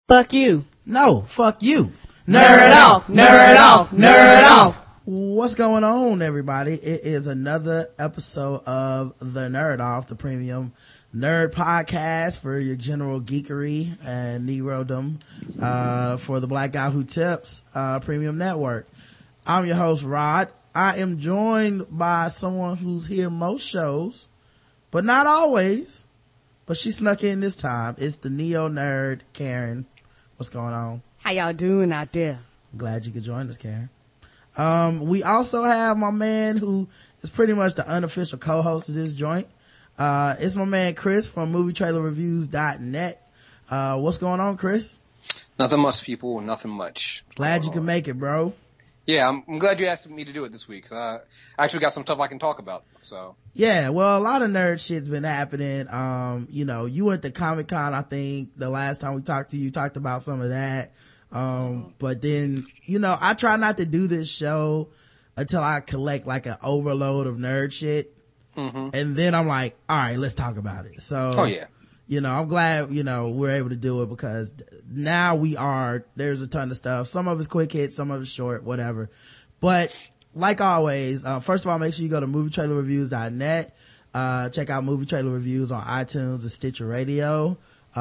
Fuck you. No, fuck you. Nerd off, nerd off, nerd off. What's going on, everybody? It is another episode of the Nerd Off, the premium nerd podcast for your general geekery and nerodom, for the black guy who tips, premium network. I'm your host, Rod. I am joined by someone who's here most shows, but not always, but she snuck in this time. It's the neo nerd, Karen. What's going on? How y'all doing out there? Glad you could join us, Karen. We also have my man who is pretty much the unofficial co-host of this joint. It's my man Chris from movietrailerreviews.net. What's going on, Chris? Nothing much, people. Nothing much. Glad you can make it, bro. Yeah, I'm glad you asked me to do it this week. I actually got some stuff I can talk about. So yeah, well, a lot of nerd shit's been happening. You went to Comic-Con, I think, the last time we talked to you, talked about some of that. But then, I try not to do this show until I collect like an overload of nerd shit. Mm-hmm. And then I'm like, all right, let's talk about it. So, oh yeah. I'm glad, we're able to do it because now there's a ton of stuff. Some of it's quick hits, some of it's short, whatever. But like always, first of all, make sure you go to movietrailerreviews.net. Check out Movie Trailer Reviews on iTunes and Stitcher Radio.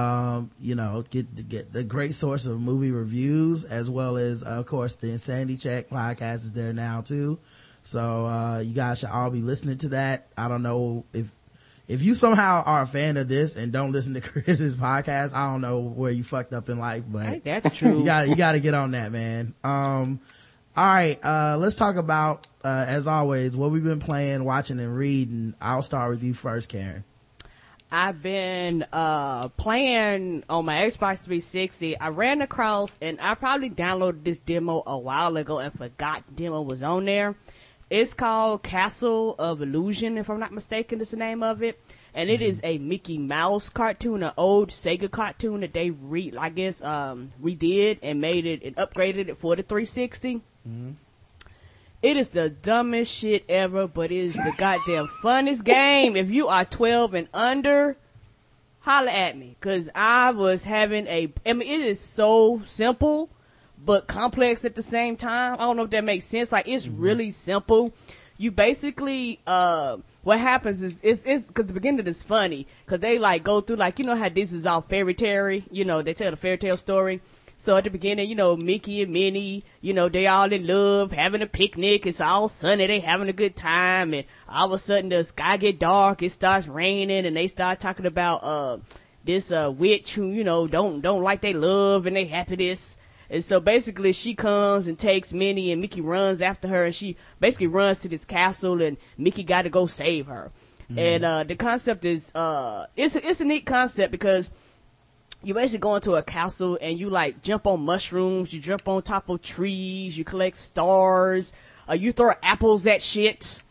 Get the great source of movie reviews, as well as, of course, the Insanity Check podcast is there now too. So, you guys should all be listening to that. I don't know if you somehow are a fan of this and don't listen to Chris's podcast, I don't know where you fucked up in life, but ain't that the truth? you gotta get on that, man. All right, let's talk about, as always, what we've been playing, watching, and reading. I'll start with you first, Karen. I've been playing on my Xbox 360. I ran across, and I probably downloaded this demo a while ago and forgot the demo was on there. It's called Castle of Illusion, if I'm not mistaken, is the name of it. And it is a Mickey Mouse cartoon, an old Sega cartoon that they redid and made it and upgraded it for the 360. Mm-hmm. It is the dumbest shit ever, but it is the goddamn funnest game. If you are 12 and under, holla at me. Cause I was having it is so simple, but complex at the same time. I don't know if that makes sense. Like, it's really simple. You basically, what happens is, it's cause the beginning is funny. Cause they like go through like, how this is all fairy tale, they tell the fairy tale story. So at the beginning, Mickey and Minnie, they all in love, having a picnic. It's all sunny. They having a good time. And all of a sudden the sky get dark. It starts raining and they start talking about, this, witch who, don't like they love and they happiness. And so basically she comes and takes Minnie and Mickey runs after her and she basically runs to this castle and Mickey got to go save her. Mm-hmm. And, the concept is, it's a neat concept because you basically go into a castle and you like jump on mushrooms, you jump on top of trees, you collect stars, you throw apples at shit.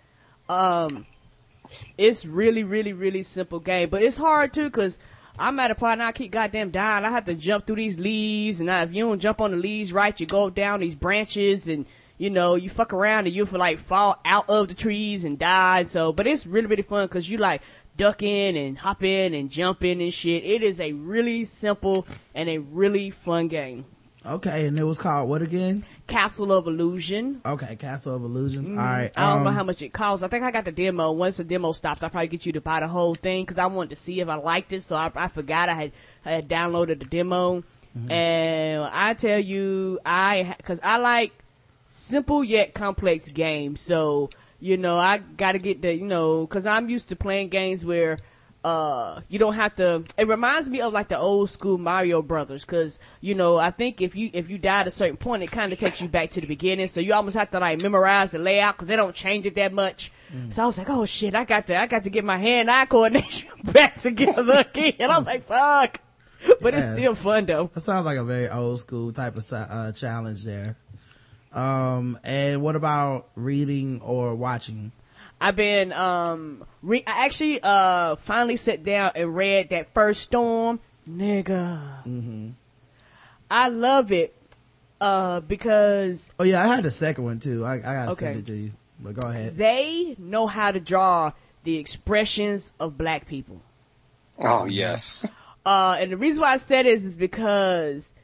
It's really, really, really simple game, but it's hard too cause I'm at a part now I keep goddamn dying. I have to jump through these leaves and now if you don't jump on the leaves right, you go down these branches and you fuck around and you feel like fall out of the trees and die. So, but it's really, really fun cause you like ducking and hopping and jumping and shit. It is a really simple and a really fun game. Okay, and it was called what again? Castle of Illusion. Okay, Castle of Illusion. All right. I don't know how much it costs. I think I got the demo. Once the demo stops, I'll probably get you to buy the whole thing because I wanted to see if I liked it. So I forgot I had downloaded the demo. Mm-hmm. And I tell you, cause I like simple yet complex games. So, I gotta get cause I'm used to playing games where, you don't have to, it reminds me of like the old school Mario Brothers. Cause, I think if you die at a certain point, it kind of takes you back to the beginning. So you almost have to like memorize the layout cause they don't change it that much. Mm. So I was like, oh shit, I got to get my hand-eye coordination back together again. And I was like, fuck. But it's still fun though. That sounds like a very old school type of, challenge there. And what about reading or watching? I've been, I actually, finally sat down and read that first Storm. Nigga. Mm-hmm. I love it, because. Oh yeah, I had the second one too. I gotta send it to you, but go ahead. They know how to draw the expressions of black people. Oh yes. And the reason why I said is because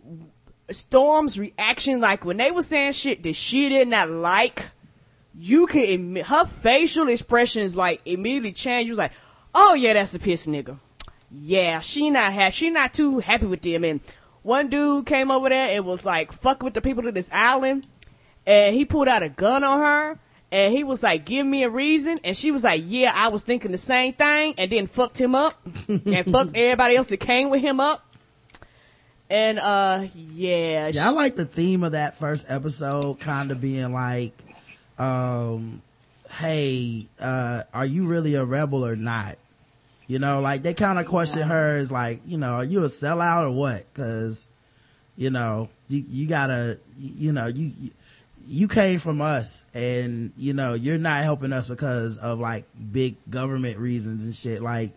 Storm's reaction, like when they were saying shit that she did not like, you can her facial expressions like immediately change. You was like, oh yeah, that's a piss nigga. Yeah, she not too happy with them. And one dude came over there and was like fucking with the people of this island, and he pulled out a gun on her, and he was like, give me a reason. And she was like, yeah, I was thinking the same thing, and then fucked him up and fucked everybody else that came with him up. And yeah, I like the theme of that first episode kind of being like, hey, are you really a rebel or not? You know, like they kind of question her as like, you know, are you a sellout or what? Cause, you know, you gotta, you know, you came from us, and you know, you're not helping us because of like big government reasons and shit. Like,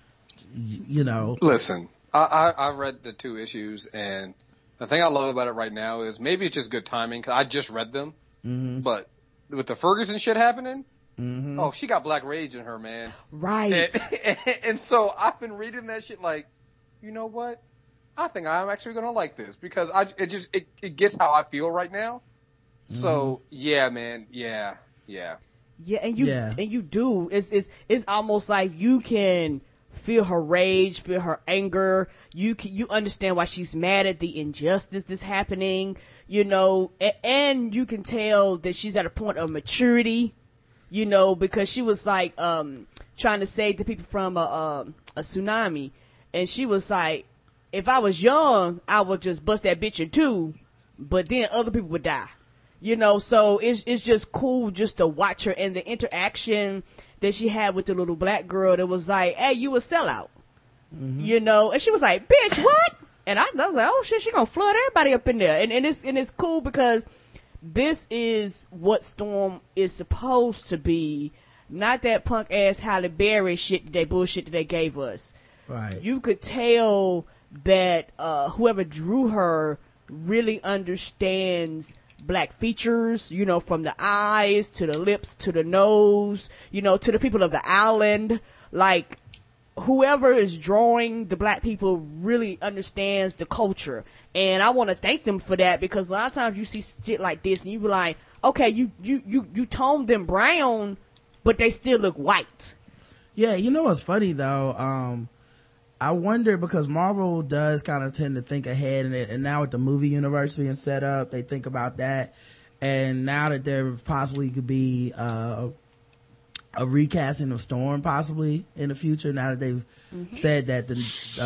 you know, listen, I read the 2 issues, and the thing I love about it right now is maybe it's just good timing, because I just read them, but with the Ferguson shit happening, oh, she got black rage in her, man. Right. And so I've been reading that shit like, you know what? I think I'm actually going to like this, because it gets how I feel right now. So, yeah, man. Yeah. Yeah, and you do. It's almost like you can feel her rage, feel her anger. You understand why she's mad at the injustice that's happening, you know, and you can tell that she's at a point of maturity, you know, because she was like, trying to save the people from a tsunami. And she was like, if I was young, I would just bust that bitch in two, but then other people would die. You know, so it's just cool just to watch her, and the interaction that she had with the little black girl that was like, hey, you a sellout. You know, and she was like, bitch, what? And I was like, oh shit, she gonna flood everybody up in there. And it's cool because this is what Storm is supposed to be, not that punk ass Halle Berry shit, that bullshit that they gave us. right. You could tell that whoever drew her really understands black features, you know, from the eyes to the lips to the nose, you know, to the people of the island. Like, whoever is drawing the black people really understands the culture. And I want to thank them for that, because a lot of times you see shit like this and you be like, okay, you toned them brown, but they still look white. Yeah, you know what's funny though? I wonder, because Marvel does kind of tend to think ahead in it, and now with the movie universe being set up, they think about that. And now that there possibly could be a recasting of Storm possibly in the future, now that they've said that the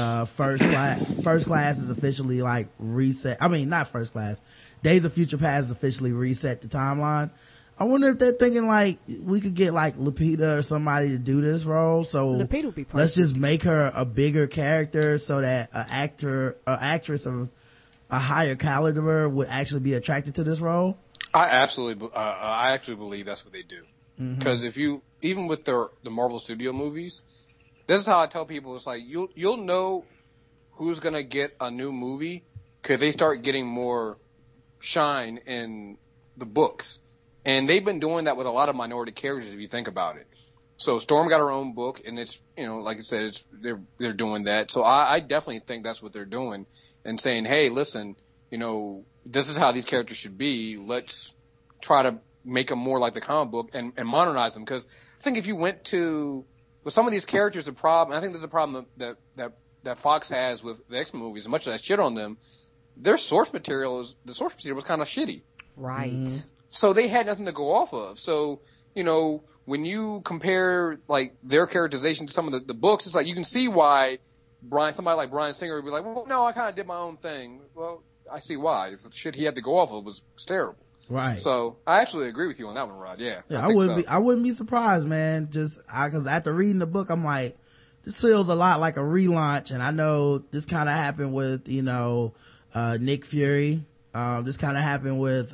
first class is officially like reset. I mean, not First Class, Days of Future Past is officially reset the timeline. I wonder if they're thinking like we could get like Lupita or somebody to do this role. So Lupita would be perfect. Let's just make her a bigger character so that an actress of a higher caliber would actually be attracted to this role. I actually believe that's what they do. Because if you, even with the Marvel Studio movies, this is how I tell people, it's like you'll know who's gonna get a new movie because they start getting more shine in the books. And they've been doing that with a lot of minority characters if you think about it. So Storm got her own book, and it's, you know, like I said, they're doing that. So I definitely think that's what they're doing, and saying, hey, listen, you know, this is how these characters should be. Let's try to make them more like the comic book and modernize them. Because I think if you went with some of these characters, the problem, I think there's a problem that Fox has with the X-Men movies, as much as I shit on them, the source material was kind of shitty. Right. So they had nothing to go off of. So, you know, when you compare like their characterization to some of the books, it's like you can see why somebody like Bryan Singer would be like, well, no, I kind of did my own thing. Well, I see why. The shit he had to go off of was terrible. Right. So I actually agree with you on that one, Rod. Yeah. I wouldn't be surprised, man. Cause after reading the book, I'm like, this feels a lot like a relaunch. And I know this kind of happened with, you know, Nick Fury. This kind of happened with,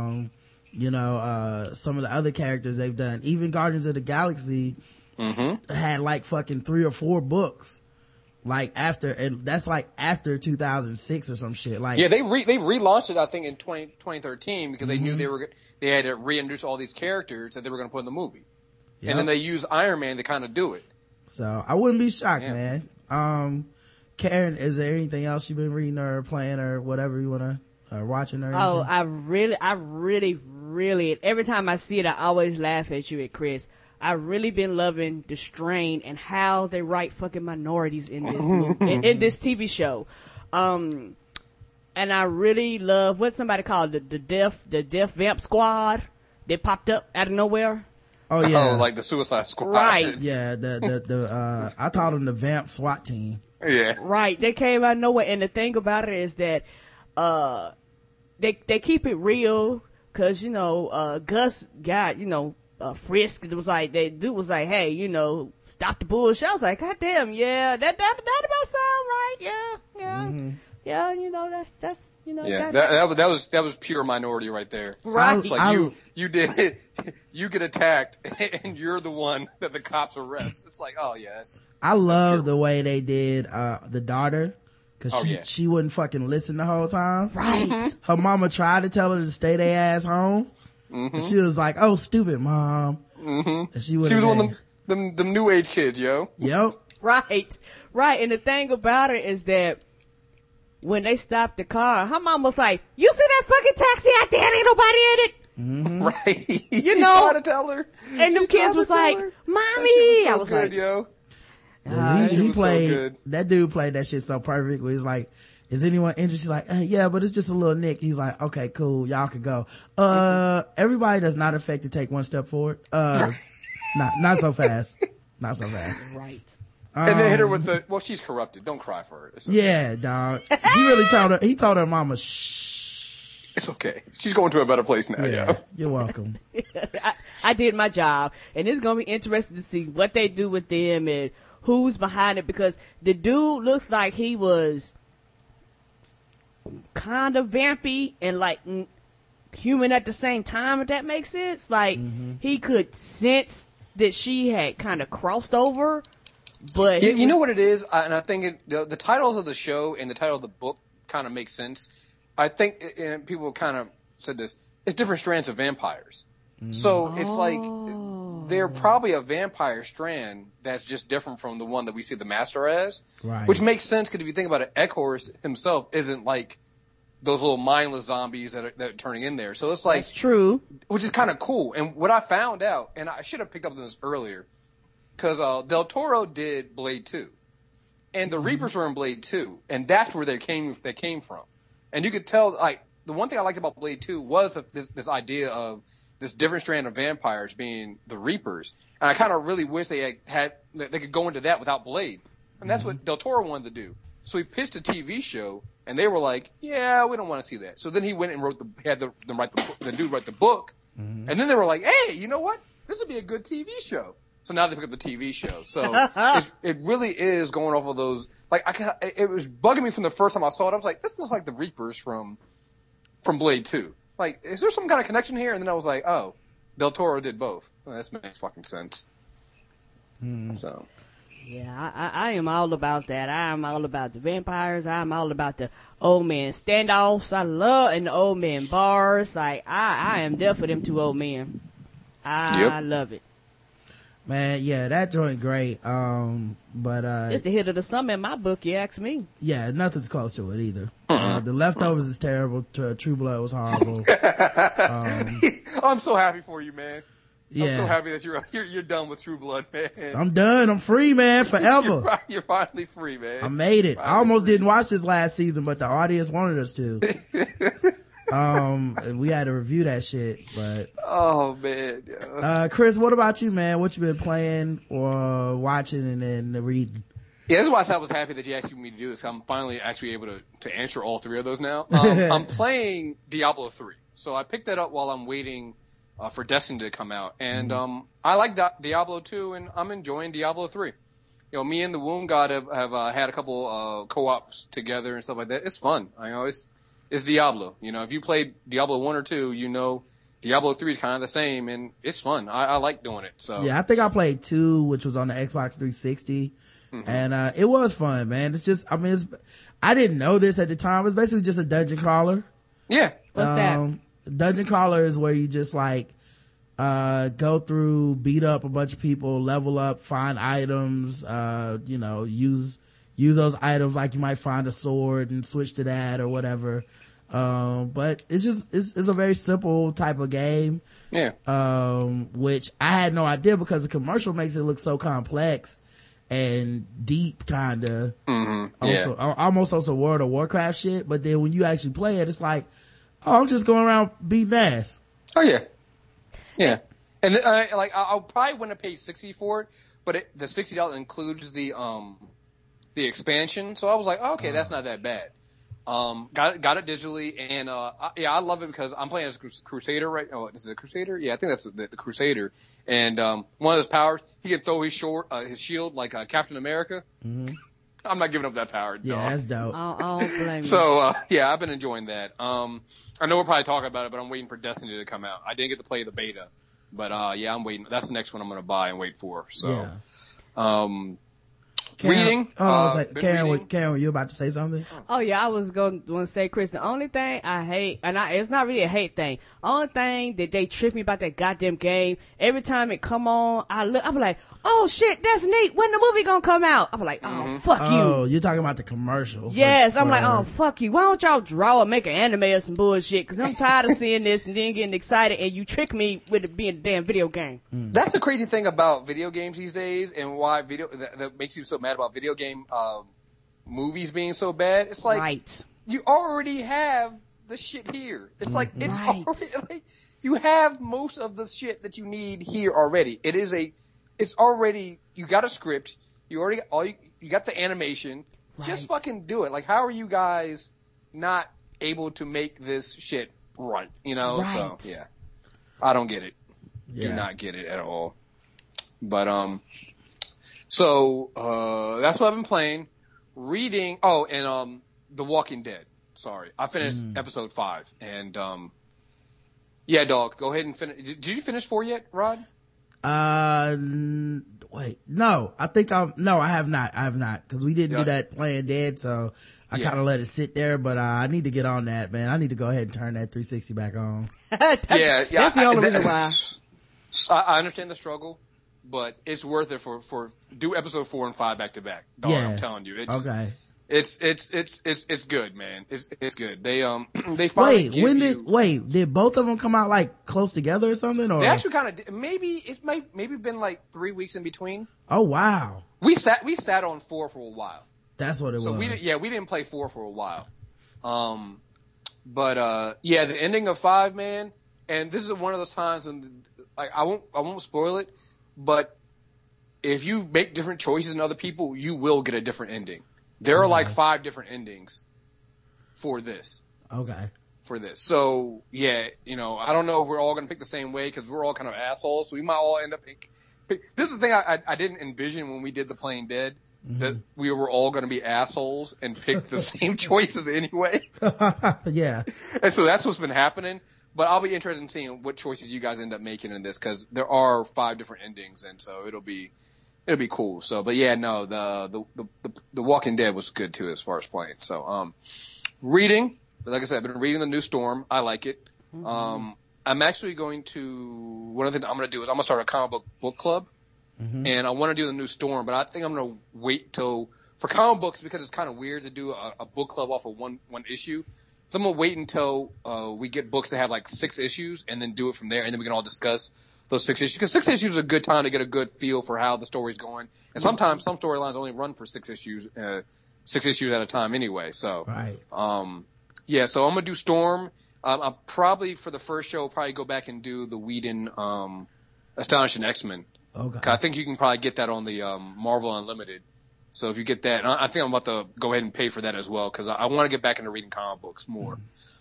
you know, some of the other characters they've done. Even Guardians of the Galaxy had like fucking 3 or 4 books. Like and that's like after 2006 or some shit. Like, yeah, they relaunched it, I think, in 2013 because they knew they had to reintroduce all these characters that they were going to put in the movie. Yep. And then they used Iron Man to kind of do it. So I wouldn't be shocked, man. Karen, is there anything else you've been reading or playing or whatever you want to, watching or anything? Oh, I really, every time I see it, I always laugh at you, Chris. I've really been loving The Strain and how they write fucking minorities in this movie, in this TV show. And I really love what somebody called the Deaf Vamp Squad that popped up out of nowhere. Oh yeah. Oh, like the Suicide Squad. Right. Yeah, I called them the Vamp SWAT team. Yeah. Right. They came out of nowhere, and the thing about it is that, they keep it real, cause, Gus got, frisked. It was like, dude was like, hey, stop the bullshit. I was like, God damn, yeah, that about sound right. Yeah. Mm-hmm. Yeah, that's, Yeah, that was pure minority right there. Right. It's like you did it, you get attacked, and you're the one that the cops arrest. It's like, oh yes. I love the way they did, the daughter. Cause she wouldn't fucking listen the whole time. Right. Her mama tried to tell her to stay their ass home. Mm-hmm. And she was like, oh, stupid mom. Mm-hmm. And she was one of them new age kids, yo. Yep. Right. And the thing about it is that when they stopped the car, her mom was like, you see that fucking taxi out there? Ain't nobody in it. Mm-hmm. Right. You know. Trying to tell her. And them kids was like, mommy. I was good, like, yo. He played, that dude played that shit so perfect where he's like, is anyone interested? She's like, yeah, but it's just a little nick. He's like, okay, cool. Y'all can go. Everybody that's not affected take one step forward. Not so fast. Not so fast. Right. And then hit her with well, she's corrupted. Don't cry for her. Okay. Yeah, dog. He told her mama, shh. It's okay. She's going to a better place now, yeah. You're welcome. I did my job, and it's going to be interesting to see what they do with them and who's behind it, because the dude looks like he was kind of vampy and like human at the same time, if that makes sense. Like, he could sense that she had kind of crossed over, but you know what it is, and I think the titles of the show and the title of the book kind of make sense. I think, and people kind of said this, it's different strands of vampires. So it's like they're probably a vampire strand that's just different from the one that we see the master as, right? Which makes sense, because if you think about it, Ekhorst himself isn't like those little mindless zombies that are turning in there. So it's like, that's true, which is kind of cool. And what I found out, and I should have picked up on this earlier, because Del Toro did Blade 2, and the Reapers were in Blade 2, and that's where they came from. And you could tell, like, the one thing I liked about Blade 2 was this idea of this different strand of vampires being the Reapers. And I kind of really wish they could go into that without Blade. And that's what Del Toro wanted to do. So he pitched a TV show, and they were like, yeah, we don't want to see that. So then he went and had the dude write the book. And then they were like, hey, you know what? This would be a good TV show. So now they pick up the TV show. So it really is going off of those. Like, it was bugging me from the first time I saw it. I was like, this looks like the Reapers from Blade 2. Like, is there some kind of connection here? And then I was like, oh, Del Toro did both. Well, this makes fucking sense. So. Yeah, I am all about that. I am all about the vampires. I'm all about the old man standoffs. I love and the old man bars. Like, I am there for them two old men. I love it. Man, yeah, that joint great. But it's the hit of the summer in my book, you ask me. Yeah, nothing's close to it either. The Leftovers is terrible. True Blood was horrible. I'm so happy for you, man. Yeah. I'm so happy that you're done with True Blood, man. I'm done. I'm free, man, forever. You're finally free, man. I made it. I almost didn't watch this last season, but the audience wanted us to. And we had to review that shit, but. Oh, man. Chris, what about you, man? What you been playing or watching and then reading? Yeah, this is why I was happy that you asked me to do this. I'm finally actually able to answer all three of those now. I'm playing Diablo 3. So I picked that up while I'm waiting for Destiny to come out. And I like Diablo 2, and I'm enjoying Diablo 3. You know, me and the Womb God have had a couple co-ops together and stuff like that. It's fun. I know it's Diablo. You know, if you played Diablo 1 or 2, you know Diablo 3 is kind of the same, and it's fun. I like doing it. So yeah, I think I played 2, which was on the Xbox 360. And it was fun, man. It's just, I mean, I didn't know this at the time. It's basically just a dungeon crawler. Yeah. What's that? Dungeon crawler is where you just like go through, beat up a bunch of people, level up, find items, use use those items, like you might find a sword and switch to that or whatever. But it's a very simple type of game. Yeah. Which I had no idea, because the commercial makes it look so complex and deep, kinda. Also, almost also World of Warcraft shit. But then when you actually play it, it's like, oh, I'm just going around beating ass. Oh yeah. Yeah. And I'll probably wouldn't have paid $60 for it, but the $60 includes the expansion. So I was like, oh, okay, that's not that bad. Got it digitally, and I love it because I'm playing as Crusader right. Oh, is it a Crusader? Yeah, I think that's the Crusader. And one of his powers, he can throw his shield like Captain America. I'm not giving up that power. Yeah, dog. that's dope. I don't blame you. So yeah, I've been enjoying that. I know we're probably talking about it, but I'm waiting for Destiny to come out. I didn't get to play the beta, but yeah, I'm waiting. That's the next one I'm going to buy and wait for. So, yeah. Reading. Karen, were you about to say something? Oh yeah, I was going to say, Chris, the only thing I hate, and it's not really a hate thing. Only thing that they trick me about that goddamn game, every time it come on, I'm like, oh shit, that's neat. When the movie gonna come out? I'm like, oh fuck you. Oh, you're talking about the commercial. Yes, I'm like, oh fuck you. Why don't y'all draw or make an anime or some bullshit? Cause I'm tired of seeing this and then getting excited, and you trick me with it being a damn video game. That's the crazy thing about video games these days, and why that makes you so mad about video game movies being so bad. It's like you already have the shit here. It's like it's already, like, you have most of the shit that you need here already. It's already, you got a script. You already you got the animation. Just fucking do it. Like, how are you guys not able to make this shit run? You know? So yeah, I don't get it. Do not get it at all. But so that's what I've been playing. Reading. Oh, and The Walking Dead. Sorry, I finished episode 5, and yeah, dog. Go ahead and finish. Did you finish 4 yet, Rod? Wait, no, I have not, cause we didn't do that playing dead, so I kind of let it sit there, but I need to get on that, man. I need to go ahead and turn that 360 back on. That's the only reason why. I understand the struggle, but it's worth it for do episode 4 and 5 back to back. Dog, I'm telling you. It's good, man. It's good. They finally did both of them come out like close together or something? Or they actually kind of maybe been like 3 weeks in between. Oh wow. We sat on 4 for a while. That's what it was. We didn't play 4 for a while. But the ending of 5, man. And this is one of those times when, like, I won't spoil it, but if you make different choices than other people, you will get a different ending. There are like 5 different endings for this. Okay. For this. So, yeah, I don't know if we're all going to pick the same way because we're all kind of assholes. So we might all end up this is the thing I didn't envision when we did the Playing Dead, that we were all going to be assholes and pick the same choices anyway. Yeah. And so that's what's been happening. But I'll be interested in seeing what choices you guys end up making in this because there are 5 different endings, and so it'll be cool. So, but yeah, no, the Walking Dead was good too as far as playing. So, reading, like I said, I've been reading The New Storm. I like it. I'm actually one of the things I'm going to do is I'm going to start a comic book club, and I want to do The New Storm, but I think I'm going to wait till for comic books because it's kind of weird to do a book club off of one issue. So I'm going to wait until we get books that have like 6 issues and then do it from there, and then we can all discuss those 6 issues, because 6 issues is a good time to get a good feel for how the story's going. And sometimes some storylines only run for 6 issues at a time anyway. So, so I'm gonna do Storm. I'll probably for the first show probably go back and do the Whedon Astonishing X-Men. Okay. I think you can probably get that on the Marvel Unlimited. So if you get that, I think I'm about to go ahead and pay for that as well because I want to get back into reading comic books more.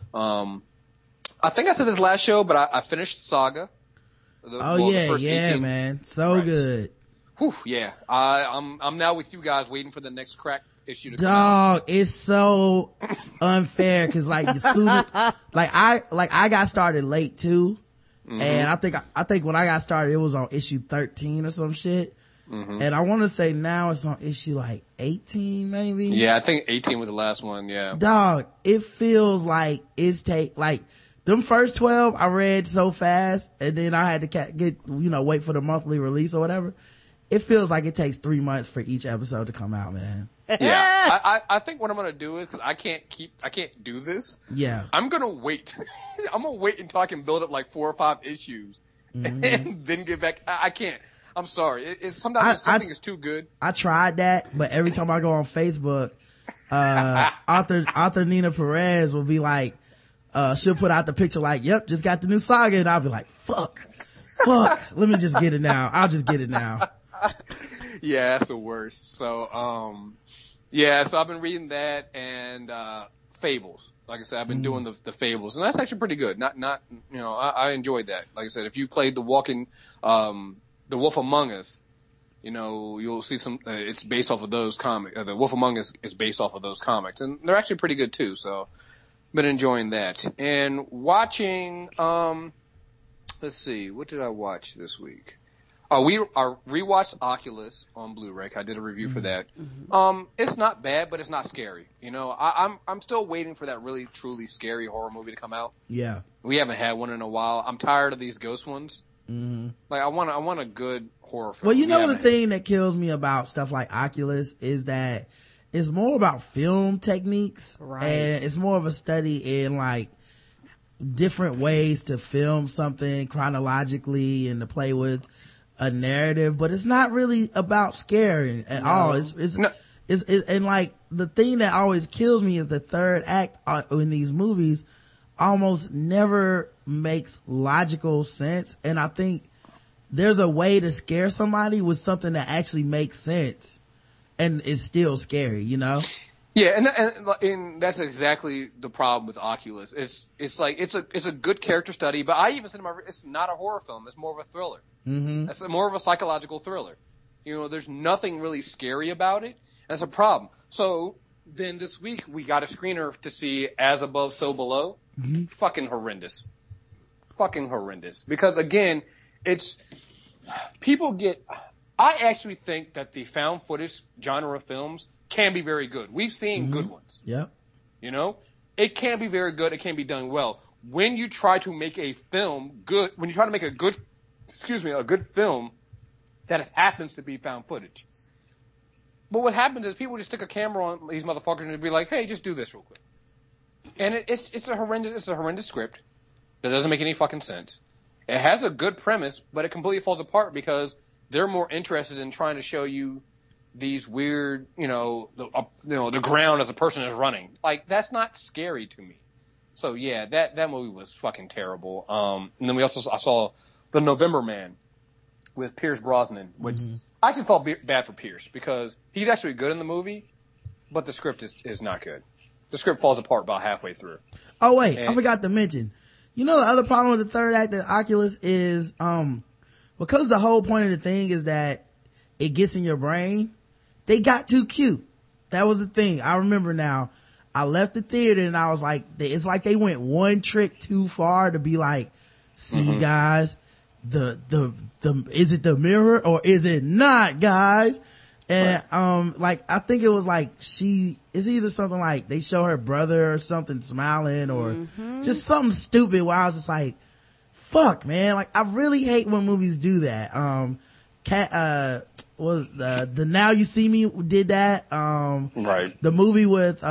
I think I said this last show, but I finished Saga. The first 18. Man, so good. Whew, yeah. I'm now with you guys waiting for the next crack issue to come out. It's so unfair because like I got started late too, and I think when I got started it was on issue 13 or some shit, and I want to say now it's on issue like 18 maybe. Yeah, I think 18 was the last one. Yeah. Dog, it feels like them first 12 I read so fast, and then I had to wait for the monthly release or whatever. It feels like it takes 3 months for each episode to come out, man. Yeah, I think what I'm gonna do is, cause I can't do this. Yeah. I'm gonna wait. I'm gonna wait until I can build up like 4 or 5 issues, and then get back. I can't. I'm sorry. It's sometimes something is too good. I tried that, but every time I go on Facebook, author Nina Perez will be like, she'll put out the picture like, yep, just got the new saga, and I'll be like, fuck, let me just get it now. I'll just get it now. Yeah, that's the worst. So, yeah, so I've been reading that and, Fables. Like I said, I've been doing the Fables, and that's actually pretty good. Not, you know, I enjoyed that. Like I said, if you played The Wolf Among Us, you know, you'll see some, it's based off of those comics. The Wolf Among Us is based off of those comics, and they're actually pretty good too, so, been enjoying that. And watching, let's see, what did I watch this week? We rewatched Oculus on Blu-ray. I did a review for that. It's not bad, but it's not scary. You know, I'm still waiting for that really truly scary horror movie to come out. Yeah. We haven't had one in a while. I'm tired of these ghost ones. Like I want a good horror film. Well, you know, the thing that kills me about stuff like Oculus is that it's more about film techniques. Right. And it's more of a study in like different ways to film something chronologically and to play with a narrative, but it's not really about scaring at all. It's and like the thing that always kills me is the third act in these movies almost never makes logical sense. And I think there's a way to scare somebody with something that actually makes sense and is still scary, you know? Yeah, and that's exactly the problem with Oculus. It's like it's a good character study, but I even said it's not a horror film. It's more of a thriller. It's more of a psychological thriller. You know, there's nothing really scary about it. That's a problem. So then this week we got a screener to see As Above, So Below. Fucking horrendous. Because again, I actually think that the found footage genre of films can be very good. We've seen good ones. Yep. You know, it can be very good. It can be done well. When you try to make a film good, when you try to make a good film that happens to be found footage. But what happens is people just stick a camera on these motherfuckers and be like, hey, just do this real quick. And it's a horrendous script that doesn't make any fucking sense. It has a good premise, but it completely falls apart because they're more interested in trying to show you these weird, the ground as a person is running. Like, that's not scary to me. So yeah, that movie was fucking terrible. And then I saw The November Man with Pierce Brosnan, which I actually felt bad for Pierce because he's actually good in the movie, but the script is not good. The script falls apart about halfway through. Oh wait, I forgot to mention. You know, the other problem with the third act of Oculus is, because the whole point of the thing is that it gets in your brain, they got too cute. That was the thing. I remember now. I left the theater and I was like, it's like they went one trick too far to be like, see guys, is it the mirror or is it not, guys? And, I think it was like it's either something like they show her brother or something smiling or just something stupid where I was just like, fuck, man. Like, I really hate when movies do that. The Now You See Me did that. Right. The movie with,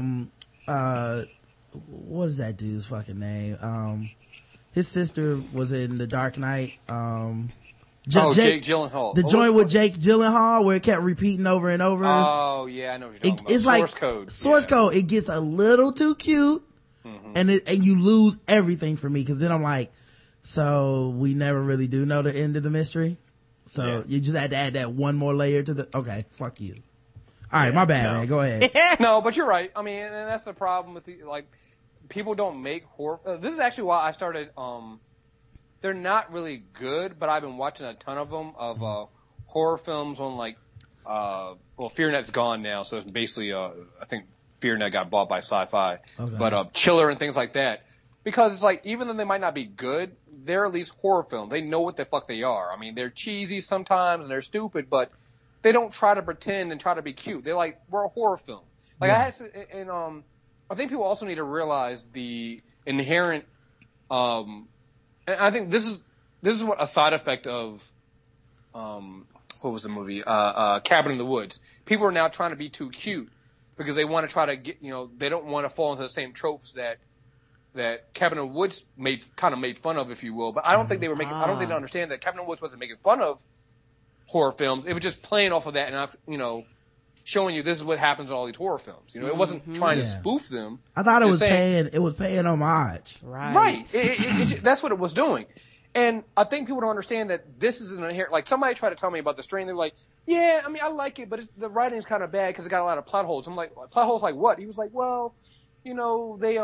what is that dude's fucking name? His sister was in The Dark Knight. Jake Gyllenhaal. The joint with Jake Gyllenhaal where it kept repeating over and over. Oh, yeah, I know what you're talking about. It's like Source Code. It gets a little too cute and you lose everything for me because then I'm like, so we never really do know the end of the mystery. So you just had to add that one more layer to the, okay, fuck you. All right, my bad, man. Go ahead. No, but you're right. I mean, and that's the problem with people don't make horror. This is actually why I started, they're not really good, but I've been watching a ton of them of horror films on FearNet's gone now, so it's basically I think FearNet got bought by Sci-Fi, but Chiller and things like that. Because it's like, even though they might not be good, they're at least horror films. They know what the fuck they are. I mean, they're cheesy sometimes and they're stupid, but they don't try to pretend and try to be cute. They're like, we're a horror film. Like I think people also need to realize the inherent, and I think this is what a side effect of what was the movie? Cabin in the Woods. People are now trying to be too cute because they want to try to get, they don't want to fall into the same tropes that Cabin in the Woods made fun of, if you will. But I don't think they were making. I don't think they understand that Cabin in the Woods wasn't making fun of horror films. It was just playing off of that and showing you this is what happens in all these horror films. It wasn't trying to spoof them. I thought it was paying homage. Right. That's what it was doing. And I think people don't understand that this is an inherent, like somebody tried to tell me about The Strain. They were like, yeah, I mean, I like it, but the writing's kind of bad because it got a lot of plot holes. I'm like, plot holes like what? He was like, well, they,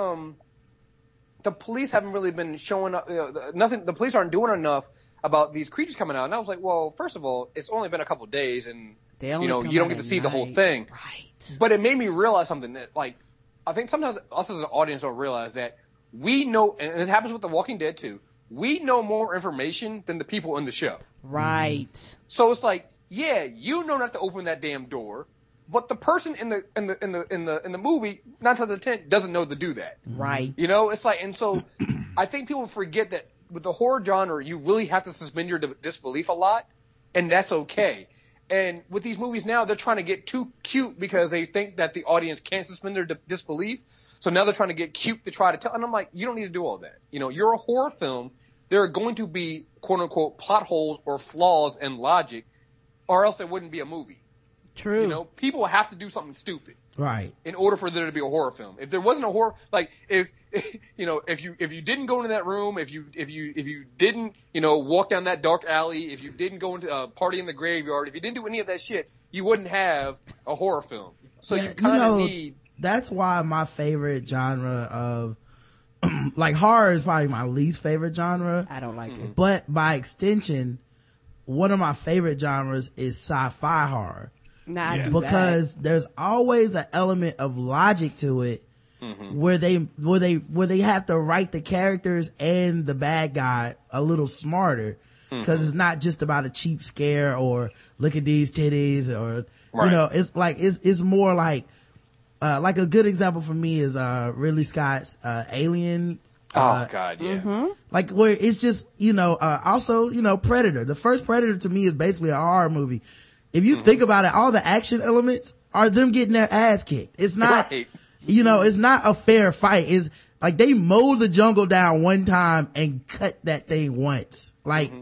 the police haven't really been showing up, the police aren't doing enough about these creatures coming out. And I was like, well, first of all, it's only been a couple of days and, you don't get to see the whole thing. Right. But it made me realize something that, like, I think sometimes us as an audience don't realize that we know, and it happens with The Walking Dead too, we know more information than the people in the show. Right. So it's like, yeah, you know not to open that damn door, but the person in the movie, 9 times out of 10, doesn't know to do that. Right. It's like, and so I think people forget that with the horror genre, you really have to suspend your disbelief a lot, and that's okay. And with these movies now, they're trying to get too cute because they think that the audience can't suspend their disbelief. So now they're trying to get cute to try to tell. And I'm like, you don't need to do all that. You're a horror film. There are going to be, quote unquote, plot holes or flaws in logic, or else it wouldn't be a movie. True. People have to do something stupid. Right. In order for there to be a horror film. If there wasn't a horror, like if you didn't go into that room, if you didn't, walk down that dark alley, if you didn't go into a party in the graveyard, if you didn't do any of that shit, you wouldn't have a horror film. So you kind of need. That's why my favorite genre of, like horror is probably my least favorite genre. I don't like it. But by extension, one of my favorite genres is sci-fi horror. Because there's always an element of logic to it, where they have to write the characters and the bad guy a little smarter, because it's not just about a cheap scare or look at these titties or it's like it's more like a good example for me is Ridley Scott's Alien. God, yeah. Like where it's just also Predator. The first Predator to me is basically a horror movie. If you think about it, all the action elements are them getting their ass kicked. It's not, it's not a fair fight. It's like they mow the jungle down one time and cut that thing once. Like,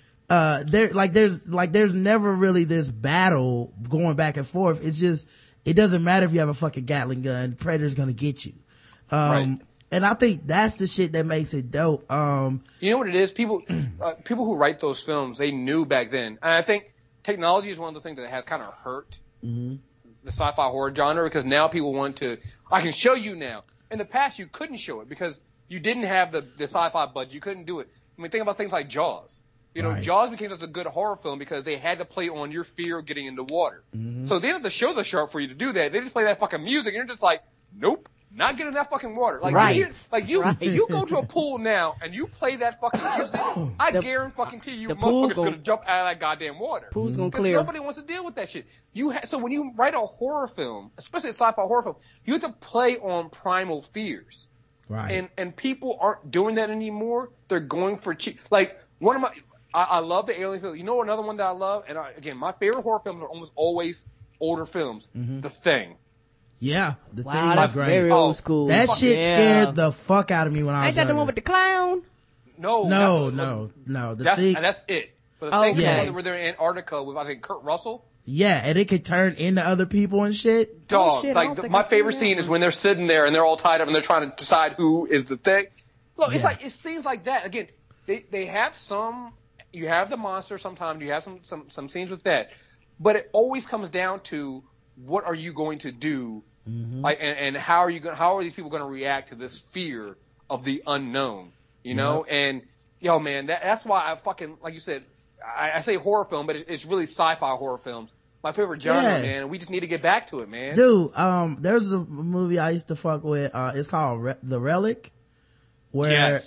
there's never really this battle going back and forth. It's just, it doesn't matter if you have a fucking Gatling gun, Predator's gonna get you. And I think that's the shit that makes it dope. You know what it is? People who write those films, they knew back then. And I think technology is one of the things that has kind of hurt the sci-fi horror genre, because now people want to, I can show you now. In the past, you couldn't show it because you didn't have the sci-fi budget. You couldn't do it. I mean, think about things like Jaws. Jaws became such a good horror film because they had to play on your fear of getting into water. So they didn't have to show the shark for you to do that. They just play that fucking music and you're just like, nope. Not getting that fucking water. Like, you go to a pool now and you play that fucking music, I guarantee you motherfucker's gonna jump out of that goddamn water. Pool's gonna clear. Nobody wants to deal with that shit. So when you write a horror film, especially a sci-fi horror film, you have to play on primal fears. Right. And people aren't doing that anymore. They're going for cheap. Like, I love the Alien film. You know another one that I love? And again, my favorite horror films are almost always older films. The Thing. Yeah, the thing that's great. very old school. That shit scared the fuck out of me when I was Ain't that the one with the clown? No. That's it. But the Thing is the one where they're in Antarctica with, I think, Kurt Russell. Yeah, and it could turn into other people and shit. Dog, my favorite scene is when they're sitting there and they're all tied up and they're trying to decide who is the Thing. Look, it's like, it seems like that. Again, they have some, you have the monster sometimes, you have some scenes with that, but it always comes down to, what are you going to do? Like, and how are these people going to react to this fear of the unknown? And man, that's why I fucking, like you said, I say horror film, but it's really sci-fi horror films. My favorite genre, man. And we just need to get back to it, man. Dude, there's a movie I used to fuck with. It's called The Relic, where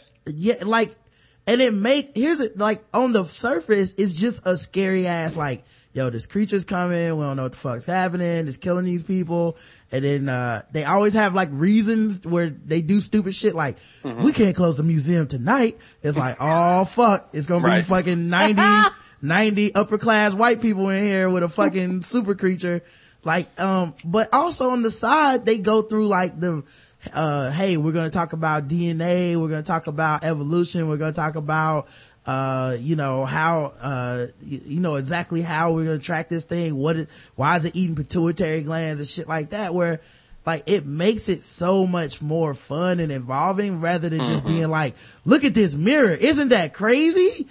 and here's it, like, on the surface, it's just a scary ass, like, yo, this creature's coming, we don't know what the fuck's happening, it's killing these people, and then, they always have, like, reasons where they do stupid shit, like, we can't close the museum tonight. It's like, oh fuck, it's gonna be fucking 90 90 upper class white people in here with a fucking super creature. Like, but also on the side, they go through like the, hey, we're going to talk about DNA. We're going to talk about evolution. We're going to talk about, you know, how, you know, exactly how we're going to track this thing. Why is it eating pituitary glands and shit like that? Where, like, it makes it so much more fun and involving rather than just being like, look at this mirror. Isn't that crazy?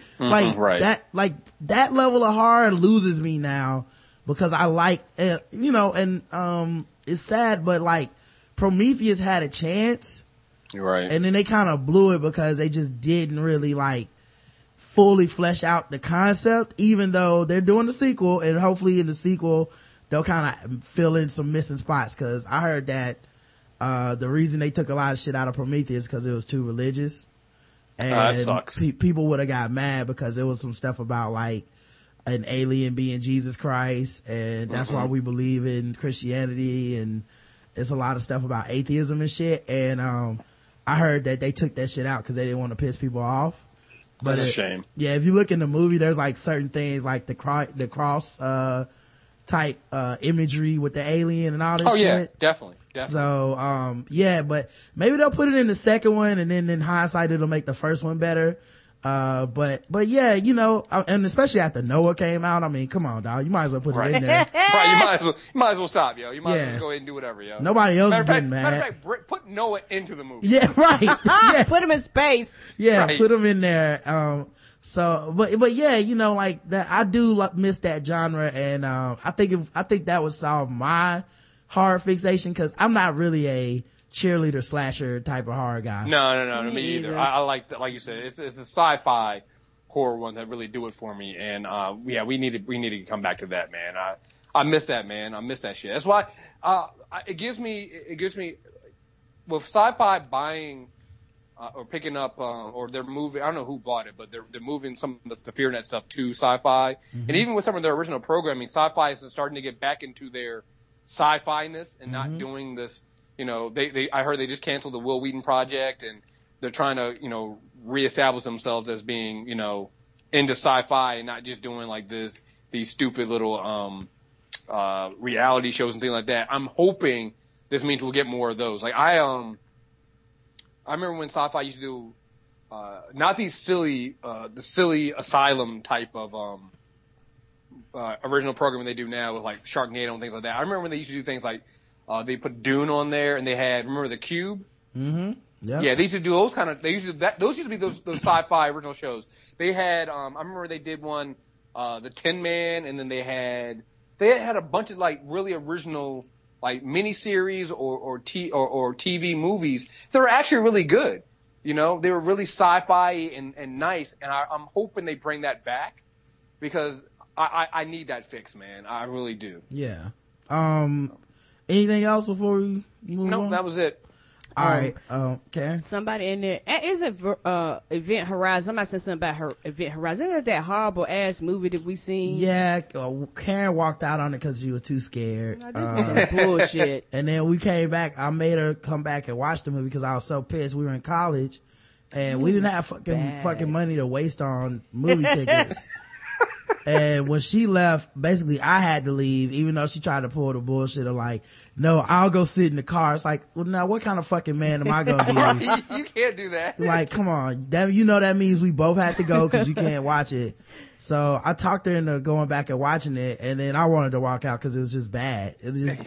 That level of horror loses me now because I like, you know, and, it's sad, but like, Prometheus had a chance. Right. And then they kind of blew it because they just didn't really like fully flesh out the concept, even though they're doing the sequel, and hopefully in the sequel they'll kind of fill in some missing spots. Cause I heard that, the reason they took a lot of shit out of Prometheus cause it was too religious. And that sucks. People would have got mad because there was some stuff about like an alien being Jesus Christ, and that's why we believe in Christianity, and it's a lot of stuff about atheism and shit. And, I heard that they took that shit out cause they didn't want to piss people off. But that's a shame. Yeah, if you look in the movie, there's like certain things like the cross, type imagery with the alien and all this shit. Oh yeah, definitely. So yeah, but maybe they'll put it in the second one, and then in hindsight it'll make the first one better. But yeah, you know, and especially after Noah came out, I mean, come on, dog, you might as well put it in there. Right, you might as well stop, yo. You might as well go ahead and do whatever, yo. Nobody else is getting mad. Matter of fact, put Noah into the movie. Yeah, right. Yeah. Put him in space. Yeah, right. Put him in there. So, but yeah, you know, like that, I do miss that genre, and I think that would solve my horror fixation, because I'm not really a cheerleader slasher type of horror guy. No, me either. I like that, like you said, it's the sci-fi horror ones that really do it for me, and yeah, we need to come back to that, man. I miss that, man. I miss that shit. That's why it gives me with sci-fi buying. Or picking up, or they're moving, I don't know who bought it, but they're moving some of the FearNet stuff to Sci-Fi. And even with some of their original programming, Sci-Fi is starting to get back into their sci-fi-ness and not doing this, you know, I heard they just canceled the Will Wheaton project, and they're trying to, you know, reestablish themselves as being, you know, into sci-fi and not just doing like these stupid little, reality shows and things like that. I'm hoping this means we'll get more of those. Like I remember when Sci-Fi used to do, not these silly Asylum type of, original programming they do now with like Sharknado and things like that. I remember when they used to do things like, they put Dune on there, and they had, remember The Cube? Yeah. Yeah, they used to do those those used to be those Sci-Fi original shows. They had, I remember they did one, The Tin Man, and then they had a bunch of like really original, like miniseries or TV movies that were actually really good. You know, they were really sci-fi and nice, and I'm hoping they bring that back, because I need that fix, man. I really do. Yeah. Anything else before we move on? No, that was it. All right. Karen? Somebody in there. Isn't Event Horizon? Somebody said something about her Event Horizon. Isn't that horrible ass movie that we seen? Yeah, Karen walked out on it because she was too scared. No, this is some bullshit. And then we came back. I made her come back and watch the movie because I was so pissed. We were in college, and we didn't have fucking money to waste on movie tickets. And when she left, basically I had to leave, even though she tried to pull the bullshit of like, no, I'll go sit in the car. It's like, well, now what kind of fucking man am I gonna be? You can't do that. Like, come on. That means we both had to go because you can't watch it. So I talked her into going back and watching it, and then I wanted to walk out because it was just bad. It was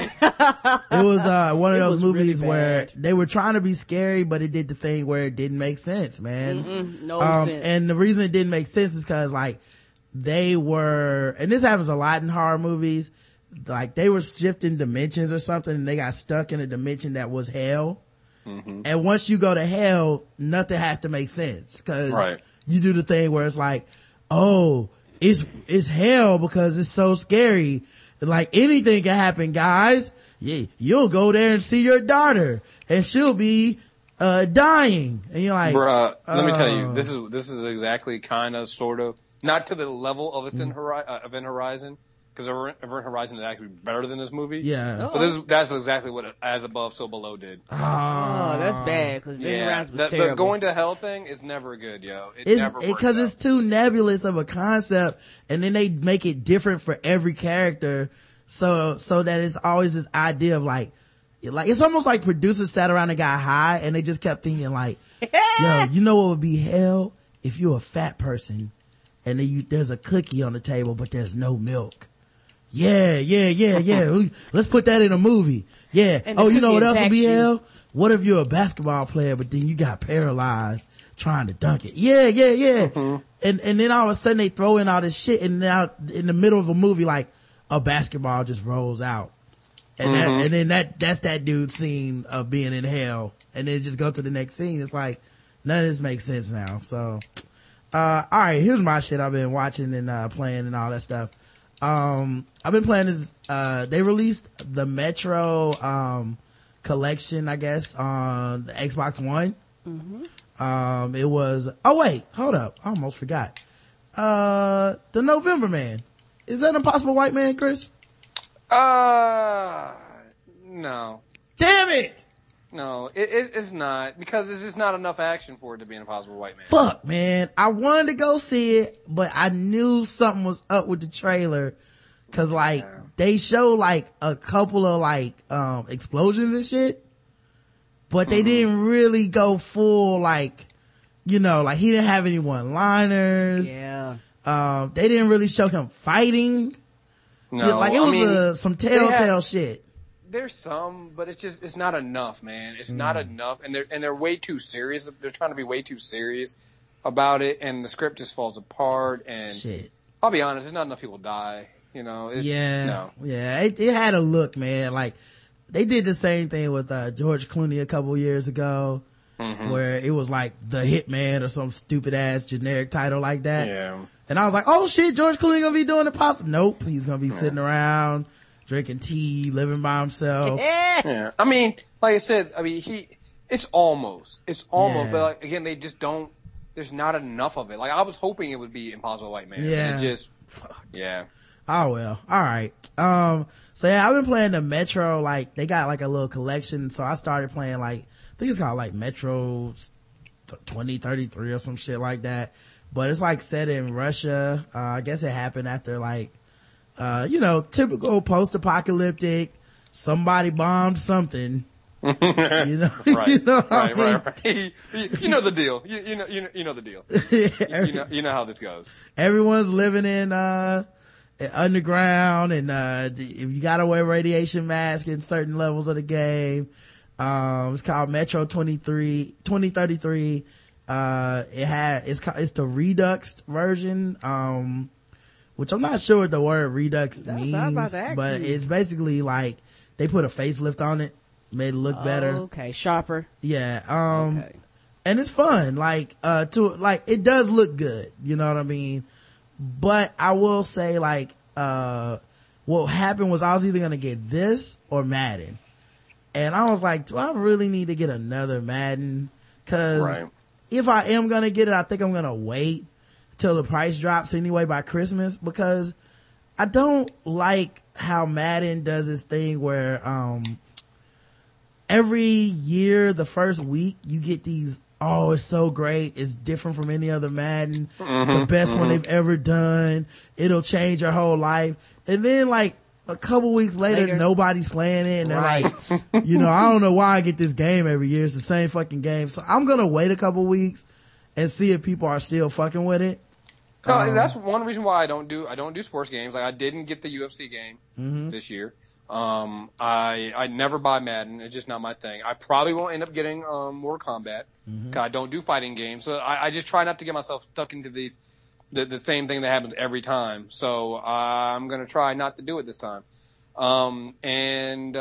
one of those movies really where they were trying to be scary, but it did the thing where it didn't make sense, man. No sense. And the reason it didn't make sense is because like, they were, and this happens a lot in horror movies, like they were shifting dimensions or something, and they got stuck in a dimension that was hell. And once you go to hell, nothing has to make sense, because you do the thing where it's like, oh, it's hell because it's so scary, like anything can happen, guys. Yeah, you'll go there and see your daughter, and she'll be dying, and you're like, bruh, let me tell you, this is exactly kind of sort of not to the level of Event Horizon, because because Event Horizon is actually better than this movie. Yeah. But that's exactly what As Above, So Below did. Oh, that's bad, because Event Horizon was the terrible. going to hell thing is never good, yo. It never works because it's too nebulous of a concept, and then they make it different for every character, so that it's always this idea of like it's almost like producers sat around and got high, and they just kept thinking like, yo, you know what would be hell if you're a fat person and then there's a cookie on the table but there's no milk. Yeah. Let's put that in a movie. Yeah. And oh, you know what else attacks would be you. hell? What if you're a basketball player but then you got paralyzed trying to dunk it? Yeah. Mm-hmm. And then all of a sudden they throw in all this shit, and now in the middle of a movie, like a basketball just rolls out. And then that's that dude's scene of being in hell. And then just go to the next scene. It's like, none of this makes sense now. So, alright, here's my shit I've been watching and, playing and all that stuff. I've been playing this, they released the Metro, collection, I guess, on the Xbox One. It was, oh wait, hold up. I almost forgot. The November Man. Is that Impossible White Man, Chris? No. Damn it! No, it's not, because there's just not enough action for it to be an Impossible White Man. Fuck, man. I wanted to go see it, but I knew something was up with the trailer. Cause like, they show like a couple of like, explosions and shit. But they didn't really go full like, like he didn't have any one-liners. Yeah. They didn't really show him fighting. No, like it was some telltale shit. There's some, but it's not enough, man. It's not enough, and they're way too serious. They're trying to be way too serious about it, and the script just falls apart. And shit. I'll be honest, there's not enough people die. It had a look, man. Like they did the same thing with George Clooney a couple years ago, where it was like The Hitman or some stupid ass generic title like that. Yeah. And I was like, oh shit, George Clooney gonna be doing the possible. Nope, he's gonna be sitting around drinking tea, living by himself. Yeah. I mean, like I said, it's almost, but like, again, they just don't, there's not enough of it. Like I was hoping it would be Impossible White Man. Yeah. It just, yeah. Oh well, alright. So yeah, I've been playing the Metro, like, they got like a little collection, so I started playing like, I think it's called like Metro 2033 or some shit like that. But it's like set in Russia. I guess it happened after like, typical post-apocalyptic, somebody bombed something. Right. Right. You know the deal. You know the deal. You know how this goes. Everyone's living in, underground, and, if you gotta wear radiation mask in certain levels of the game. It's called Metro 2033. It's the Redux version, which I'm not sure what the word Redux means, but it's basically like they put a facelift on it, made it look better. Okay, sharper. Yeah. Okay. And it's fun. Like, it does look good. You know what I mean? But I will say, like, what happened was I was either gonna get this or Madden. And I was like, do I really need to get another Madden? Cause if I am gonna get it, I think I'm gonna wait till the price drops anyway by Christmas, because I don't like how Madden does this thing where, every year, the first week, you get these, oh, it's so great, it's different from any other Madden, it's the best one they've ever done, it'll change your whole life. And then like a couple weeks later, nobody's playing it, and they're like, I don't know why I get this game every year, it's the same fucking game. So I'm gonna wait a couple weeks and see if people are still fucking with it. That's one reason why I don't do sports games. Like I didn't get the UFC game this year. I never buy Madden. It's just not my thing. I probably won't end up getting Mortal Kombat, because I don't do fighting games. So I just try not to get myself stuck into the same thing that happens every time. So I'm gonna try not to do it this time. Same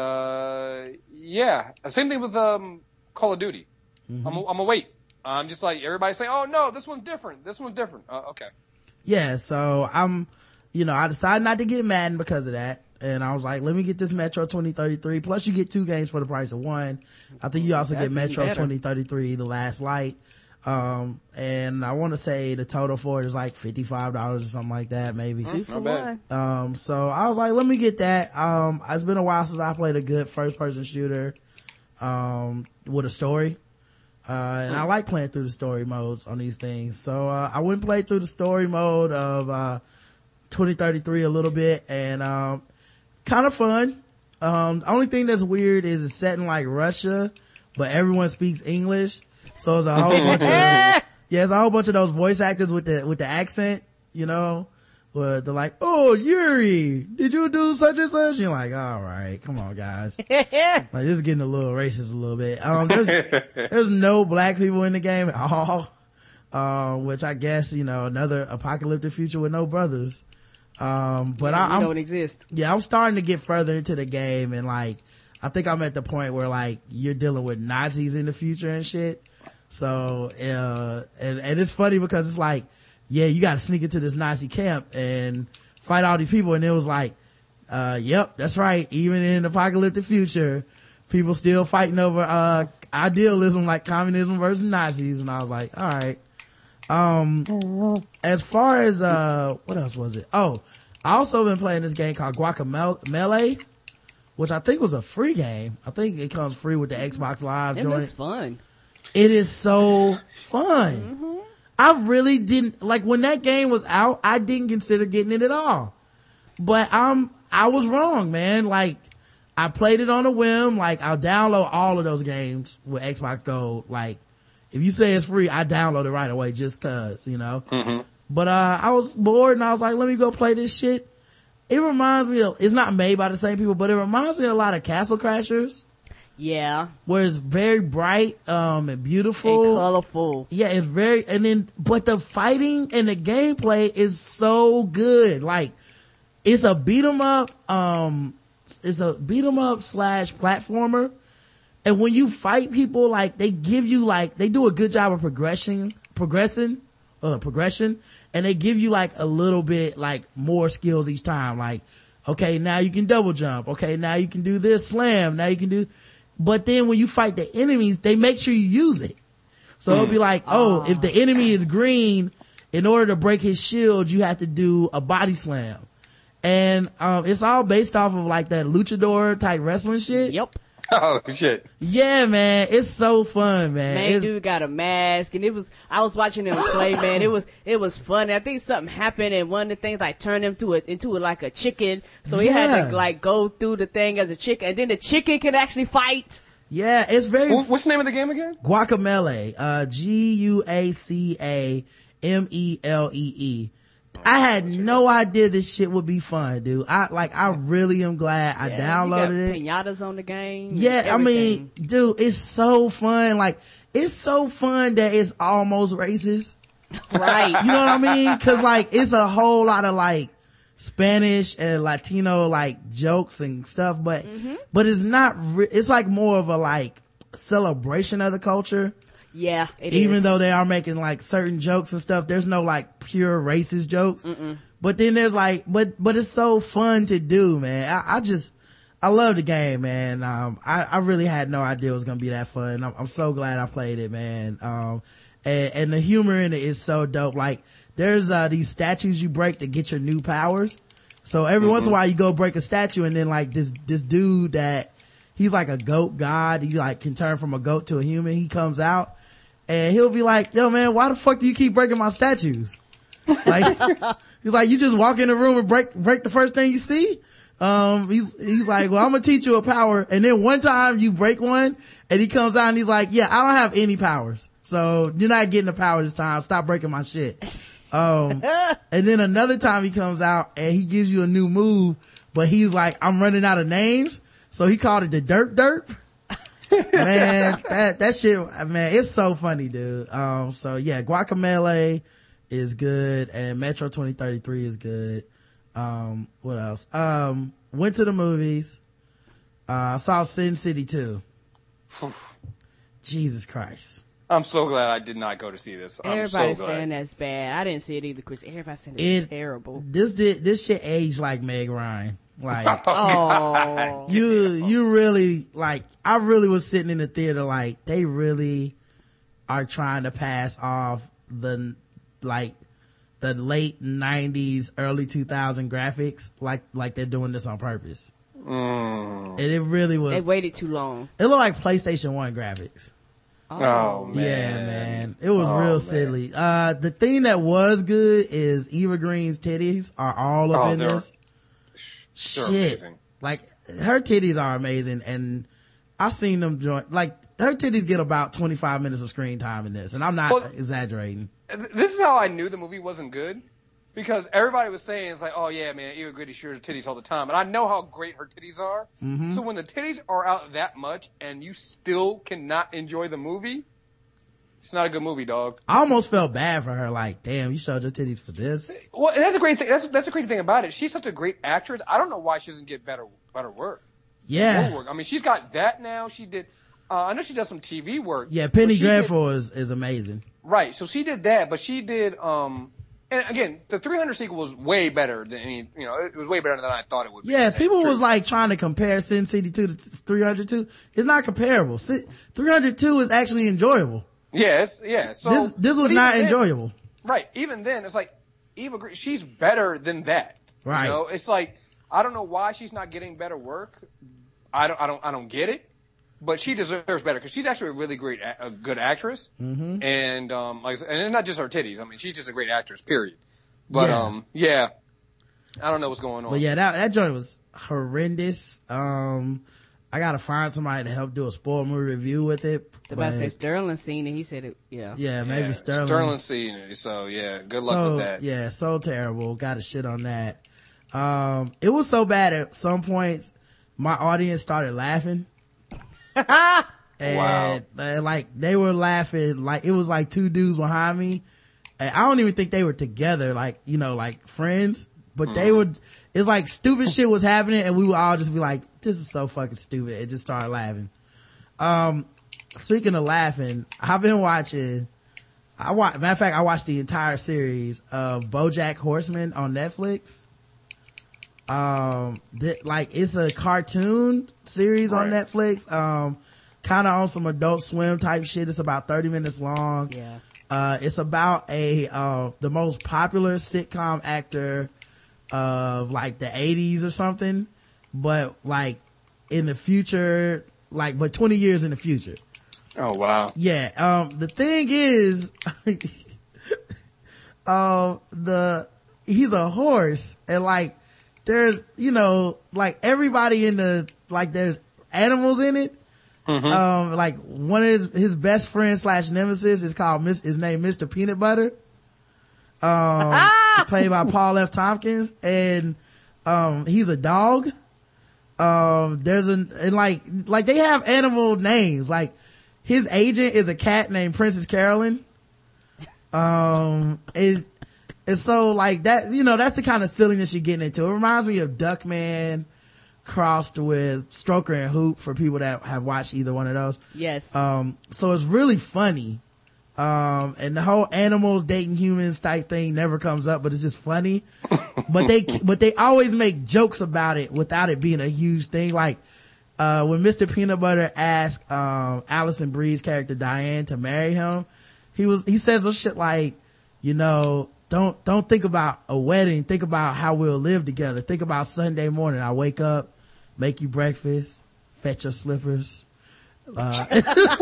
thing with Call of Duty. I'm gonna wait. I'm just like everybody's saying, oh no, this one's different. Okay. Yeah, so I decided not to get Madden because of that. And I was like, let me get this Metro 2033. Plus you get 2 games for the price of 1. I think you also get Metro 2033, The Last Light. And I want to say the total for it is like $55 or something like that, maybe. 2 for $1. So I was like, let me get that. It's been a while since I played a good first person shooter, with a story. And I like playing through the story modes on these things. So, I went and played through the story mode of, 2033 a little bit, and, kind of fun. The only thing that's weird is it's set in like Russia, but everyone speaks English. So it's a whole bunch of, it's a whole bunch of those voice actors with the accent, you know, where they're like, oh, Yuri, did you do such and such? You're like, all right, come on, guys. Like, this is getting a little racist a little bit. There's no black people in the game at all. Which I guess, you know, another apocalyptic future with no brothers. But I don't exist. Yeah, I'm starting to get further into the game, and like, I think I'm at the point where like, you're dealing with Nazis in the future and shit. So, and it's funny because it's like, yeah, you gotta sneak into this Nazi camp and fight all these people. And it was like, yep, that's right. Even in the apocalyptic future, people still fighting over, idealism like communism versus Nazis. And I was like, all right. As far as, what else was it? Oh, I also been playing this game called Guacamelee, which I think was a free game. I think it comes free with the Xbox Live It joint. looks fun. It is so fun. I really didn't, like, when that game was out, I didn't consider getting it at all. But I was wrong, man. Like, I played it on a whim. Like, I'll download all of those games with Xbox Gold. Like, if you say it's free, I download it right away just cause, you know. But, I was bored and I was like, let me go play this shit. It reminds me of, it's not made by the same people, but it reminds me a lot of Castle Crashers. Yeah. Where it's very bright, and beautiful. And colorful. Yeah, it's very, but the fighting and the gameplay is so good. Like, it's a beat 'em up, slash platformer. And when you fight people, like, they give you like, they do a good job of progression, and they give you like a little bit like more skills each time. Like, okay, now you can double jump. Okay, now you can do this slam. Now you can do, but then when you fight the enemies, they make sure you use it. So it'll be like, if the enemy is green, in order to break his shield, you have to do a body slam. And, it's all based off of like that luchador type wrestling shit. Yep. Oh shit. Yeah, man. It's so fun, man. Man, dude got a mask, and I was watching him play, man. It was fun. I think something happened, and one of the things like turned him into like a chicken. So he had to like go through the thing as a chicken, and then the chicken can actually fight. Yeah, it's very. What's the name of the game again? Guacamelee. Guacamelee. I had no idea this shit would be fun, dude. I really am glad I downloaded it. Pinatas on the game. Yeah, I mean, dude, it's so fun. Like, it's so fun that it's almost racist. Right. You know what I mean? Cause like, it's a whole lot of like Spanish and Latino like jokes and stuff, but it's not, it's like more of a like celebration of the culture. Yeah, it Even is. though they are making like certain jokes and stuff, there's no like pure racist jokes. But then there's like, but it's so fun to do, man. I love the game, man. I really had no idea it was gonna be that fun. I'm so glad I played it, man. And the humor in it is so dope. Like, there's, these statues you break to get your new powers. So every once in a while you go break a statue, and then like this dude that, he's like a goat god. He like can turn from a goat to a human. He comes out and he'll be like, yo man, why the fuck do you keep breaking my statues? Like, he's like, you just walk in the room and break the first thing you see? He's like, well, I'm gonna teach you a power. And then one time you break one and he comes out and he's like, yeah, I don't have any powers. So you're not getting the power this time. Stop breaking my shit. And then another time he comes out and he gives you a new move, but he's like, I'm running out of names. So he called it the derp. Man, that shit, man, it's so funny, dude. So yeah, Guacamelee is good and Metro 2033 is good. What else? Went to the movies. Saw Sin City 2. Jesus Christ. I'm so glad I did not go to see this. Everybody's so glad. saying that's bad. I didn't see it either, Chris. Everybody's saying it's terrible. This shit aged like Meg Ryan. Like, Oh. you really, like, I really was sitting in the theater like, they really are trying to pass off the late 90s, early 2000 graphics like they're doing this on purpose. And it really was. They waited too long. It looked like PlayStation 1 graphics. Oh man. Yeah, man. It was real silly. The thing that was good is Eva Green's titties are all up in this. Shit. Amazing. Like, her titties are amazing, and I've seen them join, like, her titties get about 25 minutes of screen time in this, and I'm not exaggerating. This is how I knew the movie wasn't good. Because everybody was saying, it's like, oh yeah, man, Eva Green shows her titties all the time. And I know how great her titties are. Mm-hmm. So when the titties are out that much and you still cannot enjoy the movie, it's not a good movie, dog. I almost felt bad for her, like, damn, you showed your titties for this? Well, and that's a great thing. That's a great thing about it. She's such a great actress. I don't know why she doesn't get better work. Yeah. More work. I mean, she's got that now. She did, I know she does some TV work. Yeah, Penny Dreadful is amazing. Right. So she did that, but she did, and again, the 300 sequel was way better than it was way better than I thought it would be. Yeah, people was like trying to compare Sin City 2 to 302. It's not comparable. 302 is actually enjoyable. Yes, yeah. So this was not enjoyable. Right. Even then, it's like Eva Green, she's better than that. Right. You know, it's like I don't know why she's not getting better work. I don't get it. But she deserves better because she's actually a really good actress. Mm-hmm. And and it's not just her titties. I mean, she's just a great actress. Period. But I don't know what's going on. But yeah, that joint was horrendous. I gotta find somebody to help do a spoiler movie review with it. I say Sterling seen it. He said it. Yeah. Yeah, maybe Sterling. Sterling's seen it. So yeah, good luck with that. Yeah, so terrible. Got to shit on that. It was so bad at some points, my audience started laughing. And like they were laughing, like it was like two dudes behind me, and I don't even think they were together, like like friends, but they would. It's like stupid shit was happening, and we would all just be like, "This is so fucking stupid," and just start laughing. Speaking of laughing, I've been watching. Matter of fact, I watched the entire series of BoJack Horseman on Netflix. Like it's a cartoon series on Netflix, kind of on some Adult Swim type shit. It's about 30 minutes long. Yeah. It's about the most popular sitcom actor of like the 80s or something, but like in the future, but 20 years in the future. Oh wow. Yeah. The thing is, he's a horse, and like there's like everybody in there's animals in it. Mm-hmm. Like one of his best friends / nemesis is called his name Mr. Peanut Butter, played by Paul F. Tompkins, and he's a dog. And like they have animal names, like his agent is a cat named Princess Carolyn. And so like that, that's the kind of silliness you're getting into. It reminds me of Duckman crossed with Stroker and Hoop, for people that have watched either one of those. Yes. So it's really funny. And the whole animals dating humans type thing never comes up, but it's just funny. but they always make jokes about it without it being a huge thing. Like, when Mr. Peanut Butter asked, Alison Brie's character Diane to marry him, he says some shit like, don't think about a wedding. Think about how we'll live together. Think about Sunday morning. I wake up, make you breakfast, fetch your slippers. Like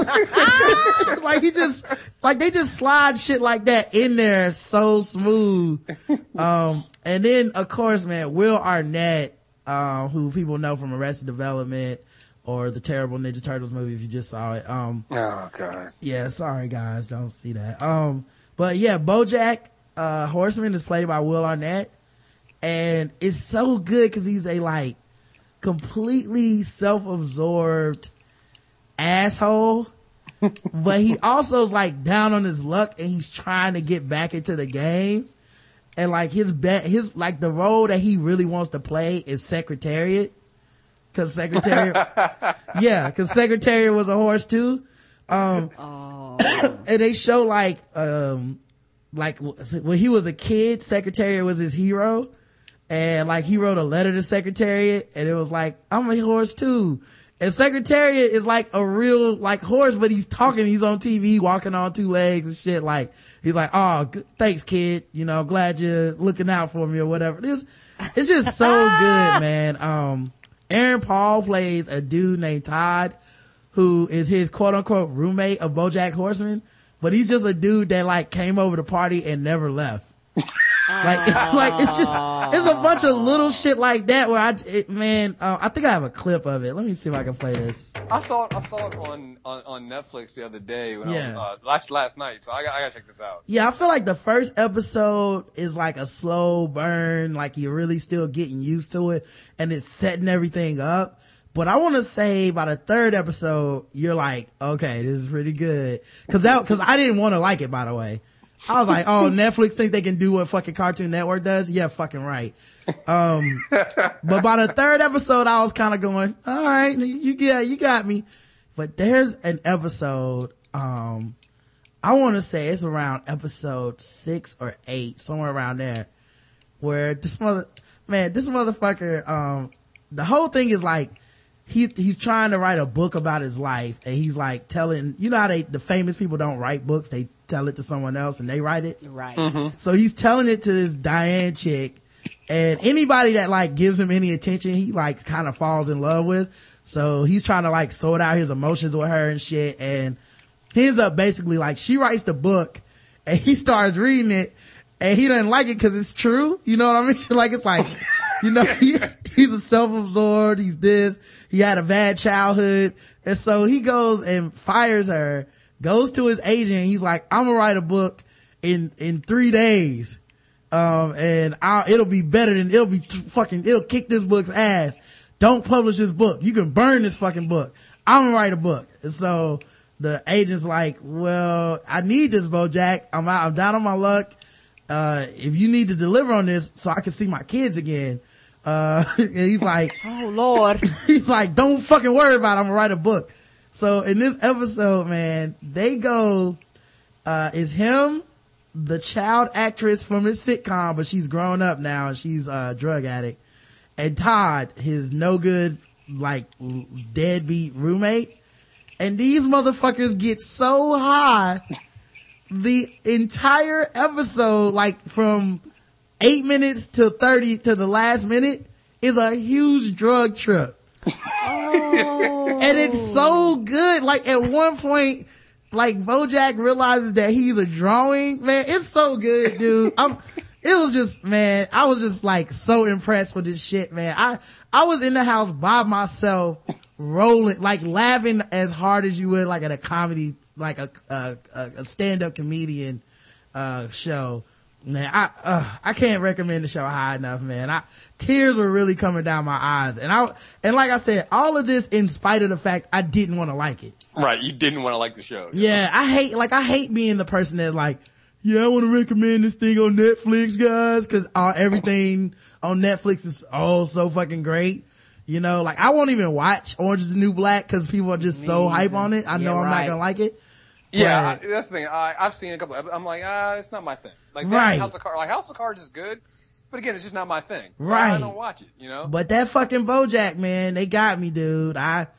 they just slide shit like that in there so smooth. And then of course, man, Will Arnett, who people know from Arrested Development or the terrible Ninja Turtles movie, if you just saw it. Oh god. Yeah, sorry guys, don't see that. But yeah, BoJack Horseman is played by Will Arnett, and it's so good because he's a like completely self-absorbed asshole, but he also is like down on his luck, and he's trying to get back into the game. And like his like the role that he really wants to play is Secretariat, because Secretariat was a horse too. And they show like when he was a kid, Secretariat was his hero, and like he wrote a letter to Secretariat, and it was like, I'm a horse too. And Secretariat is like a real like horse, but he's talking, he's on TV walking on two legs and shit. Like he's like, oh thanks kid, you know, glad you're looking out for me or whatever. It's just so good, man. Aaron Paul plays a dude named Todd who is his quote unquote roommate of BoJack Horseman, but he's just a dude that like came over to party and never left. It's a bunch of little shit like that where I think I have a clip of it. Let me see if I can play this. I saw it on Netflix the other day when I was, last night, so I gotta check this out. Yeah, I feel like the first episode is like a slow burn, like you're really still getting used to it and it's setting everything up. But I want to say by the third episode, you're like, okay, this is pretty good. Cause I didn't want to like it, by the way. I was like, oh, Netflix think they can do what fucking Cartoon Network does? Yeah, fucking right. But by the third episode, I was kind of going, all right, you got me. But there's an episode, I want to say it's around episode 6 or 8, somewhere around there, where this motherfucker, the whole thing is like, he's trying to write a book about his life, and he's like telling, you know how the famous people don't write books, they tell it to someone else and they write it. Right. Mm-hmm. So he's telling it to this Diane chick, and anybody that like gives him any attention, he like kind of falls in love with. So he's trying to like sort out his emotions with her and shit. And he ends up basically like, she writes the book and he starts reading it and he doesn't like it because it's true. You know what I mean? Like, it's like, you know, he's a self-absorbed, he had a bad childhood. And so he goes and fires her, goes to his agent. He's like, I'm gonna write a book in 3 days. And it'll be better than, it'll kick this book's ass. Don't publish this book. You can burn this fucking book. I'm gonna write a book. And so the agent's like, well, I need this, BoJack. I'm down on my luck. If you need to deliver on this so I can see my kids again. And he's like, oh Lord. He's like, don't fucking worry about it. I'm gonna write a book. So in this episode, man, they go, is him, the child actress from his sitcom, but she's grown up now and she's a drug addict, and Todd, his no good, like, deadbeat roommate. And these motherfuckers get so high, the entire episode, like from 8 minutes to 30 to the last minute, is a huge drug trip. Oh. And it's so good. Like at one point, like BoJack realizes that he's a drawing, man. It's so good, dude. It was just, man, I was just like so impressed with this shit, man. I was in the house by myself, rolling, like laughing as hard as you would like at a comedy, like a stand-up comedian, show. Man, I can't recommend the show high enough, man. Tears were really coming down my eyes. And like I said, all of this in spite of the fact I didn't want to like it. Right. You didn't want to like the show. Yeah. I hate being the person that like, yeah, I want to recommend this thing on Netflix, guys, cause everything on Netflix is so fucking great. You know, like I won't even watch Orange is the New Black cause people are just so hype on it. I know I'm not gonna like it. Yeah, that's the thing. I've seen a couple. I'm like, it's not my thing. Like that House of Cards is good, but again, it's just not my thing. So I don't watch it. You know. But that fucking BoJack, man, they got me, dude.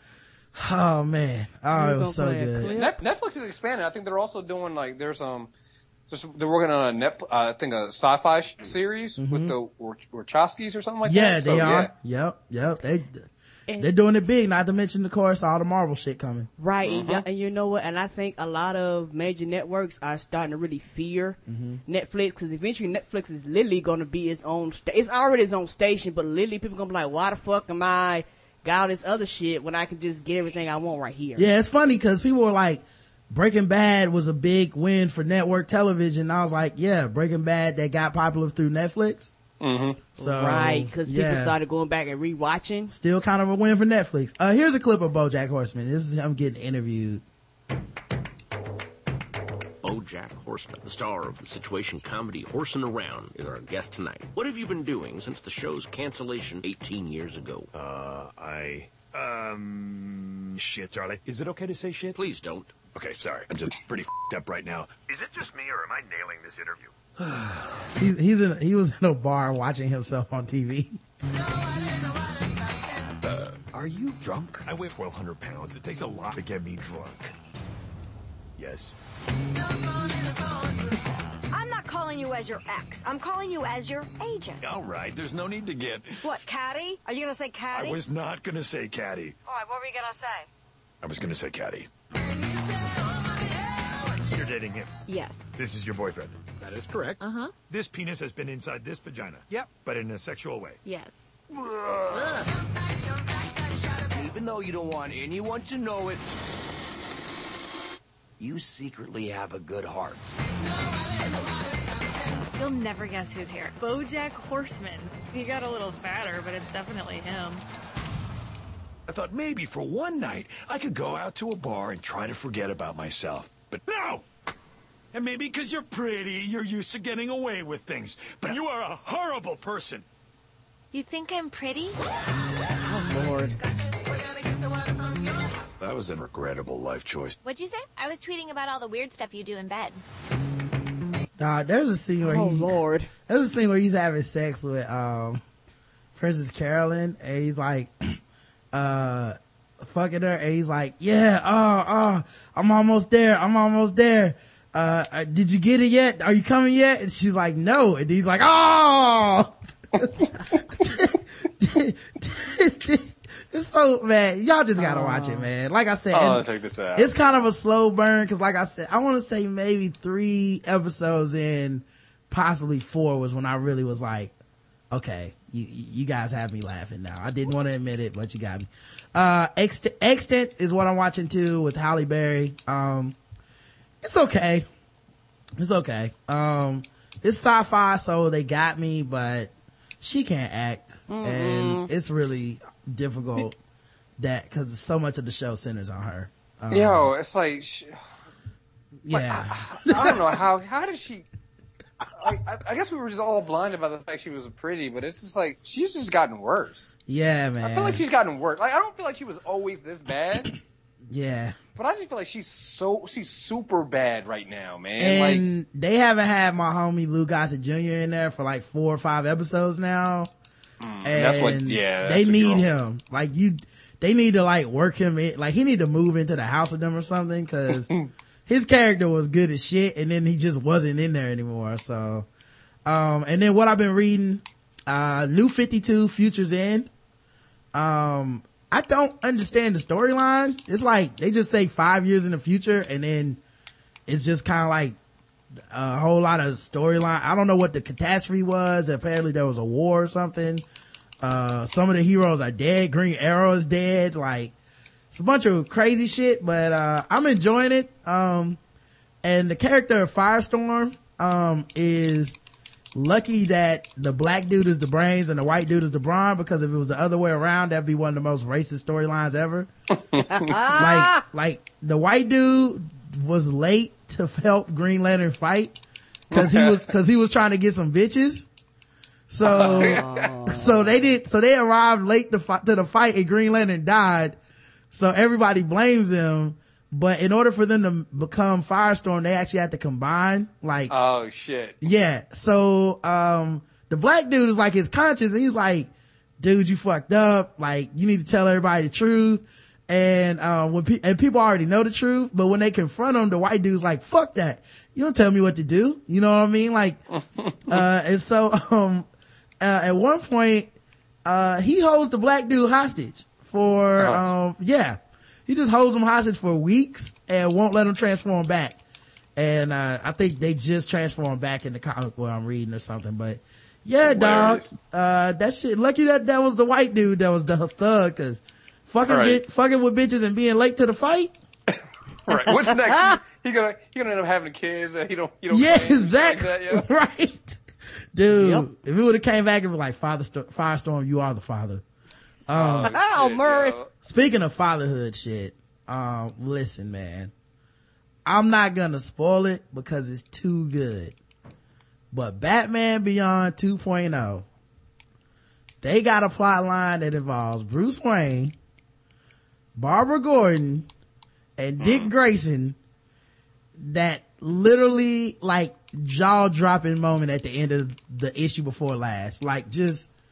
Oh man, it was so good. Netflix is expanding. I think they're also doing like they're working on a sci-fi series with the Wachowskis or something like that. Yeah, they are. Yep. They're doing it big, not to mention, of course, all the Marvel shit coming. Right, and you know what? And I think a lot of major networks are starting to really fear Netflix, because eventually Netflix is literally going to be its own it's already its own station, but literally people going to be like, why the fuck am I got all this other shit when I can just get everything I want right here? Yeah, it's funny because people were like, Breaking Bad was a big win for network television. I was like, yeah, Breaking Bad, that got popular through Netflix. Mm-hmm. So, right, because people started going back and rewatching. Still kind of a win for Netflix. Here's a clip of BoJack Horseman. This is him getting interviewed. BoJack Horseman, the star of the situation comedy Horsin' Around, is our guest tonight. What have you been doing since the show's cancellation 18 years ago? Shit, Charlie. Is it okay to say shit? Please don't. Okay, sorry. I'm just pretty up right now. Is it just me, or am I nailing this interview? He was in a bar watching himself on TV. Are you drunk? I weigh 1,200 pounds. It takes a lot to get me drunk. Yes. I'm not calling you as your ex. I'm calling you as your agent. All right, there's no need to get... What, catty? Are you going to say catty? I was not going to say catty. All right, what were you going to say? I was going to say catty. You're dating him. Yes. This is your boyfriend. That is correct. Uh-huh. This penis has been inside this vagina. Yep. But in a sexual way. Yes. Even though you don't want anyone to know it, you secretly have a good heart. You'll never guess who's here. BoJack Horseman. He got a little fatter, but it's definitely him. I thought maybe for one night I could go out to a bar and try to forget about myself. But no! And maybe because you're pretty, you're used to getting away with things. But you are a horrible person. You think I'm pretty? Oh, Lord. That was a regrettable life choice. What'd you say? I was tweeting about all the weird stuff you do in bed. There's a scene where Lord. There's a scene where he's having sex with, Princess Carolyn, and he's like, fucking her, and he's like, yeah, I'm almost there. Did you get it yet? Are you coming yet? And she's like, no. And he's like, oh! It's so, man, y'all just gotta watch it, man. Like I said, check this out. It's kind of a slow burn, cause like I said, I want to say maybe 3 episodes in, possibly 4 was when I really was like, okay, you guys have me laughing now. I didn't want to admit it, but you got me. Extant is what I'm watching too with Halle Berry. It's okay. It's sci-fi, so they got me, but she can't act. And it's really difficult cause so much of the show centers on her. It's like, yeah. I don't know how did she, I guess we were just all blinded by the fact she was pretty, but it's just like, she's just gotten worse. Yeah, man. I feel like she's gotten worse. Like, I don't feel like she was always this bad. Yeah. But I just feel like she's super bad right now, man. And they haven't had my homie Lou Gossett Jr. in there for like 4 or 5 episodes now. And they need him. Like they need to like work him in. Like he need to move into the house with them or something, cause his character was good as shit, and then he just wasn't in there anymore. So, and then what I've been reading, New 52, Future's End. I don't understand the storyline. It's like they just say 5 years in the future, and then it's just kind of like a whole lot of storyline. I don't know what the catastrophe was. Apparently there was a war or something. Some of the heroes are dead. Green Arrow is dead. Like, it's a bunch of crazy shit, but I'm enjoying it. And the character of Firestorm is lucky that the black dude is the brains and the white dude is the brawn, because if it was the other way around, that'd be one of the most racist storylines ever. like the white dude was late to help Green Lantern fight cause he was trying to get some bitches. So they arrived late to the fight, and Green Lantern died. So everybody blames them. But in order for them to become Firestorm, they actually had to combine. Like, oh shit. Yeah. So, the black dude is like his conscience, and he's like, dude, you fucked up. Like, you need to tell everybody the truth. And, and people already know the truth, but when they confront him, the white dude's like, fuck that. You don't tell me what to do. You know what I mean? Like, and so, at one point, he holds the black dude hostage for, he just holds him hostage for weeks and won't let him transform back. And, I think they just transformed back in the comic where I'm reading or something, but yeah, dog, that shit, lucky that was the white dude that was the thug, cause fucking with bitches and being late to the fight. Right. What's next? He gonna end up having kids and he don't yeah, exactly. Like that, right. Dude, Yep. if it would have came back and been like, Firestorm, you are the father. Oh, Murray. Speaking of fatherhood shit, listen, man, I'm not gonna spoil it because it's too good, but Batman Beyond 2.0, they got a plot line that involves Bruce Wayne, Barbara Gordon, and Dick Grayson that literally, like, jaw-dropping moment at the end of the issue before last. Like, just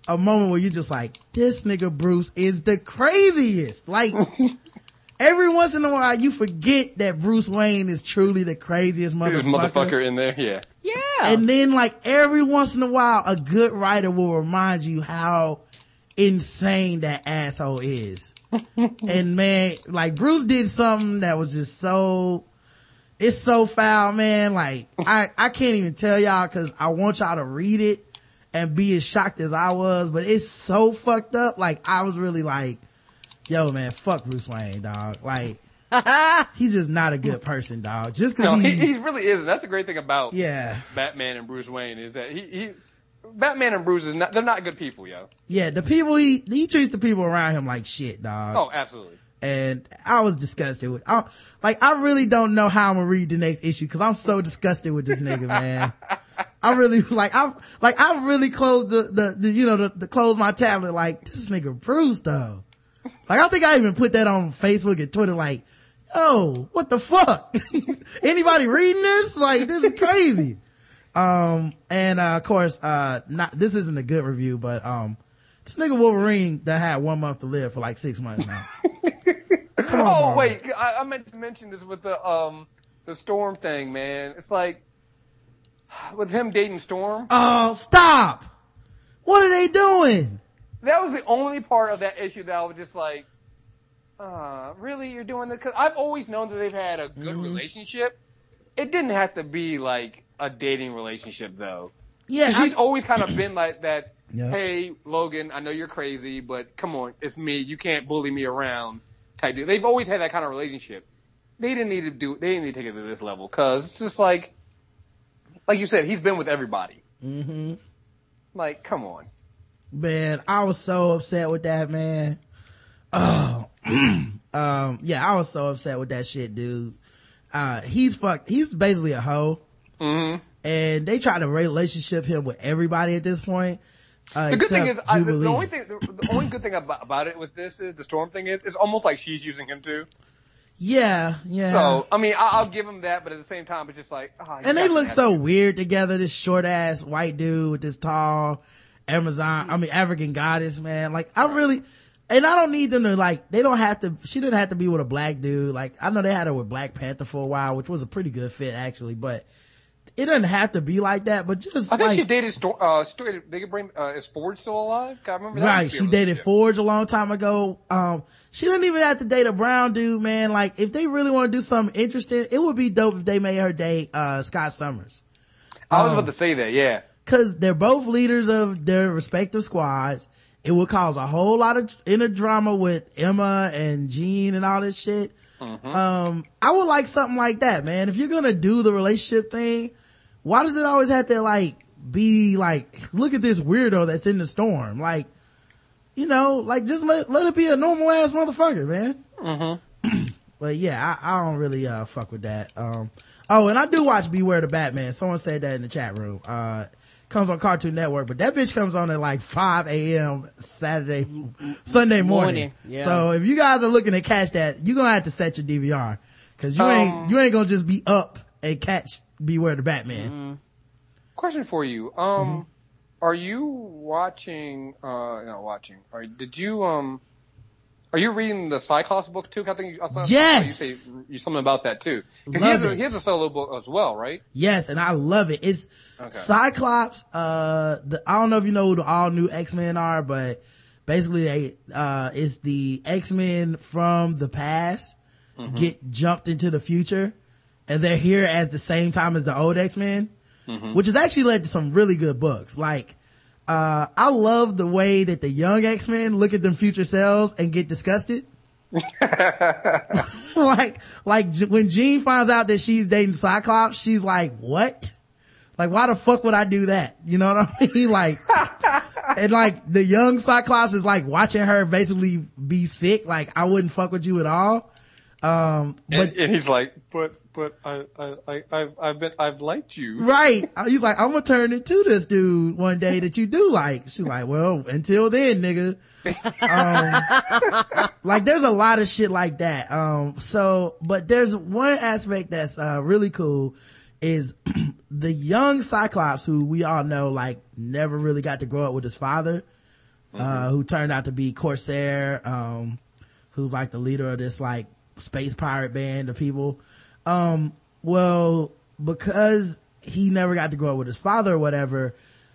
a moment where you're just like, this nigga Bruce is the craziest. Like, every once in a while you forget that Bruce Wayne is truly the craziest motherfucker in there, yeah. Yeah. And then like every once in a while a good writer will remind you how insane that asshole is. And man, like Bruce did something that was just it's so foul, man. Like I can't even tell y'all because I want y'all to read it and be as shocked as I was, but it's so fucked up. Like I was really like, yo man, fuck Bruce Wayne, dog. Like he's just not a good person, dog. Just cause he really isn't. That's the great thing about yeah Batman and Bruce Wayne is that Batman and Bruce they're not good people, yo. Yeah, the people he treats the people around him like shit, dog. Oh, absolutely. And I was disgusted with I really don't know how I'm gonna read the next issue because I'm so disgusted with this nigga, man. I really I really closed the closed my tablet like this nigga Bruce though. Like I think I even put that on Facebook and Twitter like, yo, what the fuck? Anybody reading this? Like this is crazy. And of course, this isn't a good review, but this nigga Wolverine that had 1 month to live for like 6 months now. Come on, Marvel. Wait, I meant to mention this with the Storm thing, man. It's like with him dating Storm. Oh, stop! What are they doing? That was the only part of that issue that I was just like, really, you're doing this? Because I've always known that they've had a good relationship. It didn't have to be like a dating relationship though. Yeah, he's always kind of been like that. Yeah. Hey, Logan, I know you're crazy, but come on, it's me. You can't bully me around. Type deal. They've always had that kind of relationship. They didn't need to take it to this level because it's just like you said, he's been with everybody. Mm-hmm. Like, come on. Man, I was so upset with that, man. Oh, yeah, I was so upset with that shit, dude. He's basically a hoe. Mm-hmm. And they try to relationship him with everybody at this point. The good thing is, Jubilee. the only good thing about it with this is the Storm thing is it's almost like she's using him too. Yeah. So, I mean, I'll give him that, but at the same time, it's just like, and they look so weird together. This short ass white dude with this tall African goddess, man. Like, I don't need them to like, she didn't have to be with a black dude. Like, I know they had her with Black Panther for a while, which was a pretty good fit actually, but it doesn't have to be like that, but just I think she dated they could bring, is Forge still alive? I remember that. Right, she dated Forge a long time ago. She didn't even have to date a brown dude, man. Like, if they really want to do something interesting, it would be dope if they made her date, Scott Summers. I was about to say that, yeah. Cause they're both leaders of their respective squads. It would cause a whole lot of inner drama with Emma and Jean and all this shit. Mm-hmm. I would like something like that, man. If you're gonna do the relationship thing, why does it always have to like be like, look at this weirdo that's in the storm? Like, like just let it be a normal ass motherfucker, man. Mm-hmm. But yeah, I don't really fuck with that. And I do watch Beware the Batman. Someone said that in the chat room. Comes on Cartoon Network, but that bitch comes on at like 5 a.m. Sunday morning. Yeah. So if you guys are looking to catch that, you're gonna have to set your DVR because you ain't gonna just be up and catch Beware the Batman. Mm-hmm. Question for you. Are you watching, are you reading the Cyclops book too? I think yes. You say something about that too. He has a solo book as well, right? Yes, and I love it. It's Cyclops. I don't know if you know who the all new X-Men are, but basically it's the X-Men from the past get jumped into the future, and they're here at the same time as the old X-Men, which has actually led to some really good books. Like, I love the way that the young X-Men look at them future selves and get disgusted. like when Jean finds out that she's dating Cyclops, she's like, what? Like, why the fuck would I do that? You know what I mean? Like, and like the young Cyclops is like watching her basically be sick. Like, I wouldn't fuck with you at all. And he's like, but I've liked you. Right. He's like, I'm gonna turn into this dude one day that you do like. She's like, well, until then, nigga. Like there's a lot of shit like that. But there's one aspect that's, really cool is the young Cyclops, who we all know, like, never really got to grow up with his father. who turned out to be Corsair, who's like the leader of this like space pirate band of people. Well, because he never got to grow up with his father or whatever,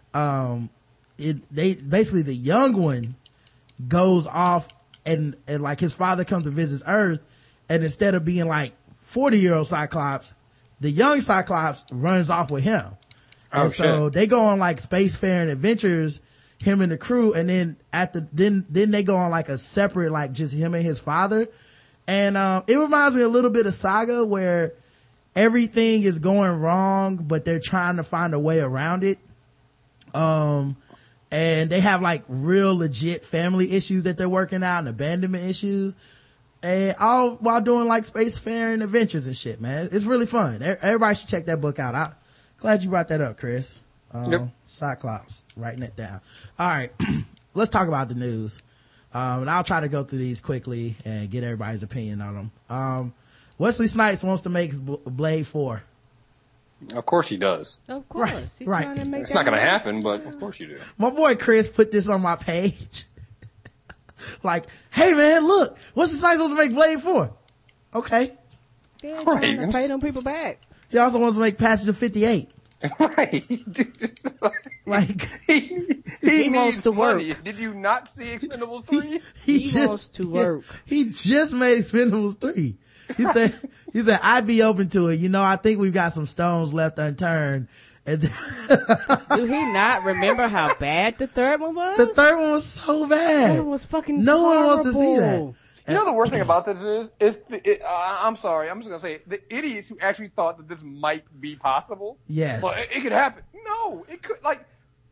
they basically, the young one goes off and like his father comes to visit Earth, and instead of being like 40-year-old Cyclops, the young Cyclops runs off with him. And so they go on like spacefaring adventures, him and the crew, and then then they go on like a separate, like just him and his father. And it reminds me a little bit of Saga, where everything is going wrong, but they're trying to find a way around it. And they have like real legit family issues that they're working out and abandonment issues, and all while doing like spacefaring adventures and shit, man. It's really fun. Everybody should check that book out. I'm glad you brought that up, Chris. Yep. Cyclops, writing it down. All right. Let's talk about the news. And I'll try to go through these quickly and get everybody's opinion on them. Wesley Snipes wants to make Blade 4. Of course he does. Of course. Right, He's right. trying to make It's that not going to money. happen, but of course you do. My boy Chris put this on my page. Like, hey man, look, Wesley Snipes wants to make Blade 4. Okay. They're trying to Right. pay them people back. He also wants to make Passenger 58. Right. Like, he wants needs to work. money. Did you not see Expendables 3? He wants to work. He just made Expendables 3. He said, I'd be open to it. You know, I think we've got some stones left unturned. And Do he not remember how bad the third one was? the third one was so bad. That was fucking No one wants to see that. horrible. You know the worst thing about this I'm sorry, I'm just gonna say it, the idiots who actually thought that this might be possible. Yes. Well, it could happen. No, it could. Like,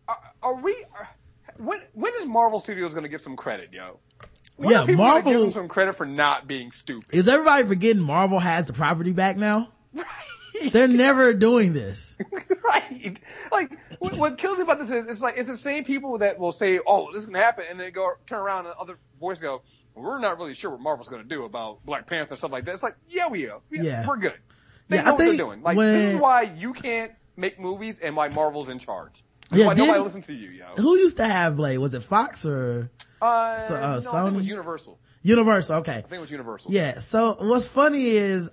when is Marvel Studios gonna get some credit, yo? When Yeah, are people gonna give Marvel- them some credit for not being stupid. Is everybody forgetting Marvel has the property back now? They're never doing this. Right. Like, what kills me about this is, it's like, it's the same people that will say, oh, this is gonna happen, and then turn around and other voices go, well, we're not really sure what Marvel's gonna do about Black Panther and stuff like that. It's like, yeah, we are. Yeah. We're good. They Yeah, know I what they're think doing. Like, when- this is why you can't make movies and why Marvel's in charge. This is Yeah, why nobody didn't- listens to you, yo. Who used to have Blade? Was it Fox or No, I think it Sony? was Universal. Universal? Okay. I think it was Universal. Yeah. So what's funny is,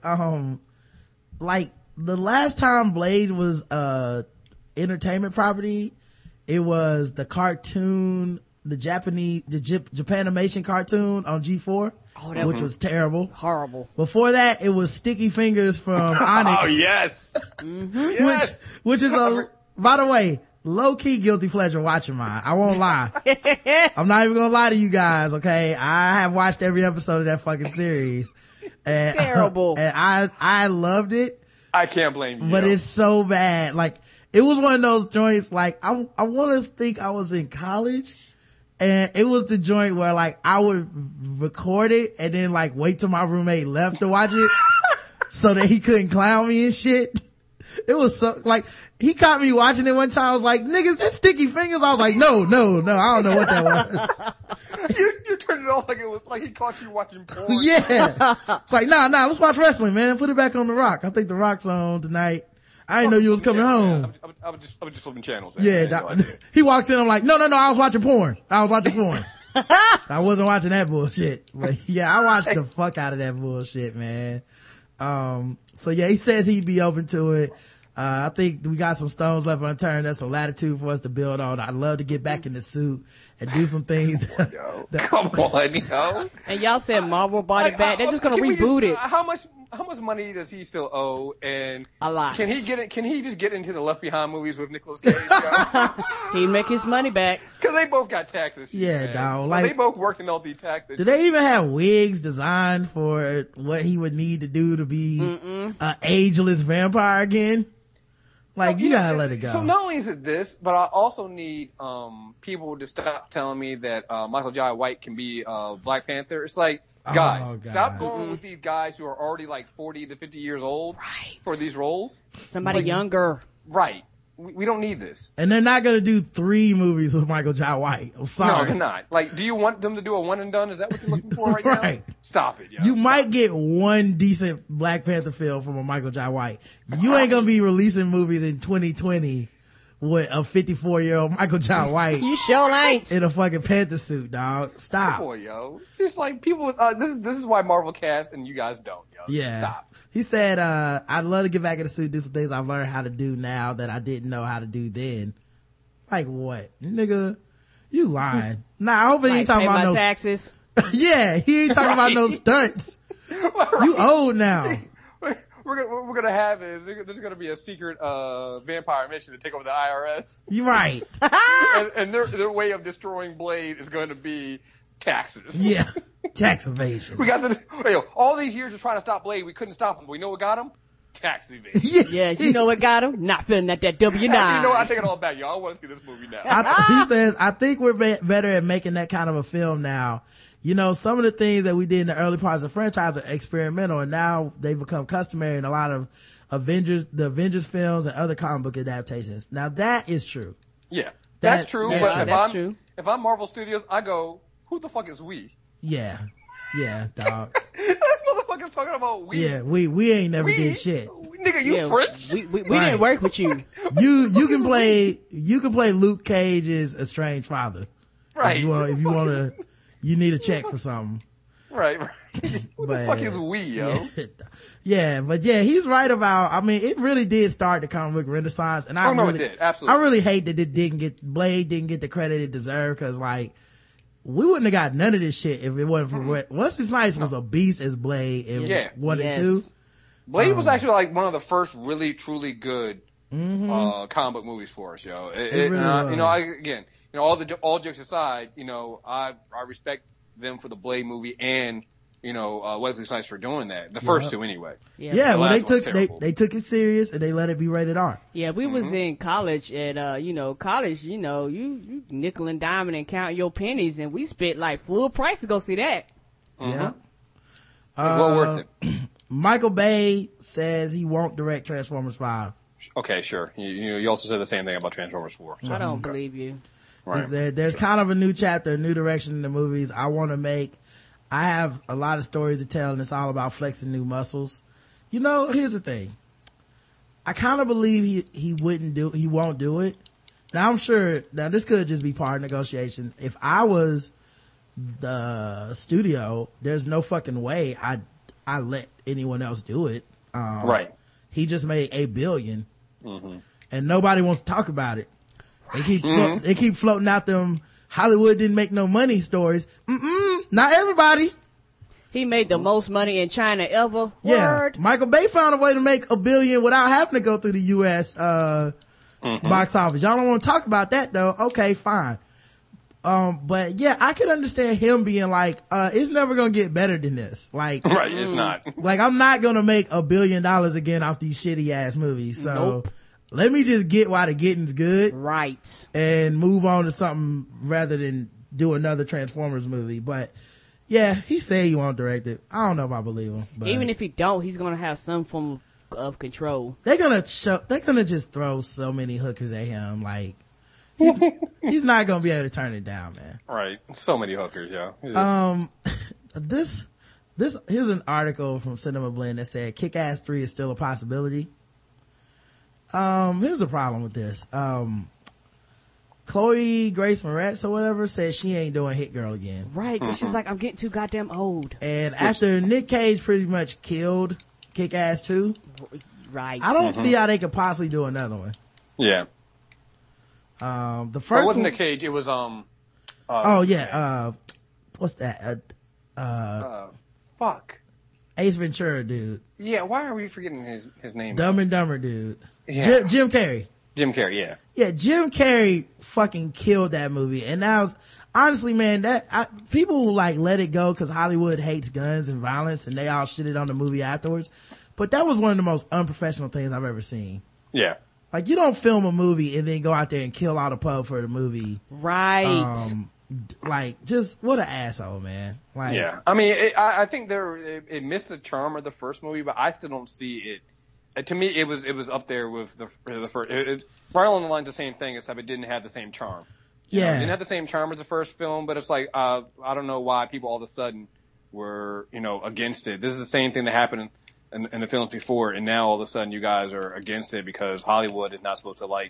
like the last time Blade was entertainment property, it was the cartoon, the Japanimation cartoon on G4, which was terrible. Horrible. Before that, it was Sticky Fingers from Onyx. Oh, yes. Yes. Which is by the way, low key guilty pleasure watching mine. I won't lie. I'm not even gonna lie to you guys, okay? I have watched every episode of that fucking series. And, Terrible. And I loved it, I can't blame you. but yo. it's so bad. Like, it was one of those joints, like, I want to think I was in college, and it was the joint where like I would record it and then like wait till my roommate left to watch it so that he couldn't clown me and shit. It was so, like, he caught me watching it one time. I was like, niggas, that's Sticky Fingers. I was like, no, I don't know what that was. you turned it off like it was like he caught you watching porn. Yeah. It's like, nah, let's watch wrestling, man. Put it back on The Rock. I think The Rock's on tonight. I didn't know you was coming home. I was just flipping channels. Yeah, he walks in. I'm like, no, I was watching porn. I wasn't watching that bullshit. But yeah, I watched the fuck out of that bullshit, man. So yeah, he says he'd be open to it. I think we got some stones left unturned. That's some latitude for us to build on. I'd love to get back in the suit and do some things. Come on, yo. And y'all said Marvel bought it back. They're just gonna Can we reboot it. How much money does he still owe? And A lot. Can he just get into the Left Behind movies with Nicolas Cage? Because He make his money back. they both got taxes. Yeah, man. dawg, So like- they both working all these taxes. Do they even have wigs designed for what he would need to do to be an ageless vampire again? Like, you gotta let it go. So not only is it this, but I also need people to stop telling me that Michael Jai White can be Black Panther. It's like, guys, Oh, God. stop going with these guys who are already like 40 to 50 years old for these roles. Somebody younger. Right. We don't need this. And they're not gonna do 3 movies with Michael Jai White. I'm No, sorry. they're not. Like, do you want them to do a one and done? Is that what you're looking for right, Right. now? Stop it, yo. You might get one decent Black Panther film from a Michael Jai White. You ain't gonna be releasing movies in 2020 with a 54-year-old Michael John White. You sure ain't. In a fucking Panther suit, dog. Stop. Boy, yo. It's just like people, this is why Marvel cast and you guys don't, yo. Yeah. Stop. He said, I'd love to get back in the suit, do some things I've learned how to do now that I didn't know how to do then. Like what? Nigga, you lying. Nah, I hope he ain't talking about no taxes. Yeah, he ain't talking about no stunts. Right. You old now. What we're gonna have is there's gonna be a secret vampire mission to take over the IRS. You right. and their way of destroying Blade is going to be taxes. Yeah, tax evasion. We got all these years of trying to stop Blade, we couldn't stop him. We know what got him? Tax evasion. Yeah, you know what got him? Not feeling that W9. You know, I take it all back, y'all. I want to see this movie now. He says, I think we're better at making that kind of a film now. You know, some of the things that we did in the early parts of the franchise are experimental, and now they've become customary in a lot of the Avengers films and other comic book adaptations. Now that is true. Yeah, that's true. That's But if I'm Marvel Studios, I go, who the fuck is we? Yeah, dog. This motherfucker's talking about we. Yeah, we ain't never did shit. Nigga, you French? We didn't work with you. You can play Luke Cage's estranged father. Right. If you want to, you need a check for something. Right. Who the fuck is we, yo? Yeah, but yeah, he's right about, I mean, it really did start the comic book renaissance, and it did. Absolutely. I really hate that Blade didn't get the credit it deserved, cause like, we wouldn't have got none of this shit if it wasn't for Wesley Snipes was a beast as Blade in 1 and 2. Blade was actually like one of the first really truly good comic book movies for us, yo. All jokes aside, I respect them for the Blade movie and Wesley Snipes for doing that. The first two anyway. Yeah, well they took it serious and they let it be rated R. Yeah, we was in college and college, you nickel and diming and counting your pennies, and we spent like full price to go see that. Yeah. Well worth it. Michael Bay says he won't direct Transformers 5. Okay, sure. You also said the same thing about Transformers 4. I don't believe you. Right. There's kind of a new chapter, a new direction in the movies I want to make. I have a lot of stories to tell, and it's all about flexing new muscles. Here's the thing. I kind of believe he won't do it. Now I'm sure, this could just be part of negotiation. If I was the studio, there's no fucking way I let anyone else do it. Right. He just made $1 billion, and nobody wants to talk about it. They keep floating out them Hollywood didn't make no money stories. Not everybody. He made the most money in China ever. Yeah. Word. Michael Bay found a way to make $1 billion without having to go through the U.S. box office. Y'all don't want to talk about that though. Okay, fine. But yeah, I could understand him being like, it's never gonna get better than this. Like, right, it's not. Like, I'm not gonna make $1 billion again off these shitty ass movies. So nope. Let me just get while the getting's good. Right. And move on to something rather than do another Transformers movie. But yeah, he said he won't direct it. I don't know if I believe him. But even if he don't, he's gonna have some form of control. They're gonna just throw so many hookers at him. Like, he's not gonna be able to turn it down, man. Right. So many hookers, yo. Here's an article from Cinema Blend that said Kick-Ass 3 is still a possibility. Here's the problem with this. Chloe Grace Moretz or whatever says she ain't doing Hit Girl again. Right. She's like, I'm getting too goddamn old. And after Nick Cage pretty much killed Kick-Ass 2. Right. I don't see how they could possibly do another one. Yeah. The first it wasn't Nick Cage, it was, what's that? Fuck. Ace Ventura dude. Yeah, why are we forgetting his name? Dumb and Dumber dude. Yeah. Jim Carrey. Jim Carrey, yeah. Yeah, Jim Carrey fucking killed that movie. And now, honestly, man, people like let it go because Hollywood hates guns and violence and they all shitted on the movie afterwards. But that was one of the most unprofessional things I've ever seen. Yeah. Like, you don't film a movie and then go out there and kill all the pub for the movie. Right. Like, just, what an asshole, man. Like, yeah. I mean, I think it missed the charm of the first movie, but I still don't see it. To me, it was up there with the first. Right along the lines of the same thing, except it didn't have the same charm. Yeah. It didn't have the same charm as the first film, but it's like, I don't know why people all of a sudden were, against it. This is the same thing that happened in the films before, and now all of a sudden you guys are against it because Hollywood is not supposed to like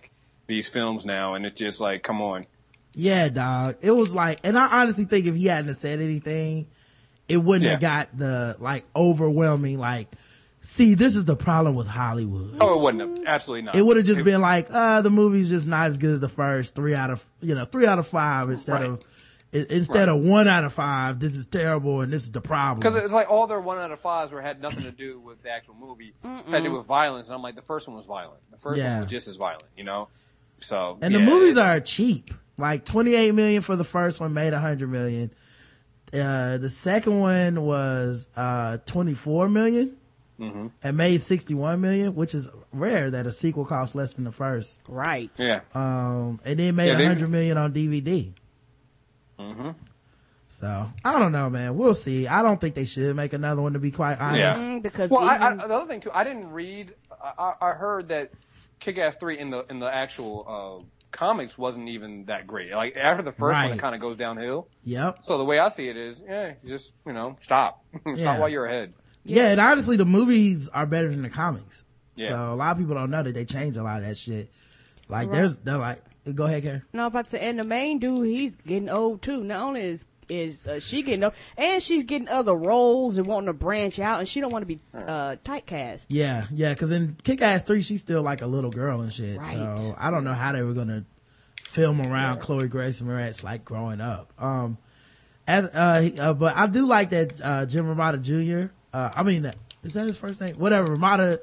these films now, and it's just like, come on. Yeah, dog. It was like, and I honestly think if he hadn't have said anything, it wouldn't have got the, like, overwhelming, like, see, this is the problem with Hollywood. Oh, it wouldn't have. Absolutely not. It would have just been like, the movie's just not as good as the first 3 out of 5 instead of 1 out of 5. This is terrible and this is the problem. Because it's like all their 1 out of 5s had nothing to do with the actual movie. It had to do with violence. And I'm like, the first one was violent. The first one was just as violent, you know? So. And the movies are cheap. Like 28 million for the first one, made 100 million. The second one was 24 million. Mm-hmm. And made 61 million, which is rare that a sequel costs less than the first. Right. Yeah. And then made 100 million on DVD. Mm-hmm. So I don't know, man. We'll see. I don't think they should make another one, to be quite honest. Yeah. Because the other thing too, I didn't read. I heard that Kick-Ass 3 in the actual comics wasn't even that great. Like after the first one, it kind of goes downhill. Yep. So the way I see it is, just stop, stop while you're ahead. Yeah, and honestly, the movies are better than the comics. Yeah. So a lot of people don't know that they changed a lot of that shit. Like they're like, go ahead, Karen. No, I'm about to say, and the main dude, he's getting old too. Not only is she getting old, and she's getting other roles and wanting to branch out, and she don't want to be typecast. Yeah, because in Kick-Ass 3, she's still like a little girl and shit. Right. So I don't know how they were gonna film around Chloe Grace Moretz like growing up. But I do like that Jim Ramada Jr. Is that his first name? Whatever, Romita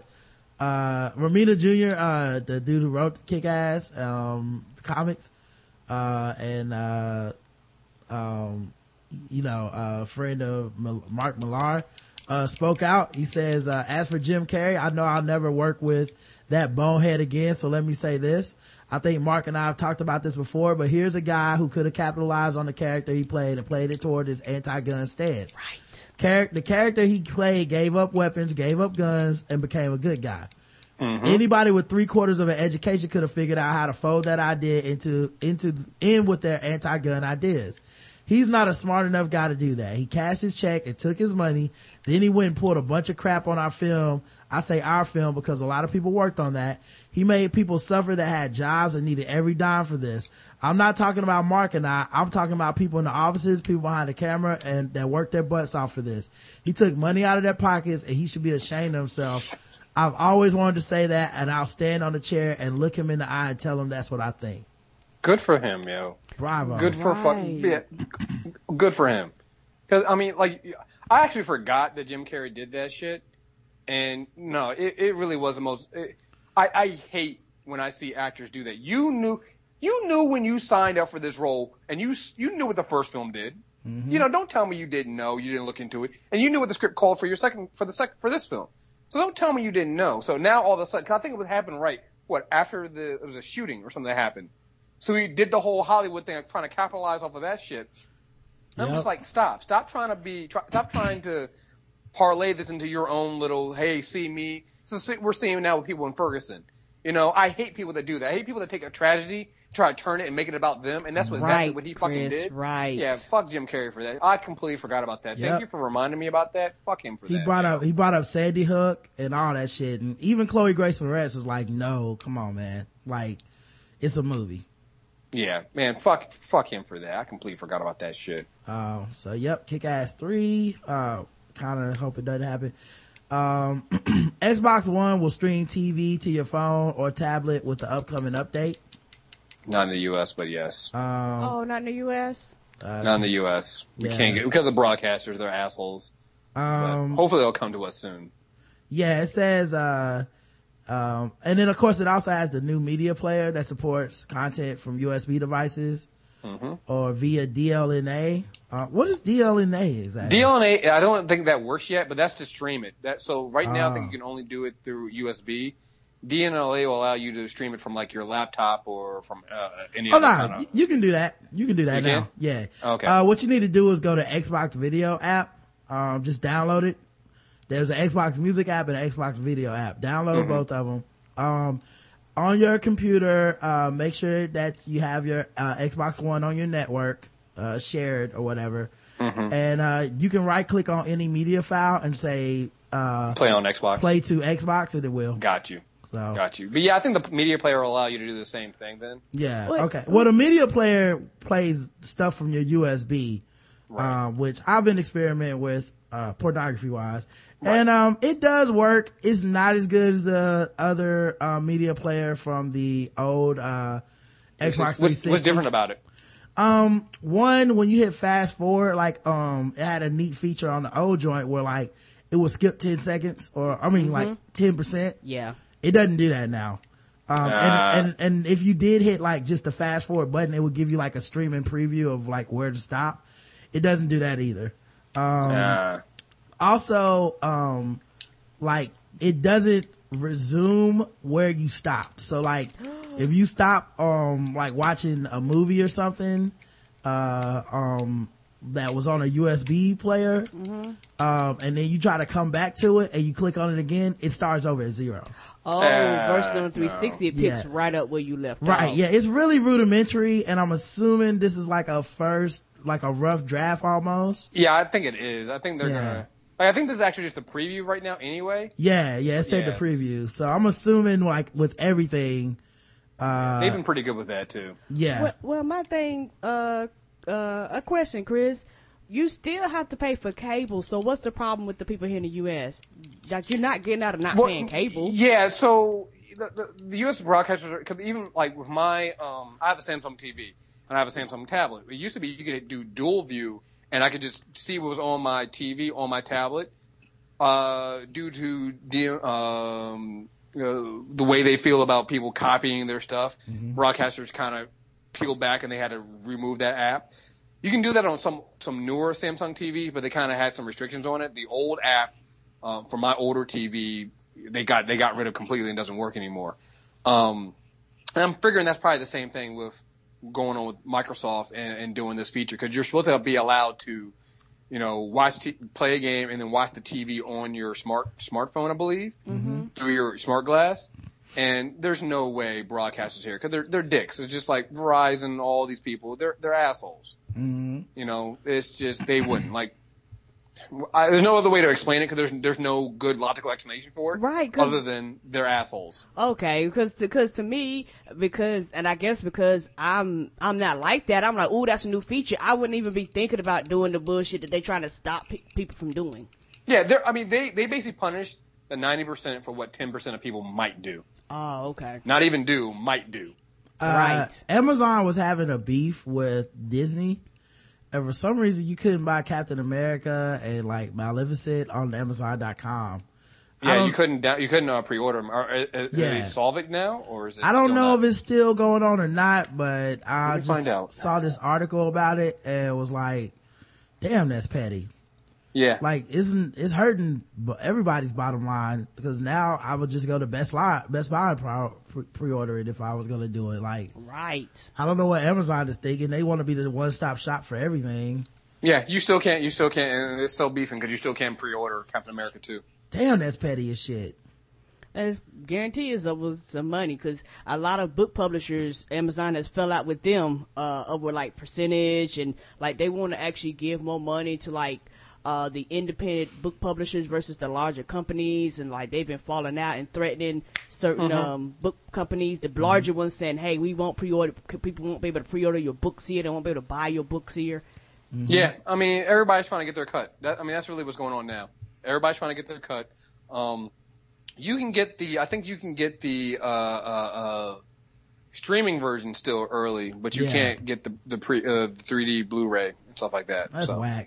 Jr., the dude who wrote Kick-Ass, the comics, and friend of Mark Millar, spoke out. He says, as for Jim Carrey, I know I'll never work with that bonehead again, so let me say this. I think Mark and I have talked about this before, but here's a guy who could have capitalized on the character he played and played it toward his anti-gun stance. Right. The character he played gave up weapons, gave up guns, and became a good guy. Mm-hmm. Anybody with 3/4 of an education could have figured out how to fold that idea in with their anti-gun ideas. He's not a smart enough guy to do that. He cashed his check and took his money. Then he went and pulled a bunch of crap on our film. I say our film because a lot of people worked on that. He made people suffer that had jobs and needed every dime for this. I'm not talking about Mark and I'm talking about people in the offices, people behind the camera, and that worked their butts off for this. He took money out of their pockets and he should be ashamed of himself. I've always wanted to say that, and I'll stand on the chair and look him in the eye and tell him that's what I think. Good for him, yo. Bravo. Good for good for him. Because I actually forgot that Jim Carrey did that shit, and no, it really was the most. I hate when I see actors do that. You knew when you signed up for this role, and you knew what the first film did. Mm-hmm. Don't tell me you didn't know. You didn't look into it, and you knew what the script called for for this film. So don't tell me you didn't know. So now all of a sudden, 'cause I think it was happening after it was a shooting or something that happened. So he did the whole Hollywood thing, trying to capitalize off of that shit. I'm just like, stop trying to parlay this into your own little, hey, see me. So we're seeing now with people in Ferguson. I hate people that do that. I hate people that take a tragedy, try to turn it and make it about them, and that's exactly what he fucking did. Right. Yeah, fuck Jim Carrey for that. I completely forgot about that. Yep. Thank you for reminding me about that. Fuck him for that. He brought up Sandy Hook and all that shit, and even Chloe Grace Moretz was like, no, come on, man. Like, it's a movie. Yeah, man, fuck him for that. I completely forgot about that shit. So yep, Kick-Ass 3, kind of hope it doesn't happen. Xbox One will stream TV to your phone or tablet with the upcoming update. Not in the U.S., but yes. Not in the U.S.? Not in the U.S. We can't get, because of broadcasters, they're assholes. But hopefully they'll come to us soon. Yeah, it says, and then of course it also has the new media player that supports content from USB devices, or via DLNA. What is DLNA exactly? DLNA, I don't think that works yet, but that's to stream it. So right now I think you can only do it through USB. DLNA will allow you to stream it from like your laptop or from any other kind of... You can do that. You can do that now. Yeah. Okay. What you need to do is go to Xbox Video app. Just download it. There's an Xbox Music app and an Xbox Video app. Download both of them. On your computer, make sure that you have your Xbox One on your network, shared or whatever. And you can right click on any media file and say play on Xbox. Play to Xbox, and it will. Got you. So got you. But yeah, I think the media player will allow you to do the same thing then. Yeah. Okay. Well, the media player plays stuff from your USB, Right. which I've been experimenting with, pornography wise. Right. And, it does work. It's not as good as the other, media player from the old, Xbox 360. What's different about it? One, when you hit fast forward, like, it had a neat feature on the old joint where like, it will skip 10 seconds like 10%. Yeah. It doesn't do that now. And if you did hit like just the fast forward button, it would give you like a streaming preview of like where to stop. It doesn't do that either. Also, like it doesn't resume where you stopped. So like if you stop, like watching a movie or something, that was on a USB player, and then you try to come back to it and you click on it again, it starts over at 0. Oh, versus on 360, it picks right up where you left off. Right, yeah, it's really rudimentary, and I'm assuming this is like a rough draft almost. Yeah, I think it is. I think they're gonna. I think this is actually just a preview right now anyway. Yeah, it said the preview. So I'm assuming like with everything, they've been pretty good with that too. Yeah. Well, my thing, a question, Chris. You still have to pay for cable, so what's the problem with the people here in the U.S.? Like, you're not getting out of not paying cable. Yeah, so the U.S. broadcasters, because even like with my, I have a Samsung TV and I have a Samsung tablet. It used to be you could do dual view and I could just see what was on my TV, on my tablet, due to the way they feel about people copying their stuff. Broadcasters kind of peeled back and they had to remove that app. You can do that on some newer Samsung TV, but they kind of had some restrictions on it. The old app, for my older TV, they got rid of completely and doesn't work anymore. And I'm figuring that's probably the same thing with going on with Microsoft and doing this feature, because you're supposed to be allowed to, play a game and then watch the TV on your smartphone, I believe, through your smart glass. And there's no way broadcasters here, because they're dicks. It's just like Verizon, all these people, they're assholes. It's just, they wouldn't like. There's no other way to explain it, because there's no good logical explanation for it, right? Other than they're assholes. Okay, because to me, and I guess because I'm not like that. I'm like, ooh, that's a new feature. I wouldn't even be thinking about doing the bullshit that they're trying to stop people from doing. Yeah, they basically punish the 90% for what 10% of people might do. Oh, okay. Not even do, might do. Right. Amazon was having a beef with Disney, and for some reason you couldn't buy Captain America and like Maleficent on Amazon.com. Yeah, you couldn't pre-order them. Did they solve it now, or is it? I don't know if it's still going on or not, but I find out. Saw this article about it and was like, damn, that's petty. Yeah. Like, it's hurting everybody's bottom line, because now I would just go to Best Buy and pre-order it if I was gonna do it. Like, right. I don't know what Amazon is thinking. They want to be the one-stop shop for everything. Yeah, you still can't, and it's still beefing because you still can't pre-order Captain America 2. Damn, that's petty as shit. And it's guaranteed is over some money, because a lot of book publishers, Amazon has fell out with them, over like percentage, and like they want to actually give more money to like, the independent book publishers versus the larger companies, and like they've been falling out and threatening certain book companies, the larger ones, saying, hey, we won't pre-order, people won't be able to pre-order your books here, they won't be able to buy your books here. Yeah, I mean, everybody's trying to get their cut. That's really what's going on now. Everybody's trying to get their cut. You can get the streaming version still early, but you can't get the 3D Blu-ray and stuff like that. That's whack.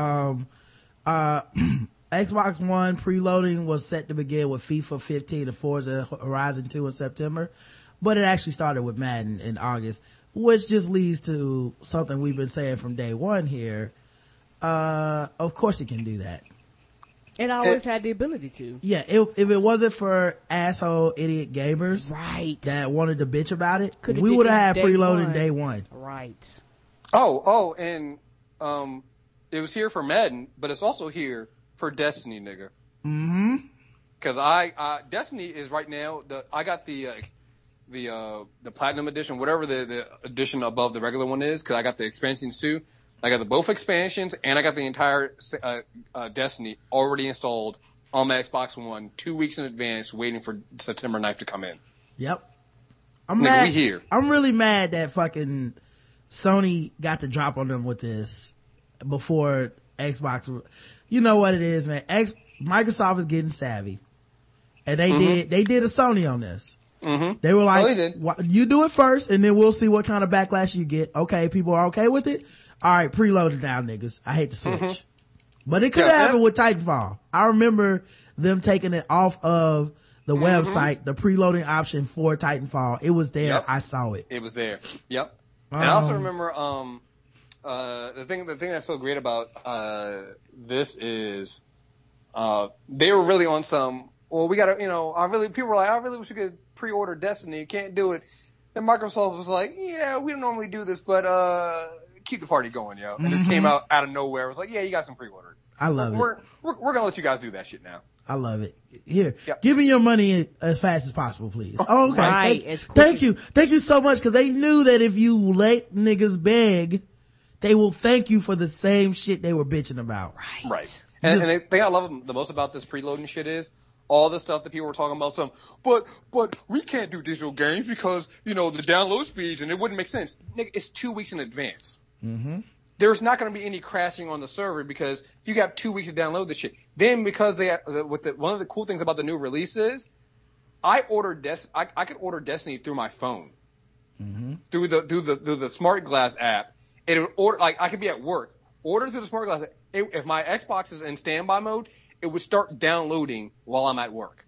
Xbox One preloading was set to begin with FIFA 15 and Forza Horizon 2 in September, but it actually started with Madden in August, which just leads to something we've been saying from day one here. Of course it can do that. It always had the ability to. Yeah, if it wasn't for asshole idiot gamers, right, that wanted to bitch about it, we would have had preloading day one. Right. Oh, and it was here for Madden, but it's also here for Destiny, nigga. Because Destiny is right now. I got the Platinum Edition, whatever the edition above the regular one is, because I got the expansions too. I got both expansions, and I got the entire Destiny already installed on my Xbox One 2 weeks in advance, waiting for September 9th to come in. Yep. I'm Nigga, mad. we here. I'm really mad that fucking Sony got the drop on them with this before Xbox. You know what it is, man. Microsoft is getting savvy, and they did a Sony on this. Mm-hmm. They were like, they did. you do it first, and then we'll see what kind of backlash you get. Okay, people are okay with it. All right, preload it down, niggas. I hate to switch. But it could have happened with Titanfall. I remember them taking it off of the website, the preloading option for Titanfall. It was there. Yep. I saw it. It was there. Yep. And I also remember the thing that's so great about this is they were really on some, well, we gotta, people were like, I really wish we could pre-order Destiny. You can't do it. And Microsoft was like, yeah, we don't normally do this, but keep the party going, yo. And this came out of nowhere. It was like, yeah, you got some pre-ordered. I love it. We're gonna let you guys do that shit now. I love it. Here, Yep. give me your money as fast as possible, please. Oh, okay. Right. Thank you. Thank you so much, because they knew that if you let niggas beg, they will thank you for the same shit they were bitching about. Right. And the thing I love the most about this preloading shit is all the stuff that people were talking about. But we can't do digital games because, the download speeds and it wouldn't make sense. Nigga, it's 2 weeks in advance. Mm-hmm. There's not going to be any crashing on the server because you got 2 weeks to download this shit. Then because one of the cool things about the new release is I could order Destiny through my phone. Mm-hmm. Through the Smart Glass app. It would order, like, I could be at work, order through the Smart Glass. If my Xbox is in standby mode, it would start downloading while I'm at work.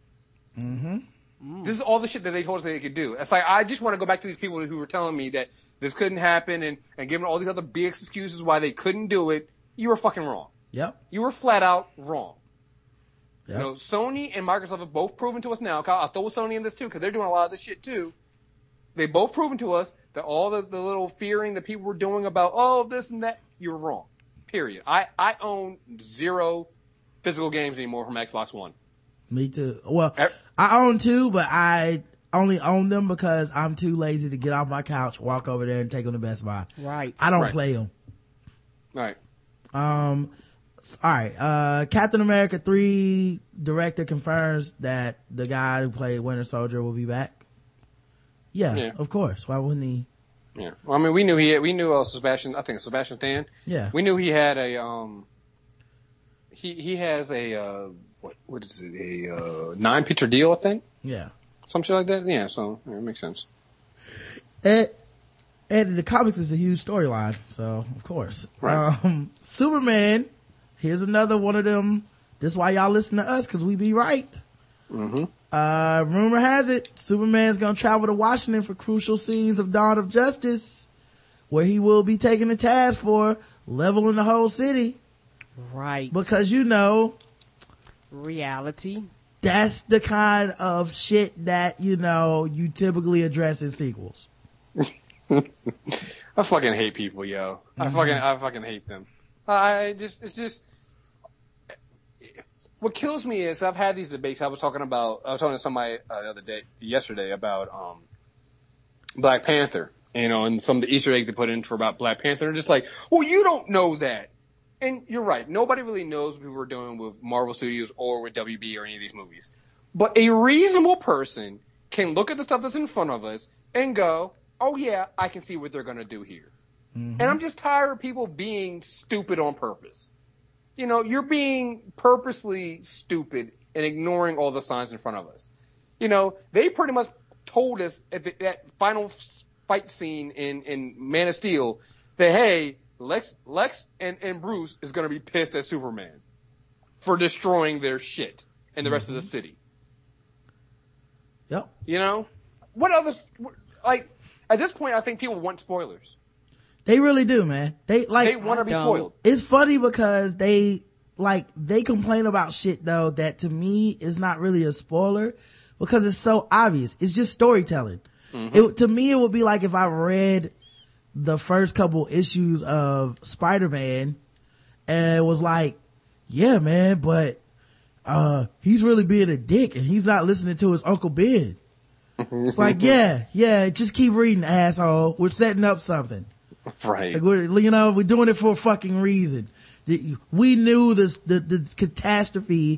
Mm-hmm. This is all the shit that they told us that they could do. It's like, I just want to go back to these people who were telling me that this couldn't happen and giving all these other big excuses why they couldn't do it. You were fucking wrong. Yep. You were flat out wrong. Yep. Sony and Microsoft have both proven to us now. I'll throw Sony in this too because they're doing a lot of this shit too. They've both proven to us that all the little fearing that people were doing about, this and that, you were wrong. Period. I own 0 physical games anymore from Xbox One. Me too. Well, I own 2, but I only own them because I'm too lazy to get off my couch, walk over there and take them to Best Buy. Right. I don't play them. Right. All right. Captain America 3 director confirms that the guy who played Winter Soldier will be back. Yeah, of course. Why wouldn't he? Yeah. Well, I mean, we knew Sebastian Stan. Yeah. We knew he had a, he has a, what is it? A 9-picture deal, I think. Yeah. Some shit like that. Yeah. So it makes sense. And the comics is a huge storyline. So of course. Right. Superman. Here's another one of them. This is why y'all listen to us, cause we be right. Mm-hmm. Rumor has it, Superman's gonna travel to Washington for crucial scenes of Dawn of Justice, where he will be taking the task for leveling the whole city. Right. Because reality. That's the kind of shit that, you typically address in sequels. I fucking hate people, yo. Mm-hmm. I fucking hate them. It's just, what kills me is I've had these debates. I was talking to somebody yesterday about Black Panther, and some of the Easter egg they put in for about Black Panther. They're just like, well, you don't know that. And you're right. Nobody really knows what people are doing with Marvel Studios or with WB or any of these movies. But a reasonable person can look at the stuff that's in front of us and go, oh yeah, I can see what they're going to do here. Mm-hmm. And I'm just tired of people being stupid on purpose. You're being purposely stupid and ignoring all the signs in front of us. They pretty much told us at that final fight scene in Man of Steel that, hey, Lex and Bruce is going to be pissed at Superman for destroying their shit and the rest of the city. Yep. What others, like, at this point, I think people want spoilers. They really do, man. They want to be spoiled. It's funny because they complain about shit though that to me is not really a spoiler because it's so obvious. It's just storytelling. Mm-hmm. To me, it would be like if I read the first couple issues of Spider-Man and was like, yeah, man, but, he's really being a dick and he's not listening to his Uncle Ben. It's like, yeah, just keep reading, asshole. We're setting up something. Right. Like we're doing it for a fucking reason. We knew the catastrophe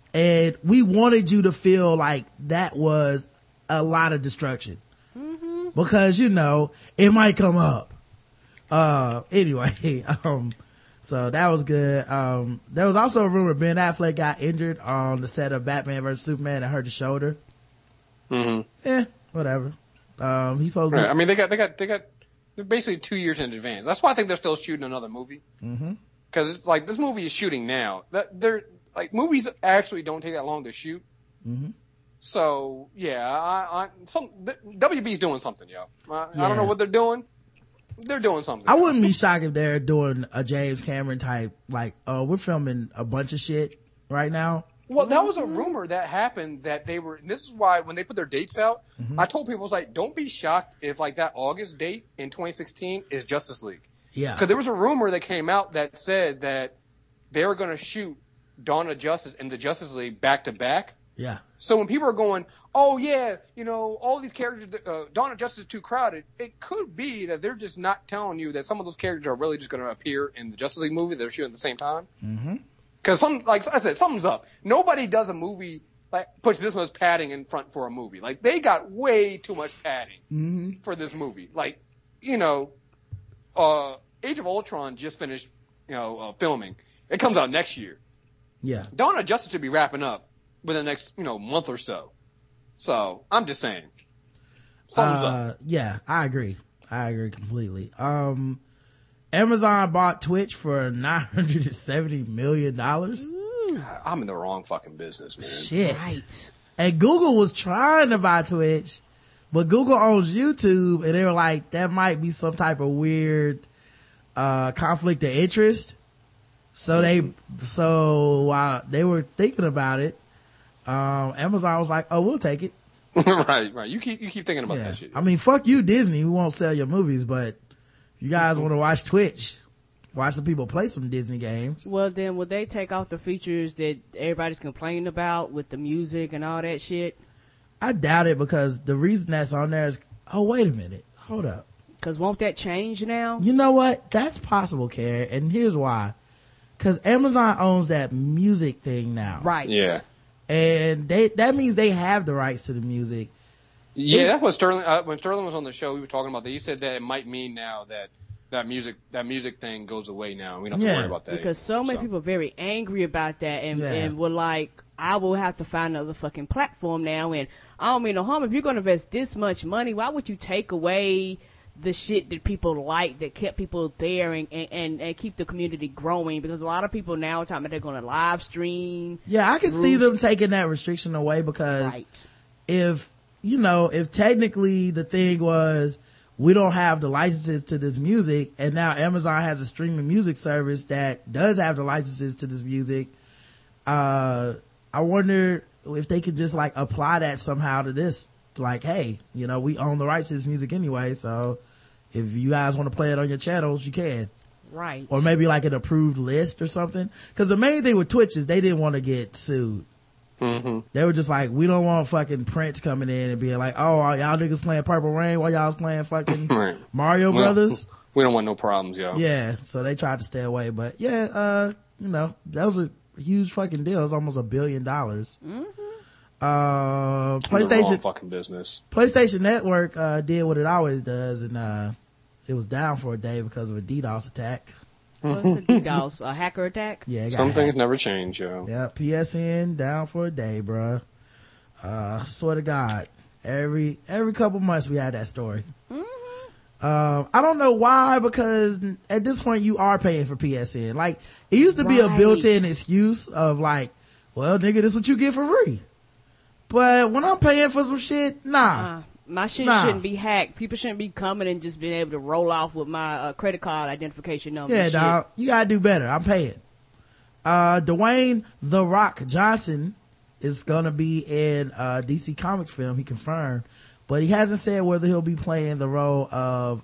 And we wanted you to feel like that was a lot of destruction. Because, you know, it might come up. Anyway, so that was good. There was also a rumor Ben Affleck got injured on the set of Batman vs Superman and hurt his shoulder. Whatever. He's supposed to. I mean, they're basically 2 years in advance. That's why I think they're still shooting another movie. Because it's like this movie is shooting now. They're like movies actually don't take that long to shoot. So yeah, WB's doing something, yo. I don't know what they're doing. They're doing something. I wouldn't be shocked if they're doing a James Cameron type, like, we're filming a bunch of shit right now. Well, that was a rumor that happened that they were, and this is why when they put their dates out, I told people, I was like, don't be shocked if like that August date in 2016 is Justice League. Yeah. Because there was a rumor that came out that said that they were going to shoot Dawn of Justice and the Justice League back to back. Yeah. So when people are going, oh yeah, you know, all these characters, Dawn of Justice is too crowded, it could be that they're just not telling you that some of those characters are really just going to appear in the Justice League movie they're shooting at the same time. Because like I said, something's up. Nobody does a movie like puts this much padding in front for a movie. Like they got way too much padding for this movie. Like, you know, Age of Ultron just finished, you know, filming. It comes out next year. Yeah. Dawn of Justice should be wrapping up within the next, you know, month or so. So I'm just saying, something's up. Yeah, I agree completely. Amazon bought Twitch for $970 million. I'm in the wrong fucking business, man. Shit. Right. And Google was trying to buy Twitch, but Google owns YouTube, and they were like, that might be some type of weird conflict of interest. So while they were thinking about it, Amazon was like, oh, we'll take it. right. You keep thinking about that shit. I mean, fuck you, Disney. We won't sell your movies, but if you guys want to watch Twitch, watch some people play some Disney games. Well, then would they take off the features that everybody's complaining about with the music and all that shit? I doubt it, because the reason that's on there is, oh, wait a minute. Hold up. Because won't that change now? You know what? That's possible, Karen. And here's why. Because Amazon owns that music thing now. Right. Yeah. And that means they have the rights to the music. Yeah, that's what Sterling, when Sterling was on the show, we were talking about that. He said that it might mean now that music thing goes away now. We don't have to worry about that. Because so many people are very angry about that and were like, I will have to find another fucking platform now. And I don't mean no harm. If you're going to invest this much money, why would you take away the shit that people like, that kept people there and keep the community growing? Because a lot of people now are talking about they're going to live stream. Yeah, I can see them taking that restriction away, because if technically the thing was, we don't have the licenses to this music, and now Amazon has a streaming music service that does have the licenses to this music, I wonder if they could just like apply that somehow to this. Like, hey, you know, we own the rights to this music anyway, so if you guys want to play it on your channels, you can. Right. Or maybe like an approved list or something. Because the main thing with Twitch is they didn't want to get sued. They were just like, we don't want fucking Prince coming in and being like, oh, y'all niggas playing Purple Rain while y'all was playing fucking Mario Brothers. We don't want no problems, yo. Yeah, so they tried to stay away. But yeah, you know, that was a huge fucking deal. It was almost $1 billion. PlayStation fucking business. PlayStation Network did what it always does, and it was down for a day because of a DDoS attack. What's a DDoS? A hacker attack? Yeah, some things never change, yo. Yeah, PSN down for a day, bruh. Swear to God, every couple months we had that story. I don't know why, because at this point you are paying for PSN. Like, it used to be a built-in excuse of like, well, nigga, this is what you get for free. But when I'm paying for some shit, nah. My shit shouldn't be hacked. People shouldn't be coming and just being able to roll off with my credit card identification number. Yeah, dog. You gotta do better. I'm paying. Dwayne "The Rock" Johnson is gonna be in DC Comics film. He confirmed, but he hasn't said whether he'll be playing the role of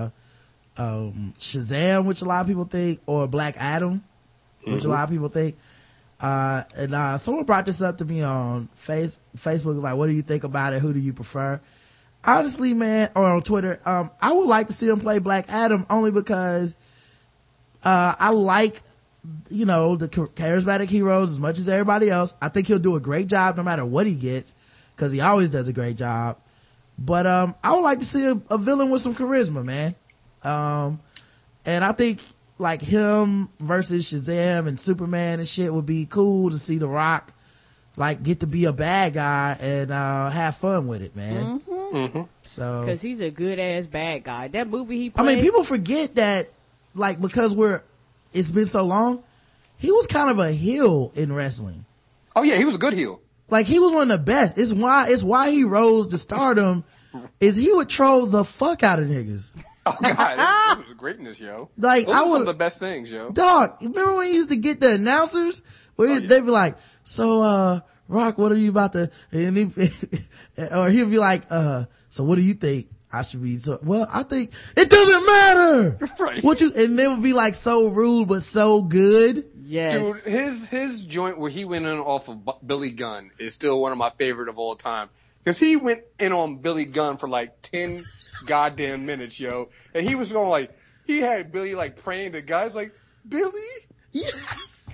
Shazam, which a lot of people think, or Black Adam, which a lot of people think. And someone brought this up to me on Facebook. Was like, what do you think about it? Who do you prefer? Honestly, man, or on Twitter, I would like to see him play Black Adam only because I like you know, the charismatic heroes as much as everybody else. I think he'll do a great job no matter what he gets, because he always does a great job. But I would like to see a villain with some charisma, man. And I think like him versus Shazam and Superman and shit would be cool to see The Rock like get to be a bad guy and have fun with it, man. So because he's a good ass bad guy. That movie he played, I mean, people forget that, like, because it's been so long, he was kind of a heel in wrestling. Oh yeah, he was a good heel. Like, he was one of the best. It's why he rose to stardom, is he would troll the fuck out of niggas. Oh god, it was greatness, yo. Like, those are some of the best things, yo. Dog, remember when he used to get the announcers where they'd be like, so Rock, what are you about to, and or he'll be like, so what do you think I should be? So, well, I think it doesn't matter. Right. And they would be like so rude but so good. yes, Dude, his joint where he went in off of Billy Gunn is still one of my favorite of all time. Because he went in on Billy Gunn for like 10 goddamn minutes, yo. And he was going like, he had Billy like praying to guys like, Billy? Yes.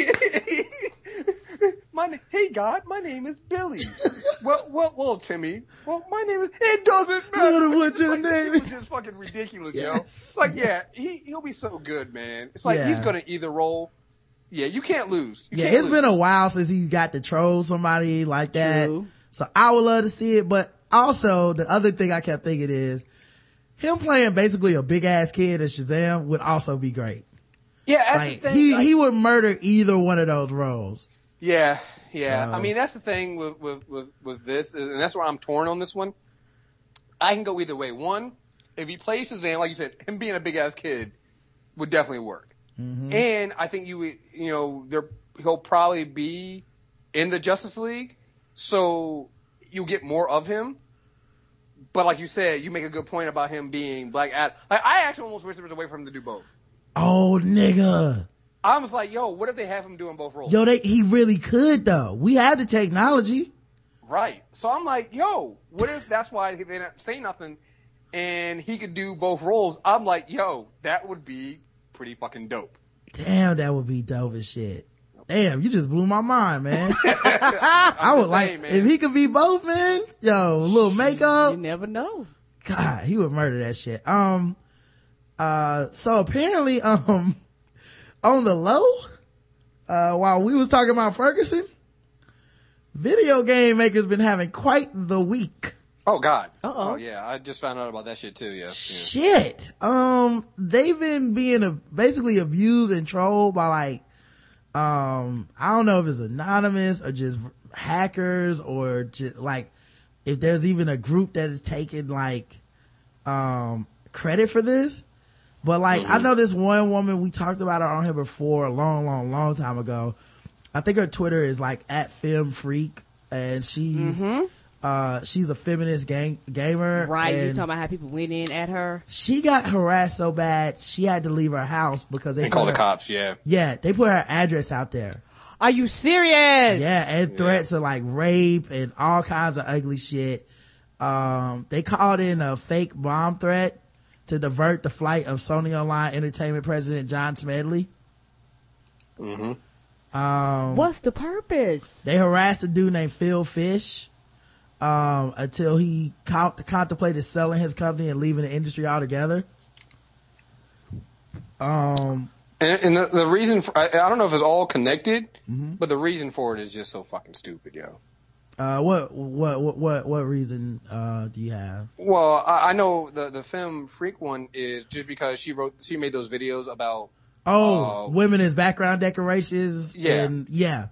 Hey God, my name is Billy. well, Timmy. Well, my name is, it doesn't matter. What your name is? It was just fucking ridiculous, Yes. yo. Like, yeah, he'll be so good, man. It's like, he's gonna either roll. Yeah, you can't lose. It's been a while since he got to troll somebody like that. True. So I would love to see it, but also the other thing I kept thinking is him playing basically a big ass kid as Shazam would also be great. Yeah, that's Like, the thing. he would murder either one of those roles. Yeah. So- I mean, that's the thing with this, and that's where I'm torn on this one. I can go either way. One, if he plays Shazam, like you said, him being a big ass kid would definitely work. And I think he'll probably be in the Justice League, so you'll get more of him. But like you said, you make a good point about him being Black Adam. Like, I actually almost wish there was a way for him to do both. Oh, nigga. I was like, yo, what if they have him doing both roles? Yo, he really could though. We have the technology. Right. So I'm like, yo, what if that's why they didn't say nothing and he could do both roles? I'm like, yo, that would be pretty fucking dope. Damn, that would be dope as shit. Damn, you just blew my mind, man. I would like, man. if he could be both, man, yo, a little makeup. you never know. God, he would murder that shit. So apparently, on the low, while we was talking about Ferguson, video game makers been having quite the week. Oh God. Uh-oh. Oh yeah, I just found out about that shit too. Yeah. Shit. They've been being basically abused and trolled by like, I don't know if it's anonymous or just hackers or just like, if there's even a group that is taking like, credit for this. But like, I know this one woman, we talked about her on here before a long time ago. I think her Twitter is like @FemFreak, and she's a feminist gamer. Right, you talking about how people went in at her? She got harassed so bad, she had to leave her house because they call the cops, yeah. Yeah, they put her address out there. Are you serious? Yeah, and threats of like rape and all kinds of ugly shit. They called in a fake bomb threat to divert the flight of Sony Online Entertainment president John Smedley. What's the purpose? They harassed a dude named Phil Fish until he contemplated selling his company and leaving the industry altogether. And the reason for, I don't know if it's all connected, but the reason for it is just so fucking stupid, yo. What reason do you have? Well, I know the Femme Freak one is just because she made those videos about women as background decorations. And yep.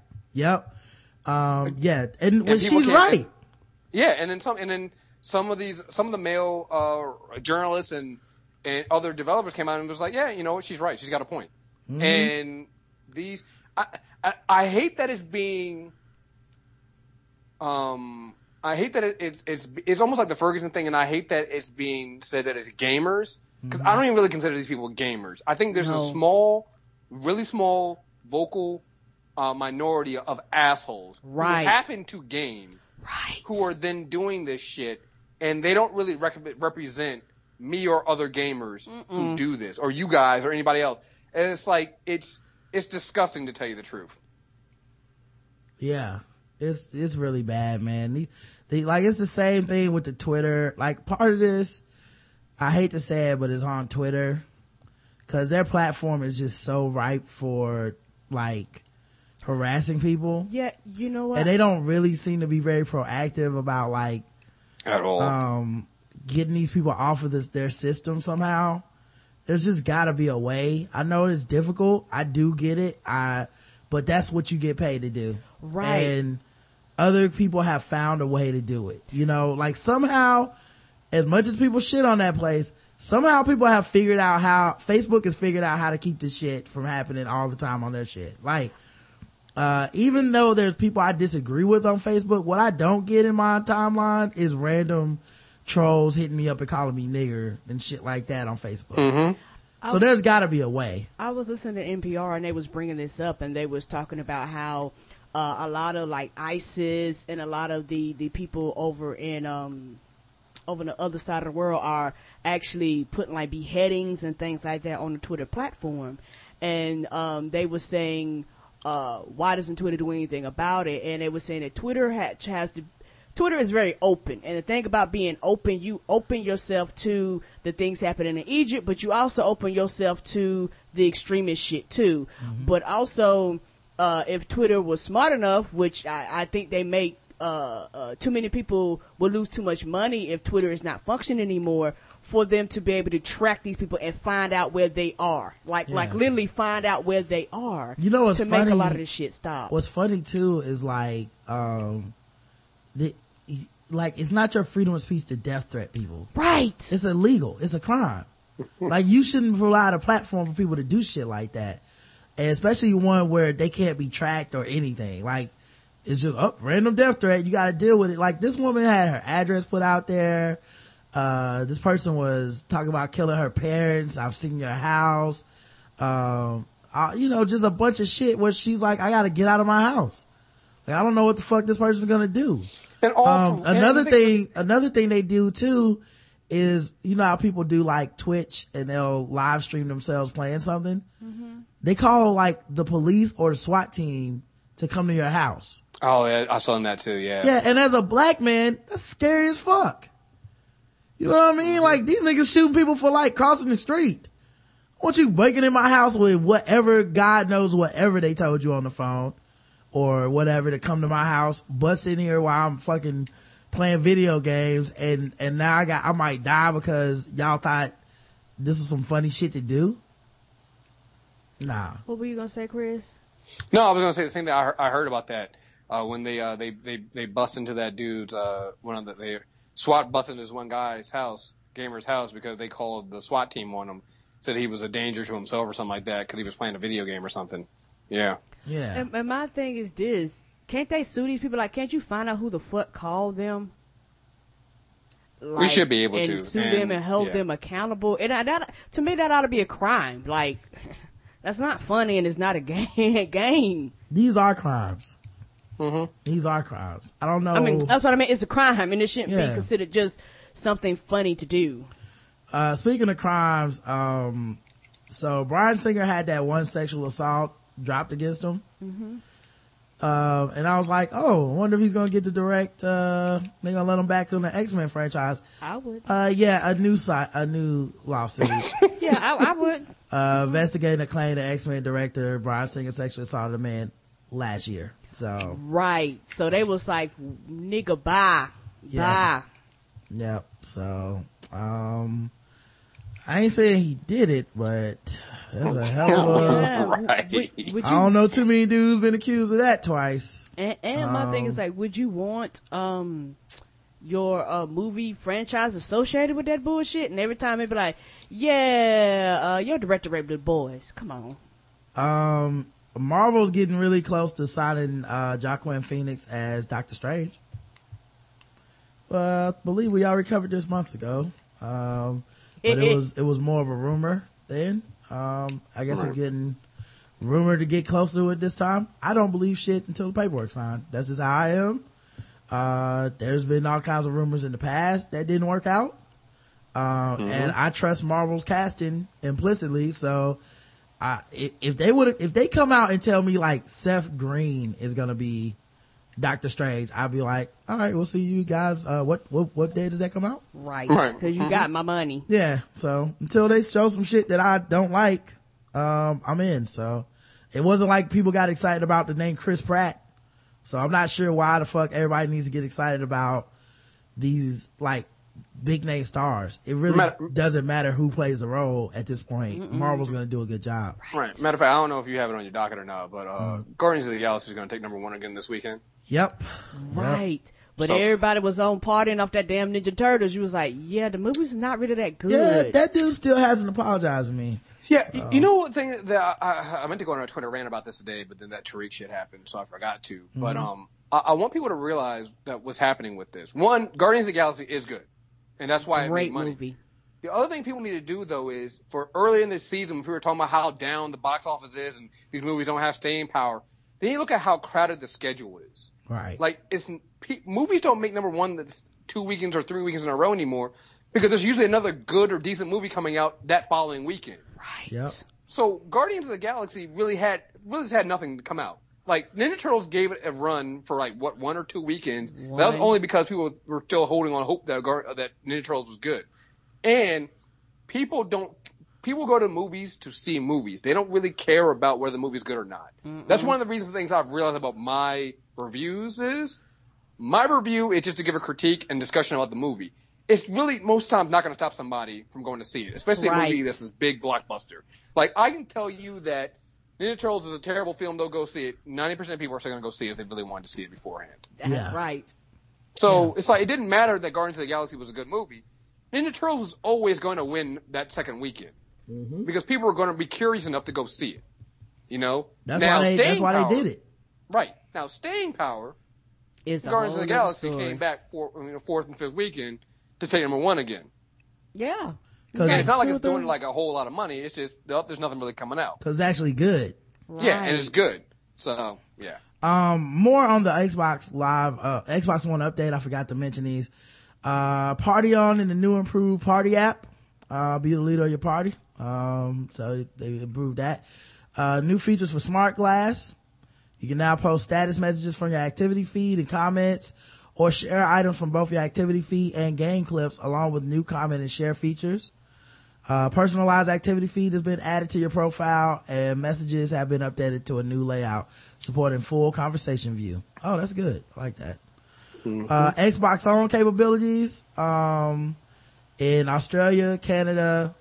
And when she's right. Yeah, and then some of the male journalists and other developers came out and was like, yeah, you know what, she's right, she's got a point. And these I hate that it's being I hate that it's almost like the Ferguson thing, and I hate that it's being said that it's gamers, because I don't even really consider these people gamers. I think there's a really small vocal minority of assholes who happen to game, who are then doing this shit, and they don't really represent me or other gamers who do this, or you guys or anybody else. And it's like it's disgusting to tell you the truth. Yeah, it's really bad, man. Like, it's the same thing with the Twitter. Like, part of this, I hate to say it, but it's on Twitter, because their platform is just so ripe for, like, harassing people. Yeah, you know what? And they don't really seem to be very proactive about, like, at all, getting these people off of their system somehow. There's just gotta be a way. I know it's difficult. I do get it. But that's what you get paid to do. Right. And other people have found a way to do it. You know, like, somehow, as much as people shit on that place, somehow people have figured out Facebook has figured out how to keep this shit from happening all the time on their shit. Like, even though there's people I disagree with on Facebook, what I don't get in my timeline is random trolls hitting me up and calling me nigger and shit like that on Facebook. Mm-hmm. So there's gotta be a way. I was listening to NPR and they was bringing this up, and they was talking about how a lot of, like, ISIS and a lot of the people over in over the other side of the world are actually putting, like, beheadings and things like that on the Twitter platform. And they were saying, why doesn't Twitter do anything about it? And they were saying that Twitter is very open. And the thing about being open, you open yourself to the things happening in Egypt, but you also open yourself to the extremist shit too. Mm-hmm. But also, if Twitter was smart enough, which I think they make, too many people will lose too much money if Twitter is not functioning anymore, for them to be able to track these people and find out where they are. Like literally find out where they are. You know what's to funny? Make a lot of this shit stop. What's funny too is, like, like, it's not your freedom of speech to death threat people. Right. It's illegal. It's a crime. Like, you shouldn't provide a platform for people to do shit like that. And especially one where they can't be tracked or anything. Like, it's just, random death threat. You gotta deal with it. Like, this woman had her address put out there. This person was talking about killing her parents. I've seen your house. You know, just a bunch of shit where she's like, I gotta get out of my house. Like, I don't know what the fuck this person's gonna do. And also, another thing they do too is, you know how people do, like, Twitch and they'll live stream themselves playing something? Mm-hmm. They call, like, the police or the SWAT team to come to your house. Oh, yeah, I saw that too, yeah. Yeah, and as a black man, that's scary as fuck. You know what I mean? Like, these niggas shooting people for, like, crossing the street. I want you breaking in my house with whatever, God knows whatever they told you on the phone or whatever, to come to my house, bust in here while I'm fucking playing video games, and now I might die because y'all thought this was some funny shit to do. Nah. What were you gonna say, Chris? No, I was gonna say the same thing. I heard about that when they bust into that dude's they SWAT busted into this one guy's house, gamer's house, because they called the SWAT team on him, said he was a danger to himself or something like that because he was playing a video game or something. Yeah. Yeah. And my thing is this: can't they sue these people? Like, can't you find out who the fuck called them? Like, we should be able to sue them and hold them accountable. And that, to me, that ought to be a crime. Like, that's not funny and it's not a game. These are crimes. Mm-hmm. These are crimes. I don't know. I mean, that's what I mean. It's a crime, and it shouldn't be considered just something funny to do. Speaking of crimes, so Bryan Singer had that one sexual assault dropped against him. Mm-hmm. And I was like, oh, I wonder if he's gonna get to direct, they're gonna let him back on the X-Men franchise. I would. Yeah, a new lawsuit. Yeah, I would. Investigating a claim that X-Men director Bryan Singer sexually assaulted a man last year. So. Right. So they was like, nigga, bye. Yeah. Yep. So, I ain't saying he did it, but that's a hell of a... Right. I don't know too many dudes been accused of that twice. And my thing is, like, would you want your movie franchise associated with that bullshit? And every time they be like, yeah, your director raped the boys. Come on. Marvel's getting really close to signing Joaquin Phoenix as Doctor Strange. I believe we already covered this months ago. But it was more of a rumor then. I guess we're getting rumored to get closer to it this time. I don't believe shit until the paperwork's signed. That's just how I am. There's been all kinds of rumors in the past that didn't work out. And I trust Marvel's casting implicitly, so if they come out and tell me like Seth Green is gonna be Doctor Strange, I'll be like, all right, we'll see you guys. What day does that come out? Right. Cause you got my money. Yeah. So until they show some shit that I don't like, I'm in. So it wasn't like people got excited about the name Chris Pratt. So I'm not sure why the fuck everybody needs to get excited about these like big name stars. It really doesn't matter who plays the role at this point. Marvel's gonna do a good job. Right. Matter of fact, I don't know if you have it on your docket or not, but Guardians of the Galaxy is gonna take #1 again this weekend. Yep. Right. But everybody was on partying off that damn Ninja Turtles. You was like, yeah, the movie's not really that good. Yeah, that dude still hasn't apologized to me. Yeah, so. You know what thing that I meant to go on a Twitter rant about this today, but then that Tariq shit happened, so I forgot to. But I want people to realize that what's happening with this. One, Guardians of the Galaxy is good, and that's why it made money. Movie. The other thing people need to do though is for early in the season when we were talking about how down the box office is and these movies don't have staying power, then you look at how crowded the schedule is. Right. Like movies don't make #1 that's 2 weekends or 3 weekends in a row anymore because there's usually another good or decent movie coming out that following weekend. Right. Yep. So Guardians of the Galaxy really had nothing to come out. Like Ninja Turtles gave it a run for like 1 or 2 weekends. That was only because people were still holding on hope that Ninja Turtles was good. And people go to movies to see movies. They don't really care about whether the movie's good or not. That's one of the things I've realized about my reviews is my review is just to give a critique and discussion about the movie. It's really most times not going to stop somebody from going to see it, especially a movie that's this big blockbuster. Like I can tell you that Ninja Turtles is a terrible film. They'll go see it. 90% of people are still going to go see it if they really wanted to see it beforehand. That's right. So it's like it didn't matter that Guardians of the Galaxy was a good movie. Ninja Turtles was always going to win that second weekend because people were going to be curious enough to go see it. You know, that's why they did it. Right now, staying power is Guardians of the Galaxy came back for fourth and fifth weekend to take #1 again. Yeah, and it's not like it's doing like a whole lot of money. It's just there's nothing really coming out because it's actually good. Right. Yeah, and it's good. So yeah. More on the Xbox Live, Xbox One update. I forgot to mention these. Party on in the new improved party app. Be the leader of your party. So they improved that. New features for Smart Glass. You can now post status messages from your activity feed and comments or share items from both your activity feed and game clips along with new comment and share features. Personalized activity feed has been added to your profile and messages have been updated to a new layout supporting full conversation view. Oh, that's good. I like that. Xbox On capabilities, in Australia, Canada,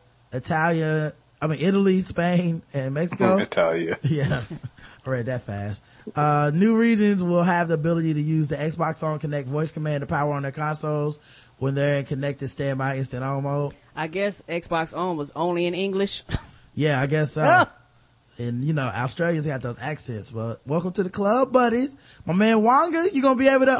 Italy, Spain, and Mexico. Italia. Yeah. I read that fast. New regions will have the ability to use the Xbox On Connect voice command to power on their consoles when they're in connected standby instant on mode. I guess Xbox On was only in English. Yeah, I guess so. And you know, Australians got those accents, but welcome to the club, buddies. My man Wonga, you gonna be able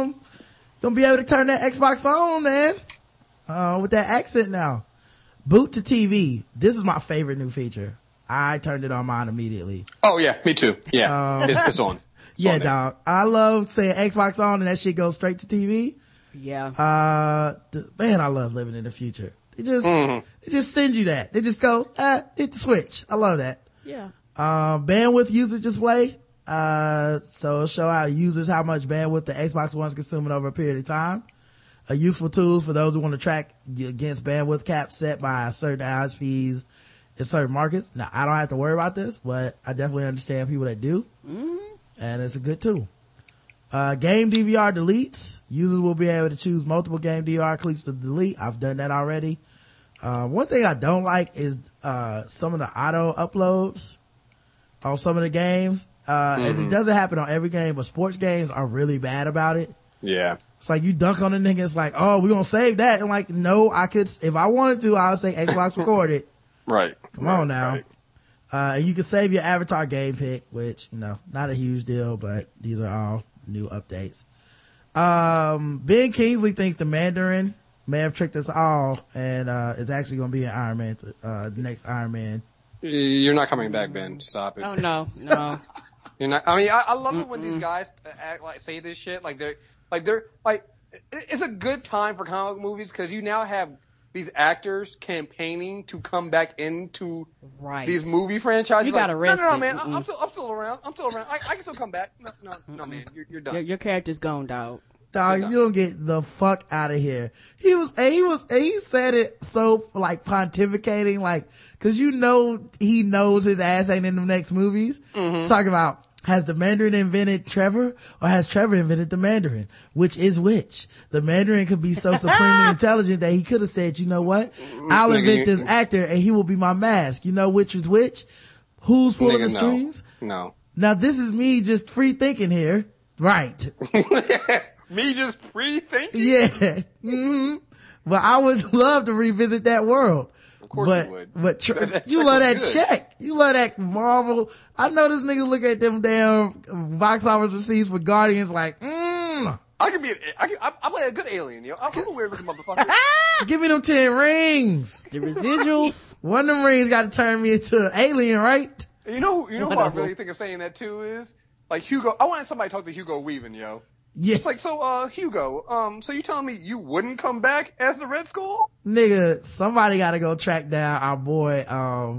to turn that Xbox on, man. With that accent now. Boot to TV. This is my favorite new feature. I turned it on mine immediately. Oh yeah, me too. Yeah. It's on. Yeah, dog. I love saying Xbox on and that shit goes straight to TV. Yeah. Man, I love living in the future. They just send you that. They just go, hit the switch. I love that. Yeah. Bandwidth usage display. So it'll show how much bandwidth the Xbox One's consuming over a period of time. Useful tools for those who want to track against bandwidth caps set by certain ISPs in certain markets. Now, I don't have to worry about this, but I definitely understand people that do. And it's a good tool. Game DVR deletes. Users will be able to choose multiple game DVR clips to delete. I've done that already. One thing I don't like is, some of the auto uploads on some of the games. And it doesn't happen on every game, but sports games are really bad about it. Yeah. It's like you dunk on the nigga, it's like, oh, we're gonna save that. And like, no, I could, if I wanted to, I would say Xbox recorded. Right. Come on now. Right. You can save your avatar game pick, which, you know, not a huge deal, but these are all new updates. Ben Kingsley thinks the Mandarin may have tricked us all and, it's actually gonna be an Iron Man, the next Iron Man. You're not coming back, Ben. Stop it. Oh, no. You're not, I mean, I love it when these guys say this shit, it's a good time for comic book movies because you now have these actors campaigning to come back into Right. these movie franchises. You got arrested. No, man. I'm still around. I can still come back. No, man. You're done. Your character's gone, dog. Dog, you don't get the fuck out of here. He said it so, like, pontificating, like, cause you know, he knows his ass ain't in the next movies. Mm-hmm. Talking about, has the Mandarin invented Trevor, or has Trevor invented the Mandarin? Which is which? The Mandarin could be so supremely intelligent that he could have said, you know what? I'll invent this actor and he will be my mask. You know which is which? Who's pulling the strings? No. Now this is me just free thinking here. Right. Me just pre-thinking? Yeah. Mm-hmm. But I would love to revisit that world. Of course you would. But you love that check. You love that Marvel. I know this nigga look at them damn box office receipts for Guardians like, I play a good alien, yo. I'm a weird looking motherfucker. Give me them 10 rings. The residuals. One of them rings got to turn me into an alien, right? You know who I really think of saying that too is? Like Hugo. I wanted somebody to talk to Hugo Weaving, yo. Yeah. It's like, so, Hugo, so you telling me you wouldn't come back as the Red Skull? Nigga, somebody gotta go track down our boy,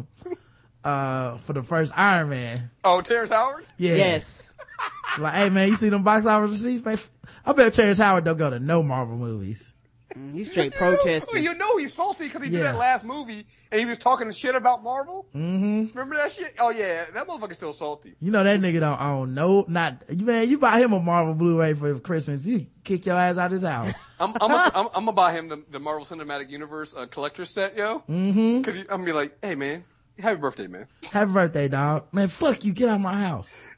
for the first Iron Man. Oh, Terrence Howard? Yeah. Yes. Like, hey man, you see them box office receipts, man? I bet Terrence Howard don't go to no Marvel movies. He's straight protesting. You know he's salty because he did Yeah. that last movie and he was talking shit about Marvel. Mm-hmm. Remember that shit? Oh yeah, that motherfucker's still salty. You know that nigga don't own man, you buy him a Marvel Blu-ray for Christmas, you kick your ass out his house. I'm gonna buy him the Marvel Cinematic Universe collector's set, yo. Mm-hmm. Cause I'm gonna be like, hey man, happy birthday, man. Happy birthday, dog. Man, fuck you, get out of my house.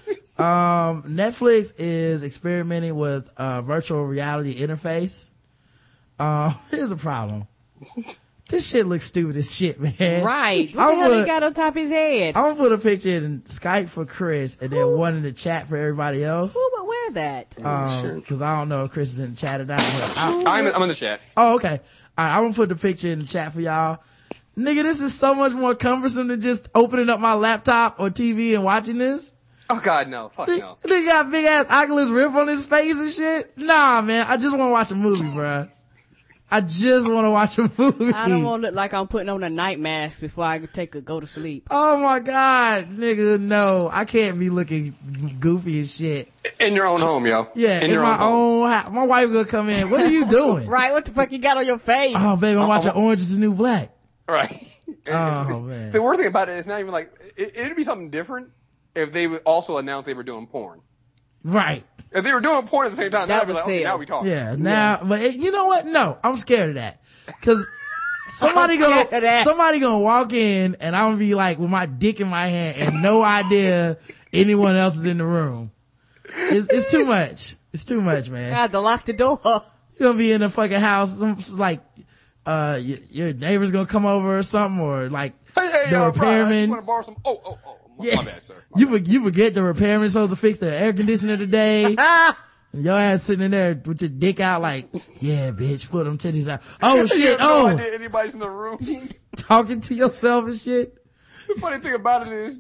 Netflix is experimenting with virtual reality interface. Here's a problem. This shit looks stupid as shit, man. Right. What the hell he got on top of his head? I'm gonna put a picture in Skype for Chris and then one in the chat for everybody else. Who would wear that? Cause I don't know if Chris is in the chat or not. But I'm in the chat. Oh, okay. Alright, I'm gonna put the picture in the chat for y'all. Nigga, this is so much more cumbersome than just opening up my laptop or TV and watching this. Oh god, no. Fuck no. Nigga got big ass Oculus Rift on his face and shit. Nah, man. I just wanna watch a movie, bruh. I just want to watch a movie. I don't want to look like I'm putting on a night mask before I go to sleep. Oh my god, nigga, no. I can't be looking goofy as shit. In your own home, yo. Yeah, in my own house. My wife gonna come in. What are you doing? Right, what the fuck you got on your face? Oh, baby, I'm watching Orange is the New Black. Right. Oh, man. The worst thing about it is not even like, it'd be something different if they would also announce they were doing porn. Right. If they were doing porn at the same time, That that'd be was like, okay, it. now we talking. Yeah, now, but you know what? No, I'm scared of that. Cause somebody gonna walk in and I'm gonna be like with my dick in my hand and no idea anyone else is in the room. It's too much. It's too much, man. I had to lock the door. You're gonna be in the fucking house, like, your neighbor's gonna come over or something, or like, Hey, the repairman. I want to borrow some. Yeah. My bad, sir. You forget the repairman's supposed to fix the air conditioner today. And your ass sitting in there with your dick out like, yeah, bitch, put them titties out. Oh shit, No idea anybody's in the room. talking to yourself and shit. The funny thing about it is,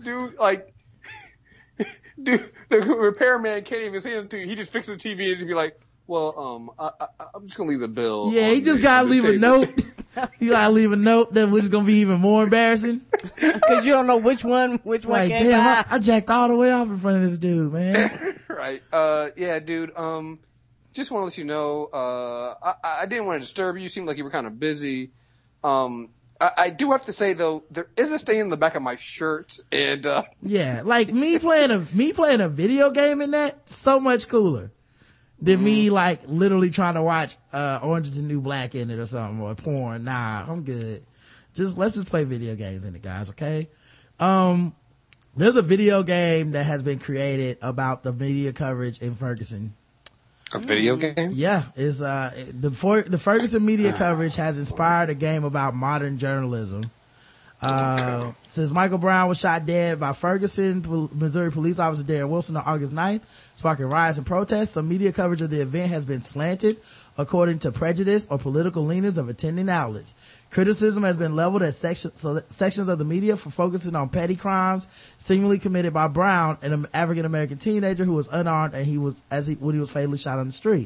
the repairman can't even say anything to you. He just fixes the TV and just be like, well, I'm just gonna leave the bill. Yeah, he just gotta leave a note. You gotta leave a note that which is gonna be even more embarrassing. Cause you don't know which one Like, came damn, by. I jacked all the way off in front of this dude, man. Right. Yeah, dude. Just want to let you know, I didn't want to disturb you. You seemed like you were kind of busy. I do have to say though, there is a stain in the back of my shirt, and Yeah, like me playing a video game in that, so much cooler than me like literally trying to watch Orange is the New Black in it or something, or porn. Nah, I'm good. Let's just play video games in it, guys, okay? There's a video game that has been created about the media coverage in Ferguson. a video game. Yeah, it's the Ferguson media coverage has inspired a game about modern journalism. Since Michael Brown was shot dead by Ferguson, Missouri police officer Darren Wilson on August 9th, sparking riots and protests, some media coverage of the event has been slanted according to prejudice or political leanings of attending outlets. Criticism has been leveled at sections of the media for focusing on petty crimes seemingly committed by Brown, an African-American teenager who was unarmed and when he was fatally shot on the street.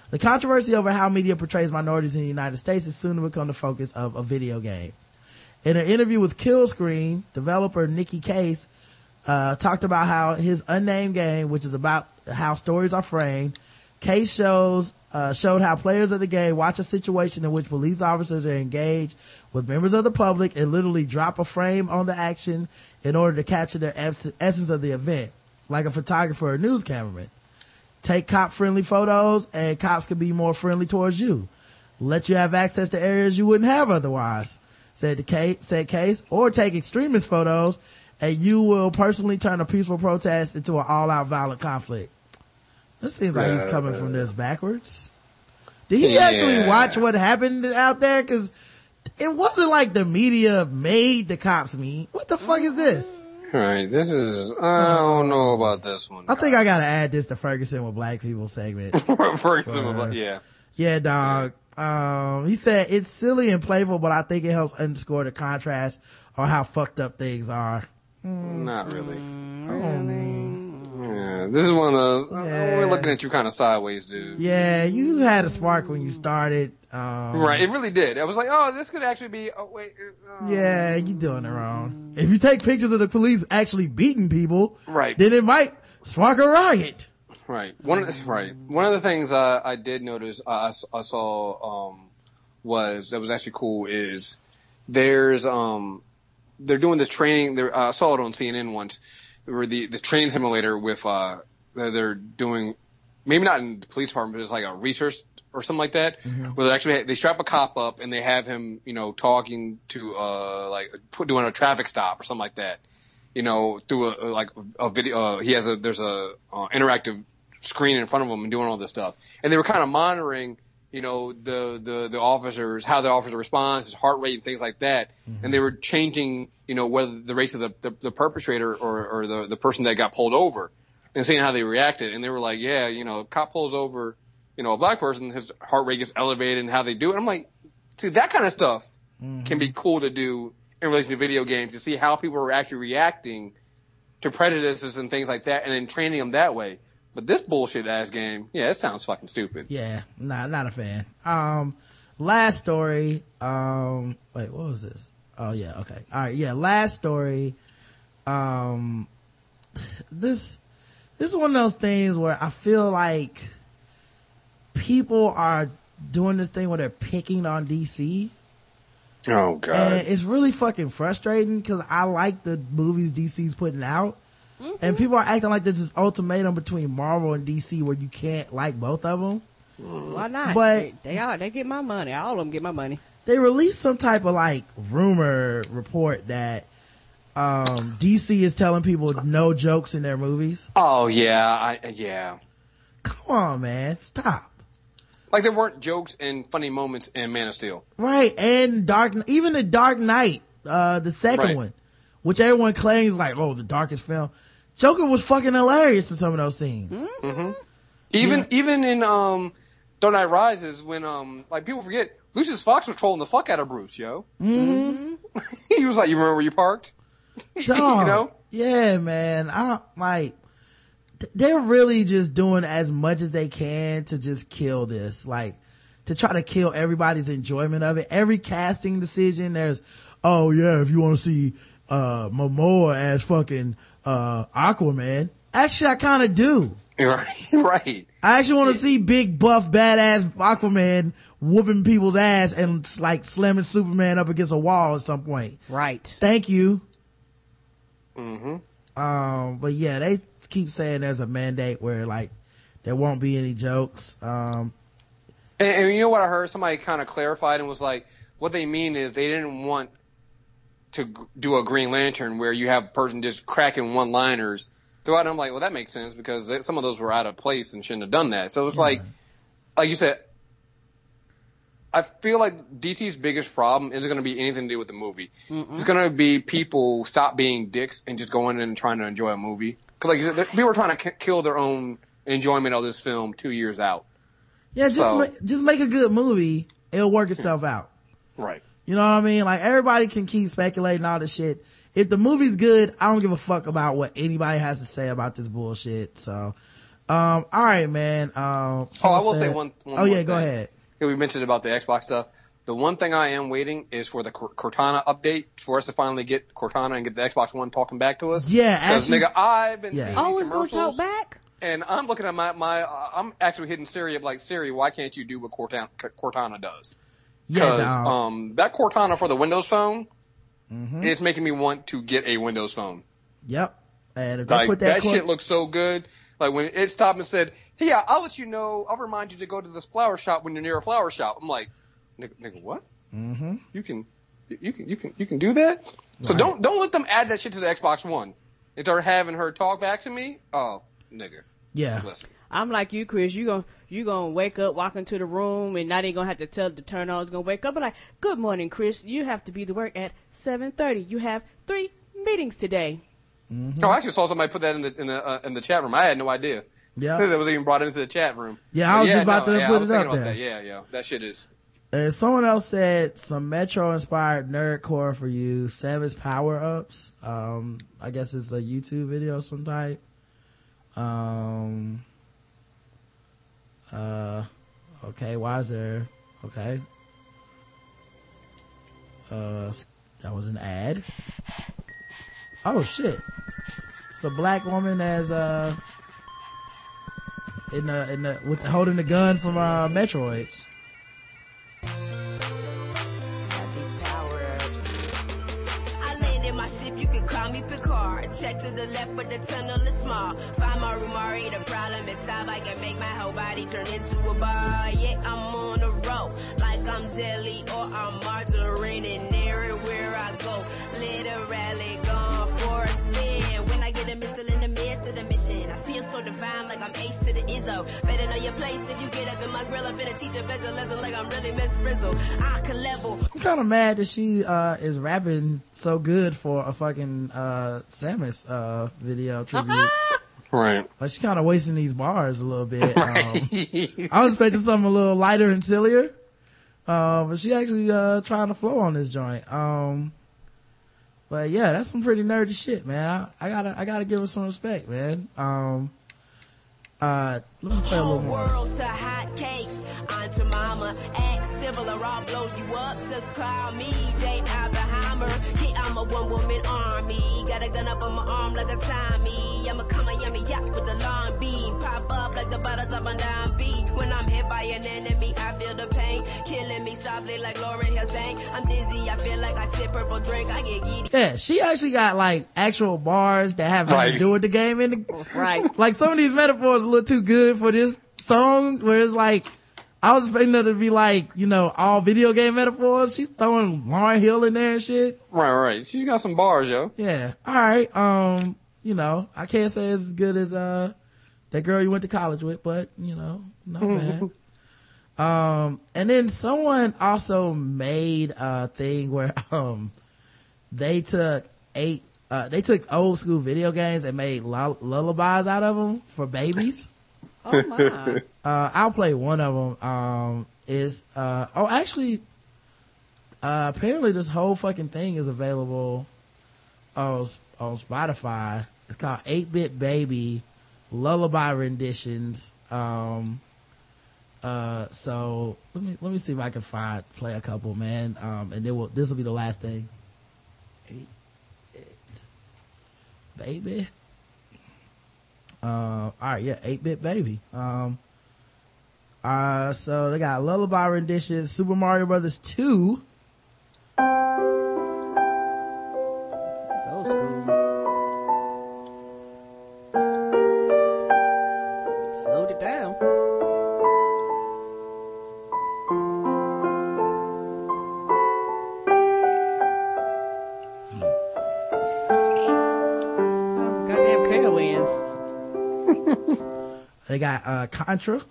The controversy over how media portrays minorities in the United States is soon to become the focus of a video game. In an interview with Killscreen, developer Nicky Case talked about how his unnamed game, which is about how stories are framed. Case showed how players of the game watch a situation in which police officers are engaged with members of the public and literally drop a frame on the action in order to capture the essence of the event, like a photographer or news cameraman. Take cop-friendly photos, and cops can be more friendly towards you. Let you have access to areas you wouldn't have otherwise, said Case. Or take extremist photos, and you will personally turn a peaceful protest into an all-out violent conflict. This seems like he's coming from this backwards. Did he actually watch what happened out there? Cause it wasn't like the media made the cops mean. What the fuck is this? Right, this is, I don't know about this one. I think I gotta add this to Ferguson with Black People segment. Ferguson with Black, yeah. Yeah, dog. He said, it's silly and playful, but I think it helps underscore the contrast on how fucked up things are. Not really. Yeah, this is one of those, we're looking at you kind of sideways, dude. Yeah, you had a spark when you started. Right, it really did. I was like, oh, this could actually be, Yeah, you doing it wrong. If you take pictures of the police actually beating people, right, then it might spark a riot. Right. One of the things I did notice I saw was that was actually cool is there's they're doing this training. I saw it on CNN once, where the training simulator with they're doing, maybe not in the police department, but it's like a research or something like that, where they strap a cop up and they have him, talking to doing a traffic stop or something like that, through a video. There's a interactive screen in front of him and doing all this stuff, and they were kind of monitoring, the officers, how the officer responds, his heart rate and things like that, and they were changing, whether the race of the perpetrator or the person that got pulled over, and seeing how they reacted, and they were like, cop pulls over, a black person, his heart rate gets elevated, and how they do it. I'm like, see, that kind of stuff can be cool to do in relation to video games, to see how people are actually reacting to prejudices and things like that, and then training them that way. But this bullshit ass game, it sounds fucking stupid. Yeah, not a fan. Last story, wait, what was this? Oh yeah, okay. Alright, yeah, last story. This is one of those things where I feel like people are doing this thing where they're picking on DC. Oh god. And it's really fucking frustrating because I like the movies DC's putting out. And people are acting like there's this ultimatum between Marvel and DC where you can't like both of them. Why not? But they get my money. All of them get my money. They released some type of rumor report that DC is telling people no jokes in their movies. Oh yeah, Come on, man, stop. Like there weren't jokes and funny moments in Man of Steel. Right, and even the Dark Knight, the second one, which everyone claims the darkest film. Joker was fucking hilarious in some of those scenes. Even in Dark Knight Rises, when people forget, Lucius Fox was trolling the fuck out of Bruce, yo. He was like, "You remember where you parked?" Dog, yeah, man. They're really just doing as much as they can to just kill this, to try to kill everybody's enjoyment of it. Every casting decision, there's, if you want to see Momoa as fucking Aquaman. Actually, I kind of do. Right. I actually want to see big, buff, badass Aquaman whooping people's ass and slamming Superman up against a wall at some point. Right. Thank you. But yeah, they keep saying there's a mandate where there won't be any jokes. And you know what I heard? Somebody kind of clarified and was like, what they mean is they didn't want to do a Green Lantern where you have a person just cracking one-liners throughout. And I'm like, well, that makes sense because some of those were out of place and shouldn't have done that. So it's like you said, I feel like DC's biggest problem isn't going to be anything to do with the movie. It's going to be people stop being dicks and just going in and trying to enjoy a movie. Because people are trying to kill their own enjoyment of this film 2 years out. Yeah, just make a good movie. It'll work itself out. Right. You know what I mean? Everybody can keep speculating all this shit. If the movie's good, I don't give a fuck about what anybody has to say about this bullshit. So, All right, man. I will say one oh more yeah, thing. go ahead. Yeah, we mentioned about the Xbox stuff. The one thing I am waiting is for the Cortana update for us to finally get Cortana and get the Xbox One talking back to us. Yeah, because actually, nigga, I've been seeing it's gonna commercials, talk back. and I'm looking at I'm actually hitting Siri up like, Siri, why can't you do what Cortana does? Because that Cortana for the Windows Phone is making me want to get a Windows Phone. Yep, and if they put that shit looks so good. Like when it stopped and said, "Hey, yeah, I'll let you know. I'll remind you to go to this flower shop when you're near a flower shop." I'm like, nigga, what? Mm-hmm. You can do that. So don't let them add that shit to the Xbox One. And start having her talk back to me. Oh, nigga. Yeah. Listen. I'm like you, Chris. You gonna wake up, walk into the room, and not even gonna have to tell it to turn on. It's gonna wake up and like, "Good morning, Chris. You have to be to work at 7:30. You have 3 meetings today." Mm-hmm. Oh, I actually saw somebody put that in the chat room. I had no idea. Yeah. That was even brought into the chat room. Yeah, I was just about to put it up there. That. Yeah. That shit is. And someone else said some Metro-inspired nerdcore for you. Savage power-ups. I guess it's a YouTube video of some type. Okay, why is there... Okay. That was an ad. Oh, shit. It's a black woman as, holding the gun from, Metroids. These power-ups. I land in my ship, you can call me Picard. Check to the left, but the tunnel is small. Find my Rumari, the problem is solved. I can make my whole body turn into a bar. Yeah, I'm on a roll, like I'm jelly or I'm margarine. And everywhere I go, literally gone for a spin. When I get a missile in the midst of the mission, I feel so divine, like I'm H to the Izzo. Better know your place if you get up in my grill. I'm finna teach a better lesson, like I'm really Miss Frizzle. I can level. I'm kind of mad that she is rapping so good for a fucking Samus video tribute. Right. Like, she's kind of wasting these bars a little bit. I was expecting something a little lighter and sillier, but she actually trying to flow on this joint. But yeah, that's some pretty nerdy shit, man. I gotta give her some respect, man. Let me play a little more. Worlds to hot cakes. Aunt your mama, act civil or I'll blow you up. Just call me Jade Oppenheimer. Yeah, I'm a one-woman army. Got a gun up on my arm like a Tommy. I'm a yummy yacht with the long beam. Pop up like the bottles up on down beat. When I'm hit by an enemy, I feel the pain. Killing me softly like Lauren Hill sang. I'm dizzy, I feel like I sip purple drink. I get giddy. Yeah, she actually got like actual bars that have nothing to do with the game in the, right. Like some of these metaphors a little too good for this song, where it's like, I was expecting her to be like, you know, all video game metaphors. She's throwing Lauren Hill in there and shit. Right. She's got some bars, yo. Yeah. Alright. You know, I can't say it's as good as, that girl you went to college with, but, you know, not bad. And then someone also made a thing where, they took old school video games and made lullabies out of them for babies. Oh my. I'll play one of them. Apparently this whole fucking thing is available on Spotify. It's called 8-Bit Baby Lullaby Renditions. So let me see if I can play a couple, man. And then this will be the last thing. 8-Bit Baby. Alright, yeah, 8-Bit Baby. So they got lullaby renditions, Super Mario Brothers 2. It's old school. Slowed it down. Goddamn Carowinds. They got Contra.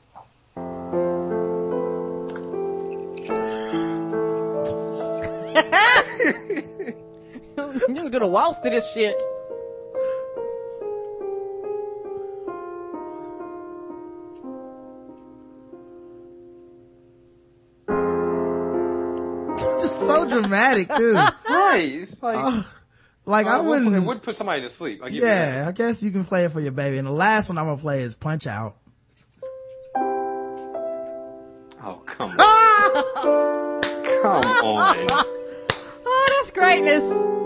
You can do the waltz to this shit. Just so dramatic too. Right. It's like, Like, I wouldn't. It would put somebody to sleep. Yeah, I guess you can play it for your baby. And the last one I'm gonna play is Punch Out. Oh, come on. Come on. Oh, that's greatness.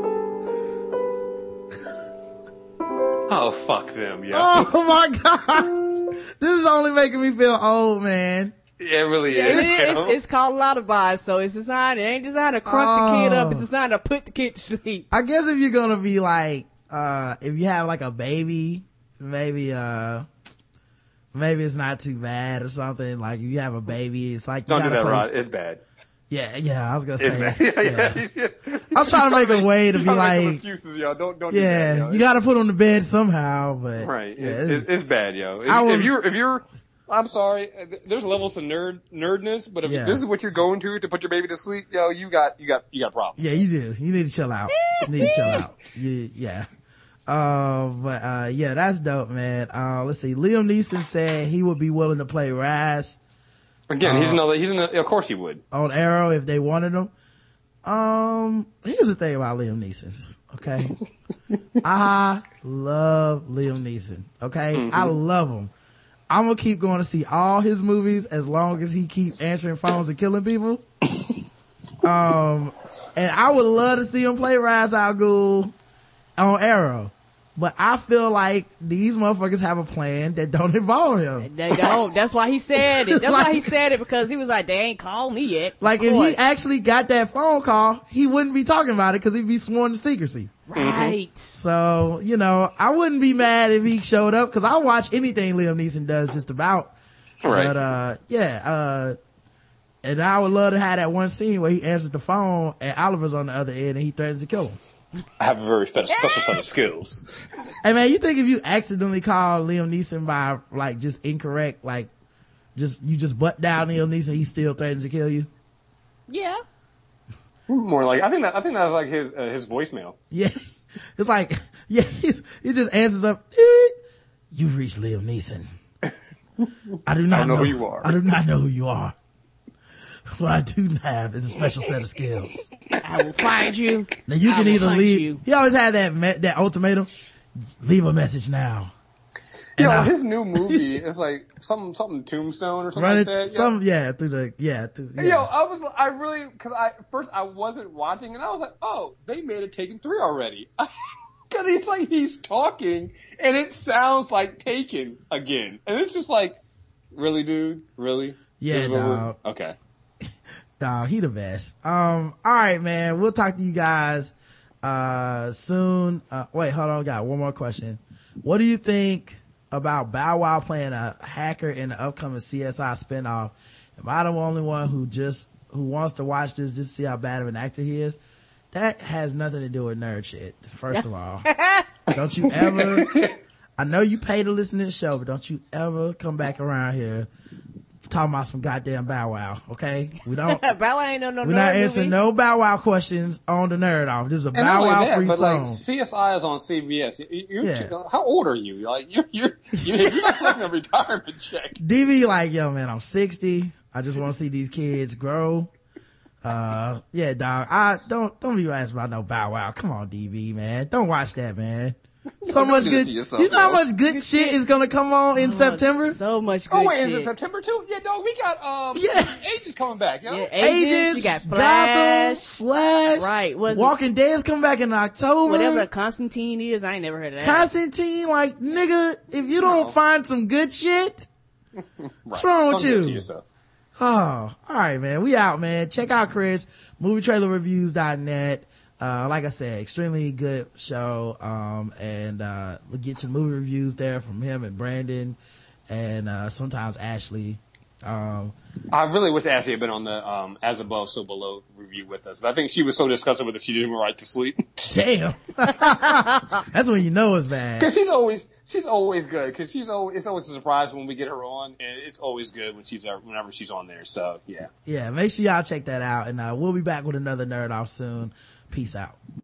Oh, fuck them, yo. Oh my god. This is only making me feel old, man. Yeah, it really Yeah, is. it's called lullaby, so it's designed, it ain't designed to crunk the kid up, it's designed to put the kid to sleep. I guess if you're gonna be like, if you have like a baby, maybe it's not too bad or something. Like if you have a baby, it's like, you don't do that, play. Rod. It's bad. Yeah, I was gonna say. It's bad. Yeah. I was trying to make a way to be like, excuses, yo. Don't do yeah, that, yo. you gotta put on the bed somehow, but. Right. Yeah, It's bad, yo. If you're, I'm sorry, there's levels of nerdness, but if this is what you're going to put your baby to sleep, yo, you got a problem. Yeah, you do. You need to chill out. Yeah. Yeah, that's dope, man. Let's see. Liam Neeson said he would be willing to play Raz. Again, of course he would. On Arrow if they wanted him. Here's the thing about Liam Neeson, okay? I love Liam Neeson, okay? Mm-hmm. I love him. I'm gonna keep going to see all his movies as long as he keep answering phones and killing people. And I would love to see him play Ra's al Ghul on Arrow. But I feel like these motherfuckers have a plan that don't involve him. They don't. That's why he said it. That's why he said it, because he was like, they ain't called me yet. Like, if he actually got that phone call, he wouldn't be talking about it because he'd be sworn to secrecy. Right. So, I wouldn't be mad if he showed up because I watch anything Liam Neeson does just about. Right. But, and I would love to have that one scene where he answers the phone and Oliver's on the other end and he threatens to kill him. I have a very special set of skills. Hey man, you think if you accidentally call Liam Neeson by like just incorrect, like you just butt down Liam Neeson, he still threatens to kill you? Yeah. More like I think that's like his voicemail. Yeah, it's like he just answers up. You've reached Liam Neeson. I do not know who you are. I do not know who you are. What I do have is a special set of skills. I will find you. Now you can either leave. He always had that ultimatum. Leave a message now. His new movie is like something Tombstone or something like that. First I wasn't watching and I was like, oh, they made it Taken 3 already. Cause he's talking and it sounds like Taken again. And it's just like, really, dude? Really? Yeah, dog. Okay. Dog, he the best. All right, man. We'll talk to you guys, soon. Wait, hold on. I got one more question. What do you think about Bow Wow playing a hacker in the upcoming CSI spinoff? Am I the only one who wants to watch this just to see how bad of an actor he is? That has nothing to do with nerd shit. First of all, don't you ever, I know you pay to listen to the show, but don't you ever come back around here talking about some goddamn Bow Wow, okay? We don't. Bow Wow ain't no we're not answering no Bow Wow questions on the Nerd Off. This is a Bow Wow free zone. Like, CSI is on CBS. How old are you? Like you're not collecting a retirement check. DV like, yo man, I'm 60. I just want to see these kids grow. Yeah, dog. Don't be asking about no Bow Wow. Come on, DV, man. Don't watch that, man. So much good. You know how much good shit is gonna come on in September? So much good shit. Oh wait, is it September too? Yeah, dog. We got Agents coming back. Yo. Yeah, Agents. You got Flash. Flash. Right. Walking Dead's coming back in October. Whatever Constantine is, I ain't never heard of that. Constantine, like nigga, if you don't find some good shit, what's wrong with you? Oh, all right, man. We out, man. Check out Chris, movietrailerreviews.net. Like I said, extremely good show. And we'll get your movie reviews there from him and Brandon and sometimes Ashley. I really wish Ashley had been on the As Above, So Below review with us, but I think she was so disgusted with it she didn't go right to sleep. Damn. That's when you know it's bad. Cause she's always good. Cause it's always a surprise when we get her on, and it's always good whenever she's on there. So yeah. Yeah, make sure y'all check that out, and we'll be back with another Nerd Off soon. Peace out.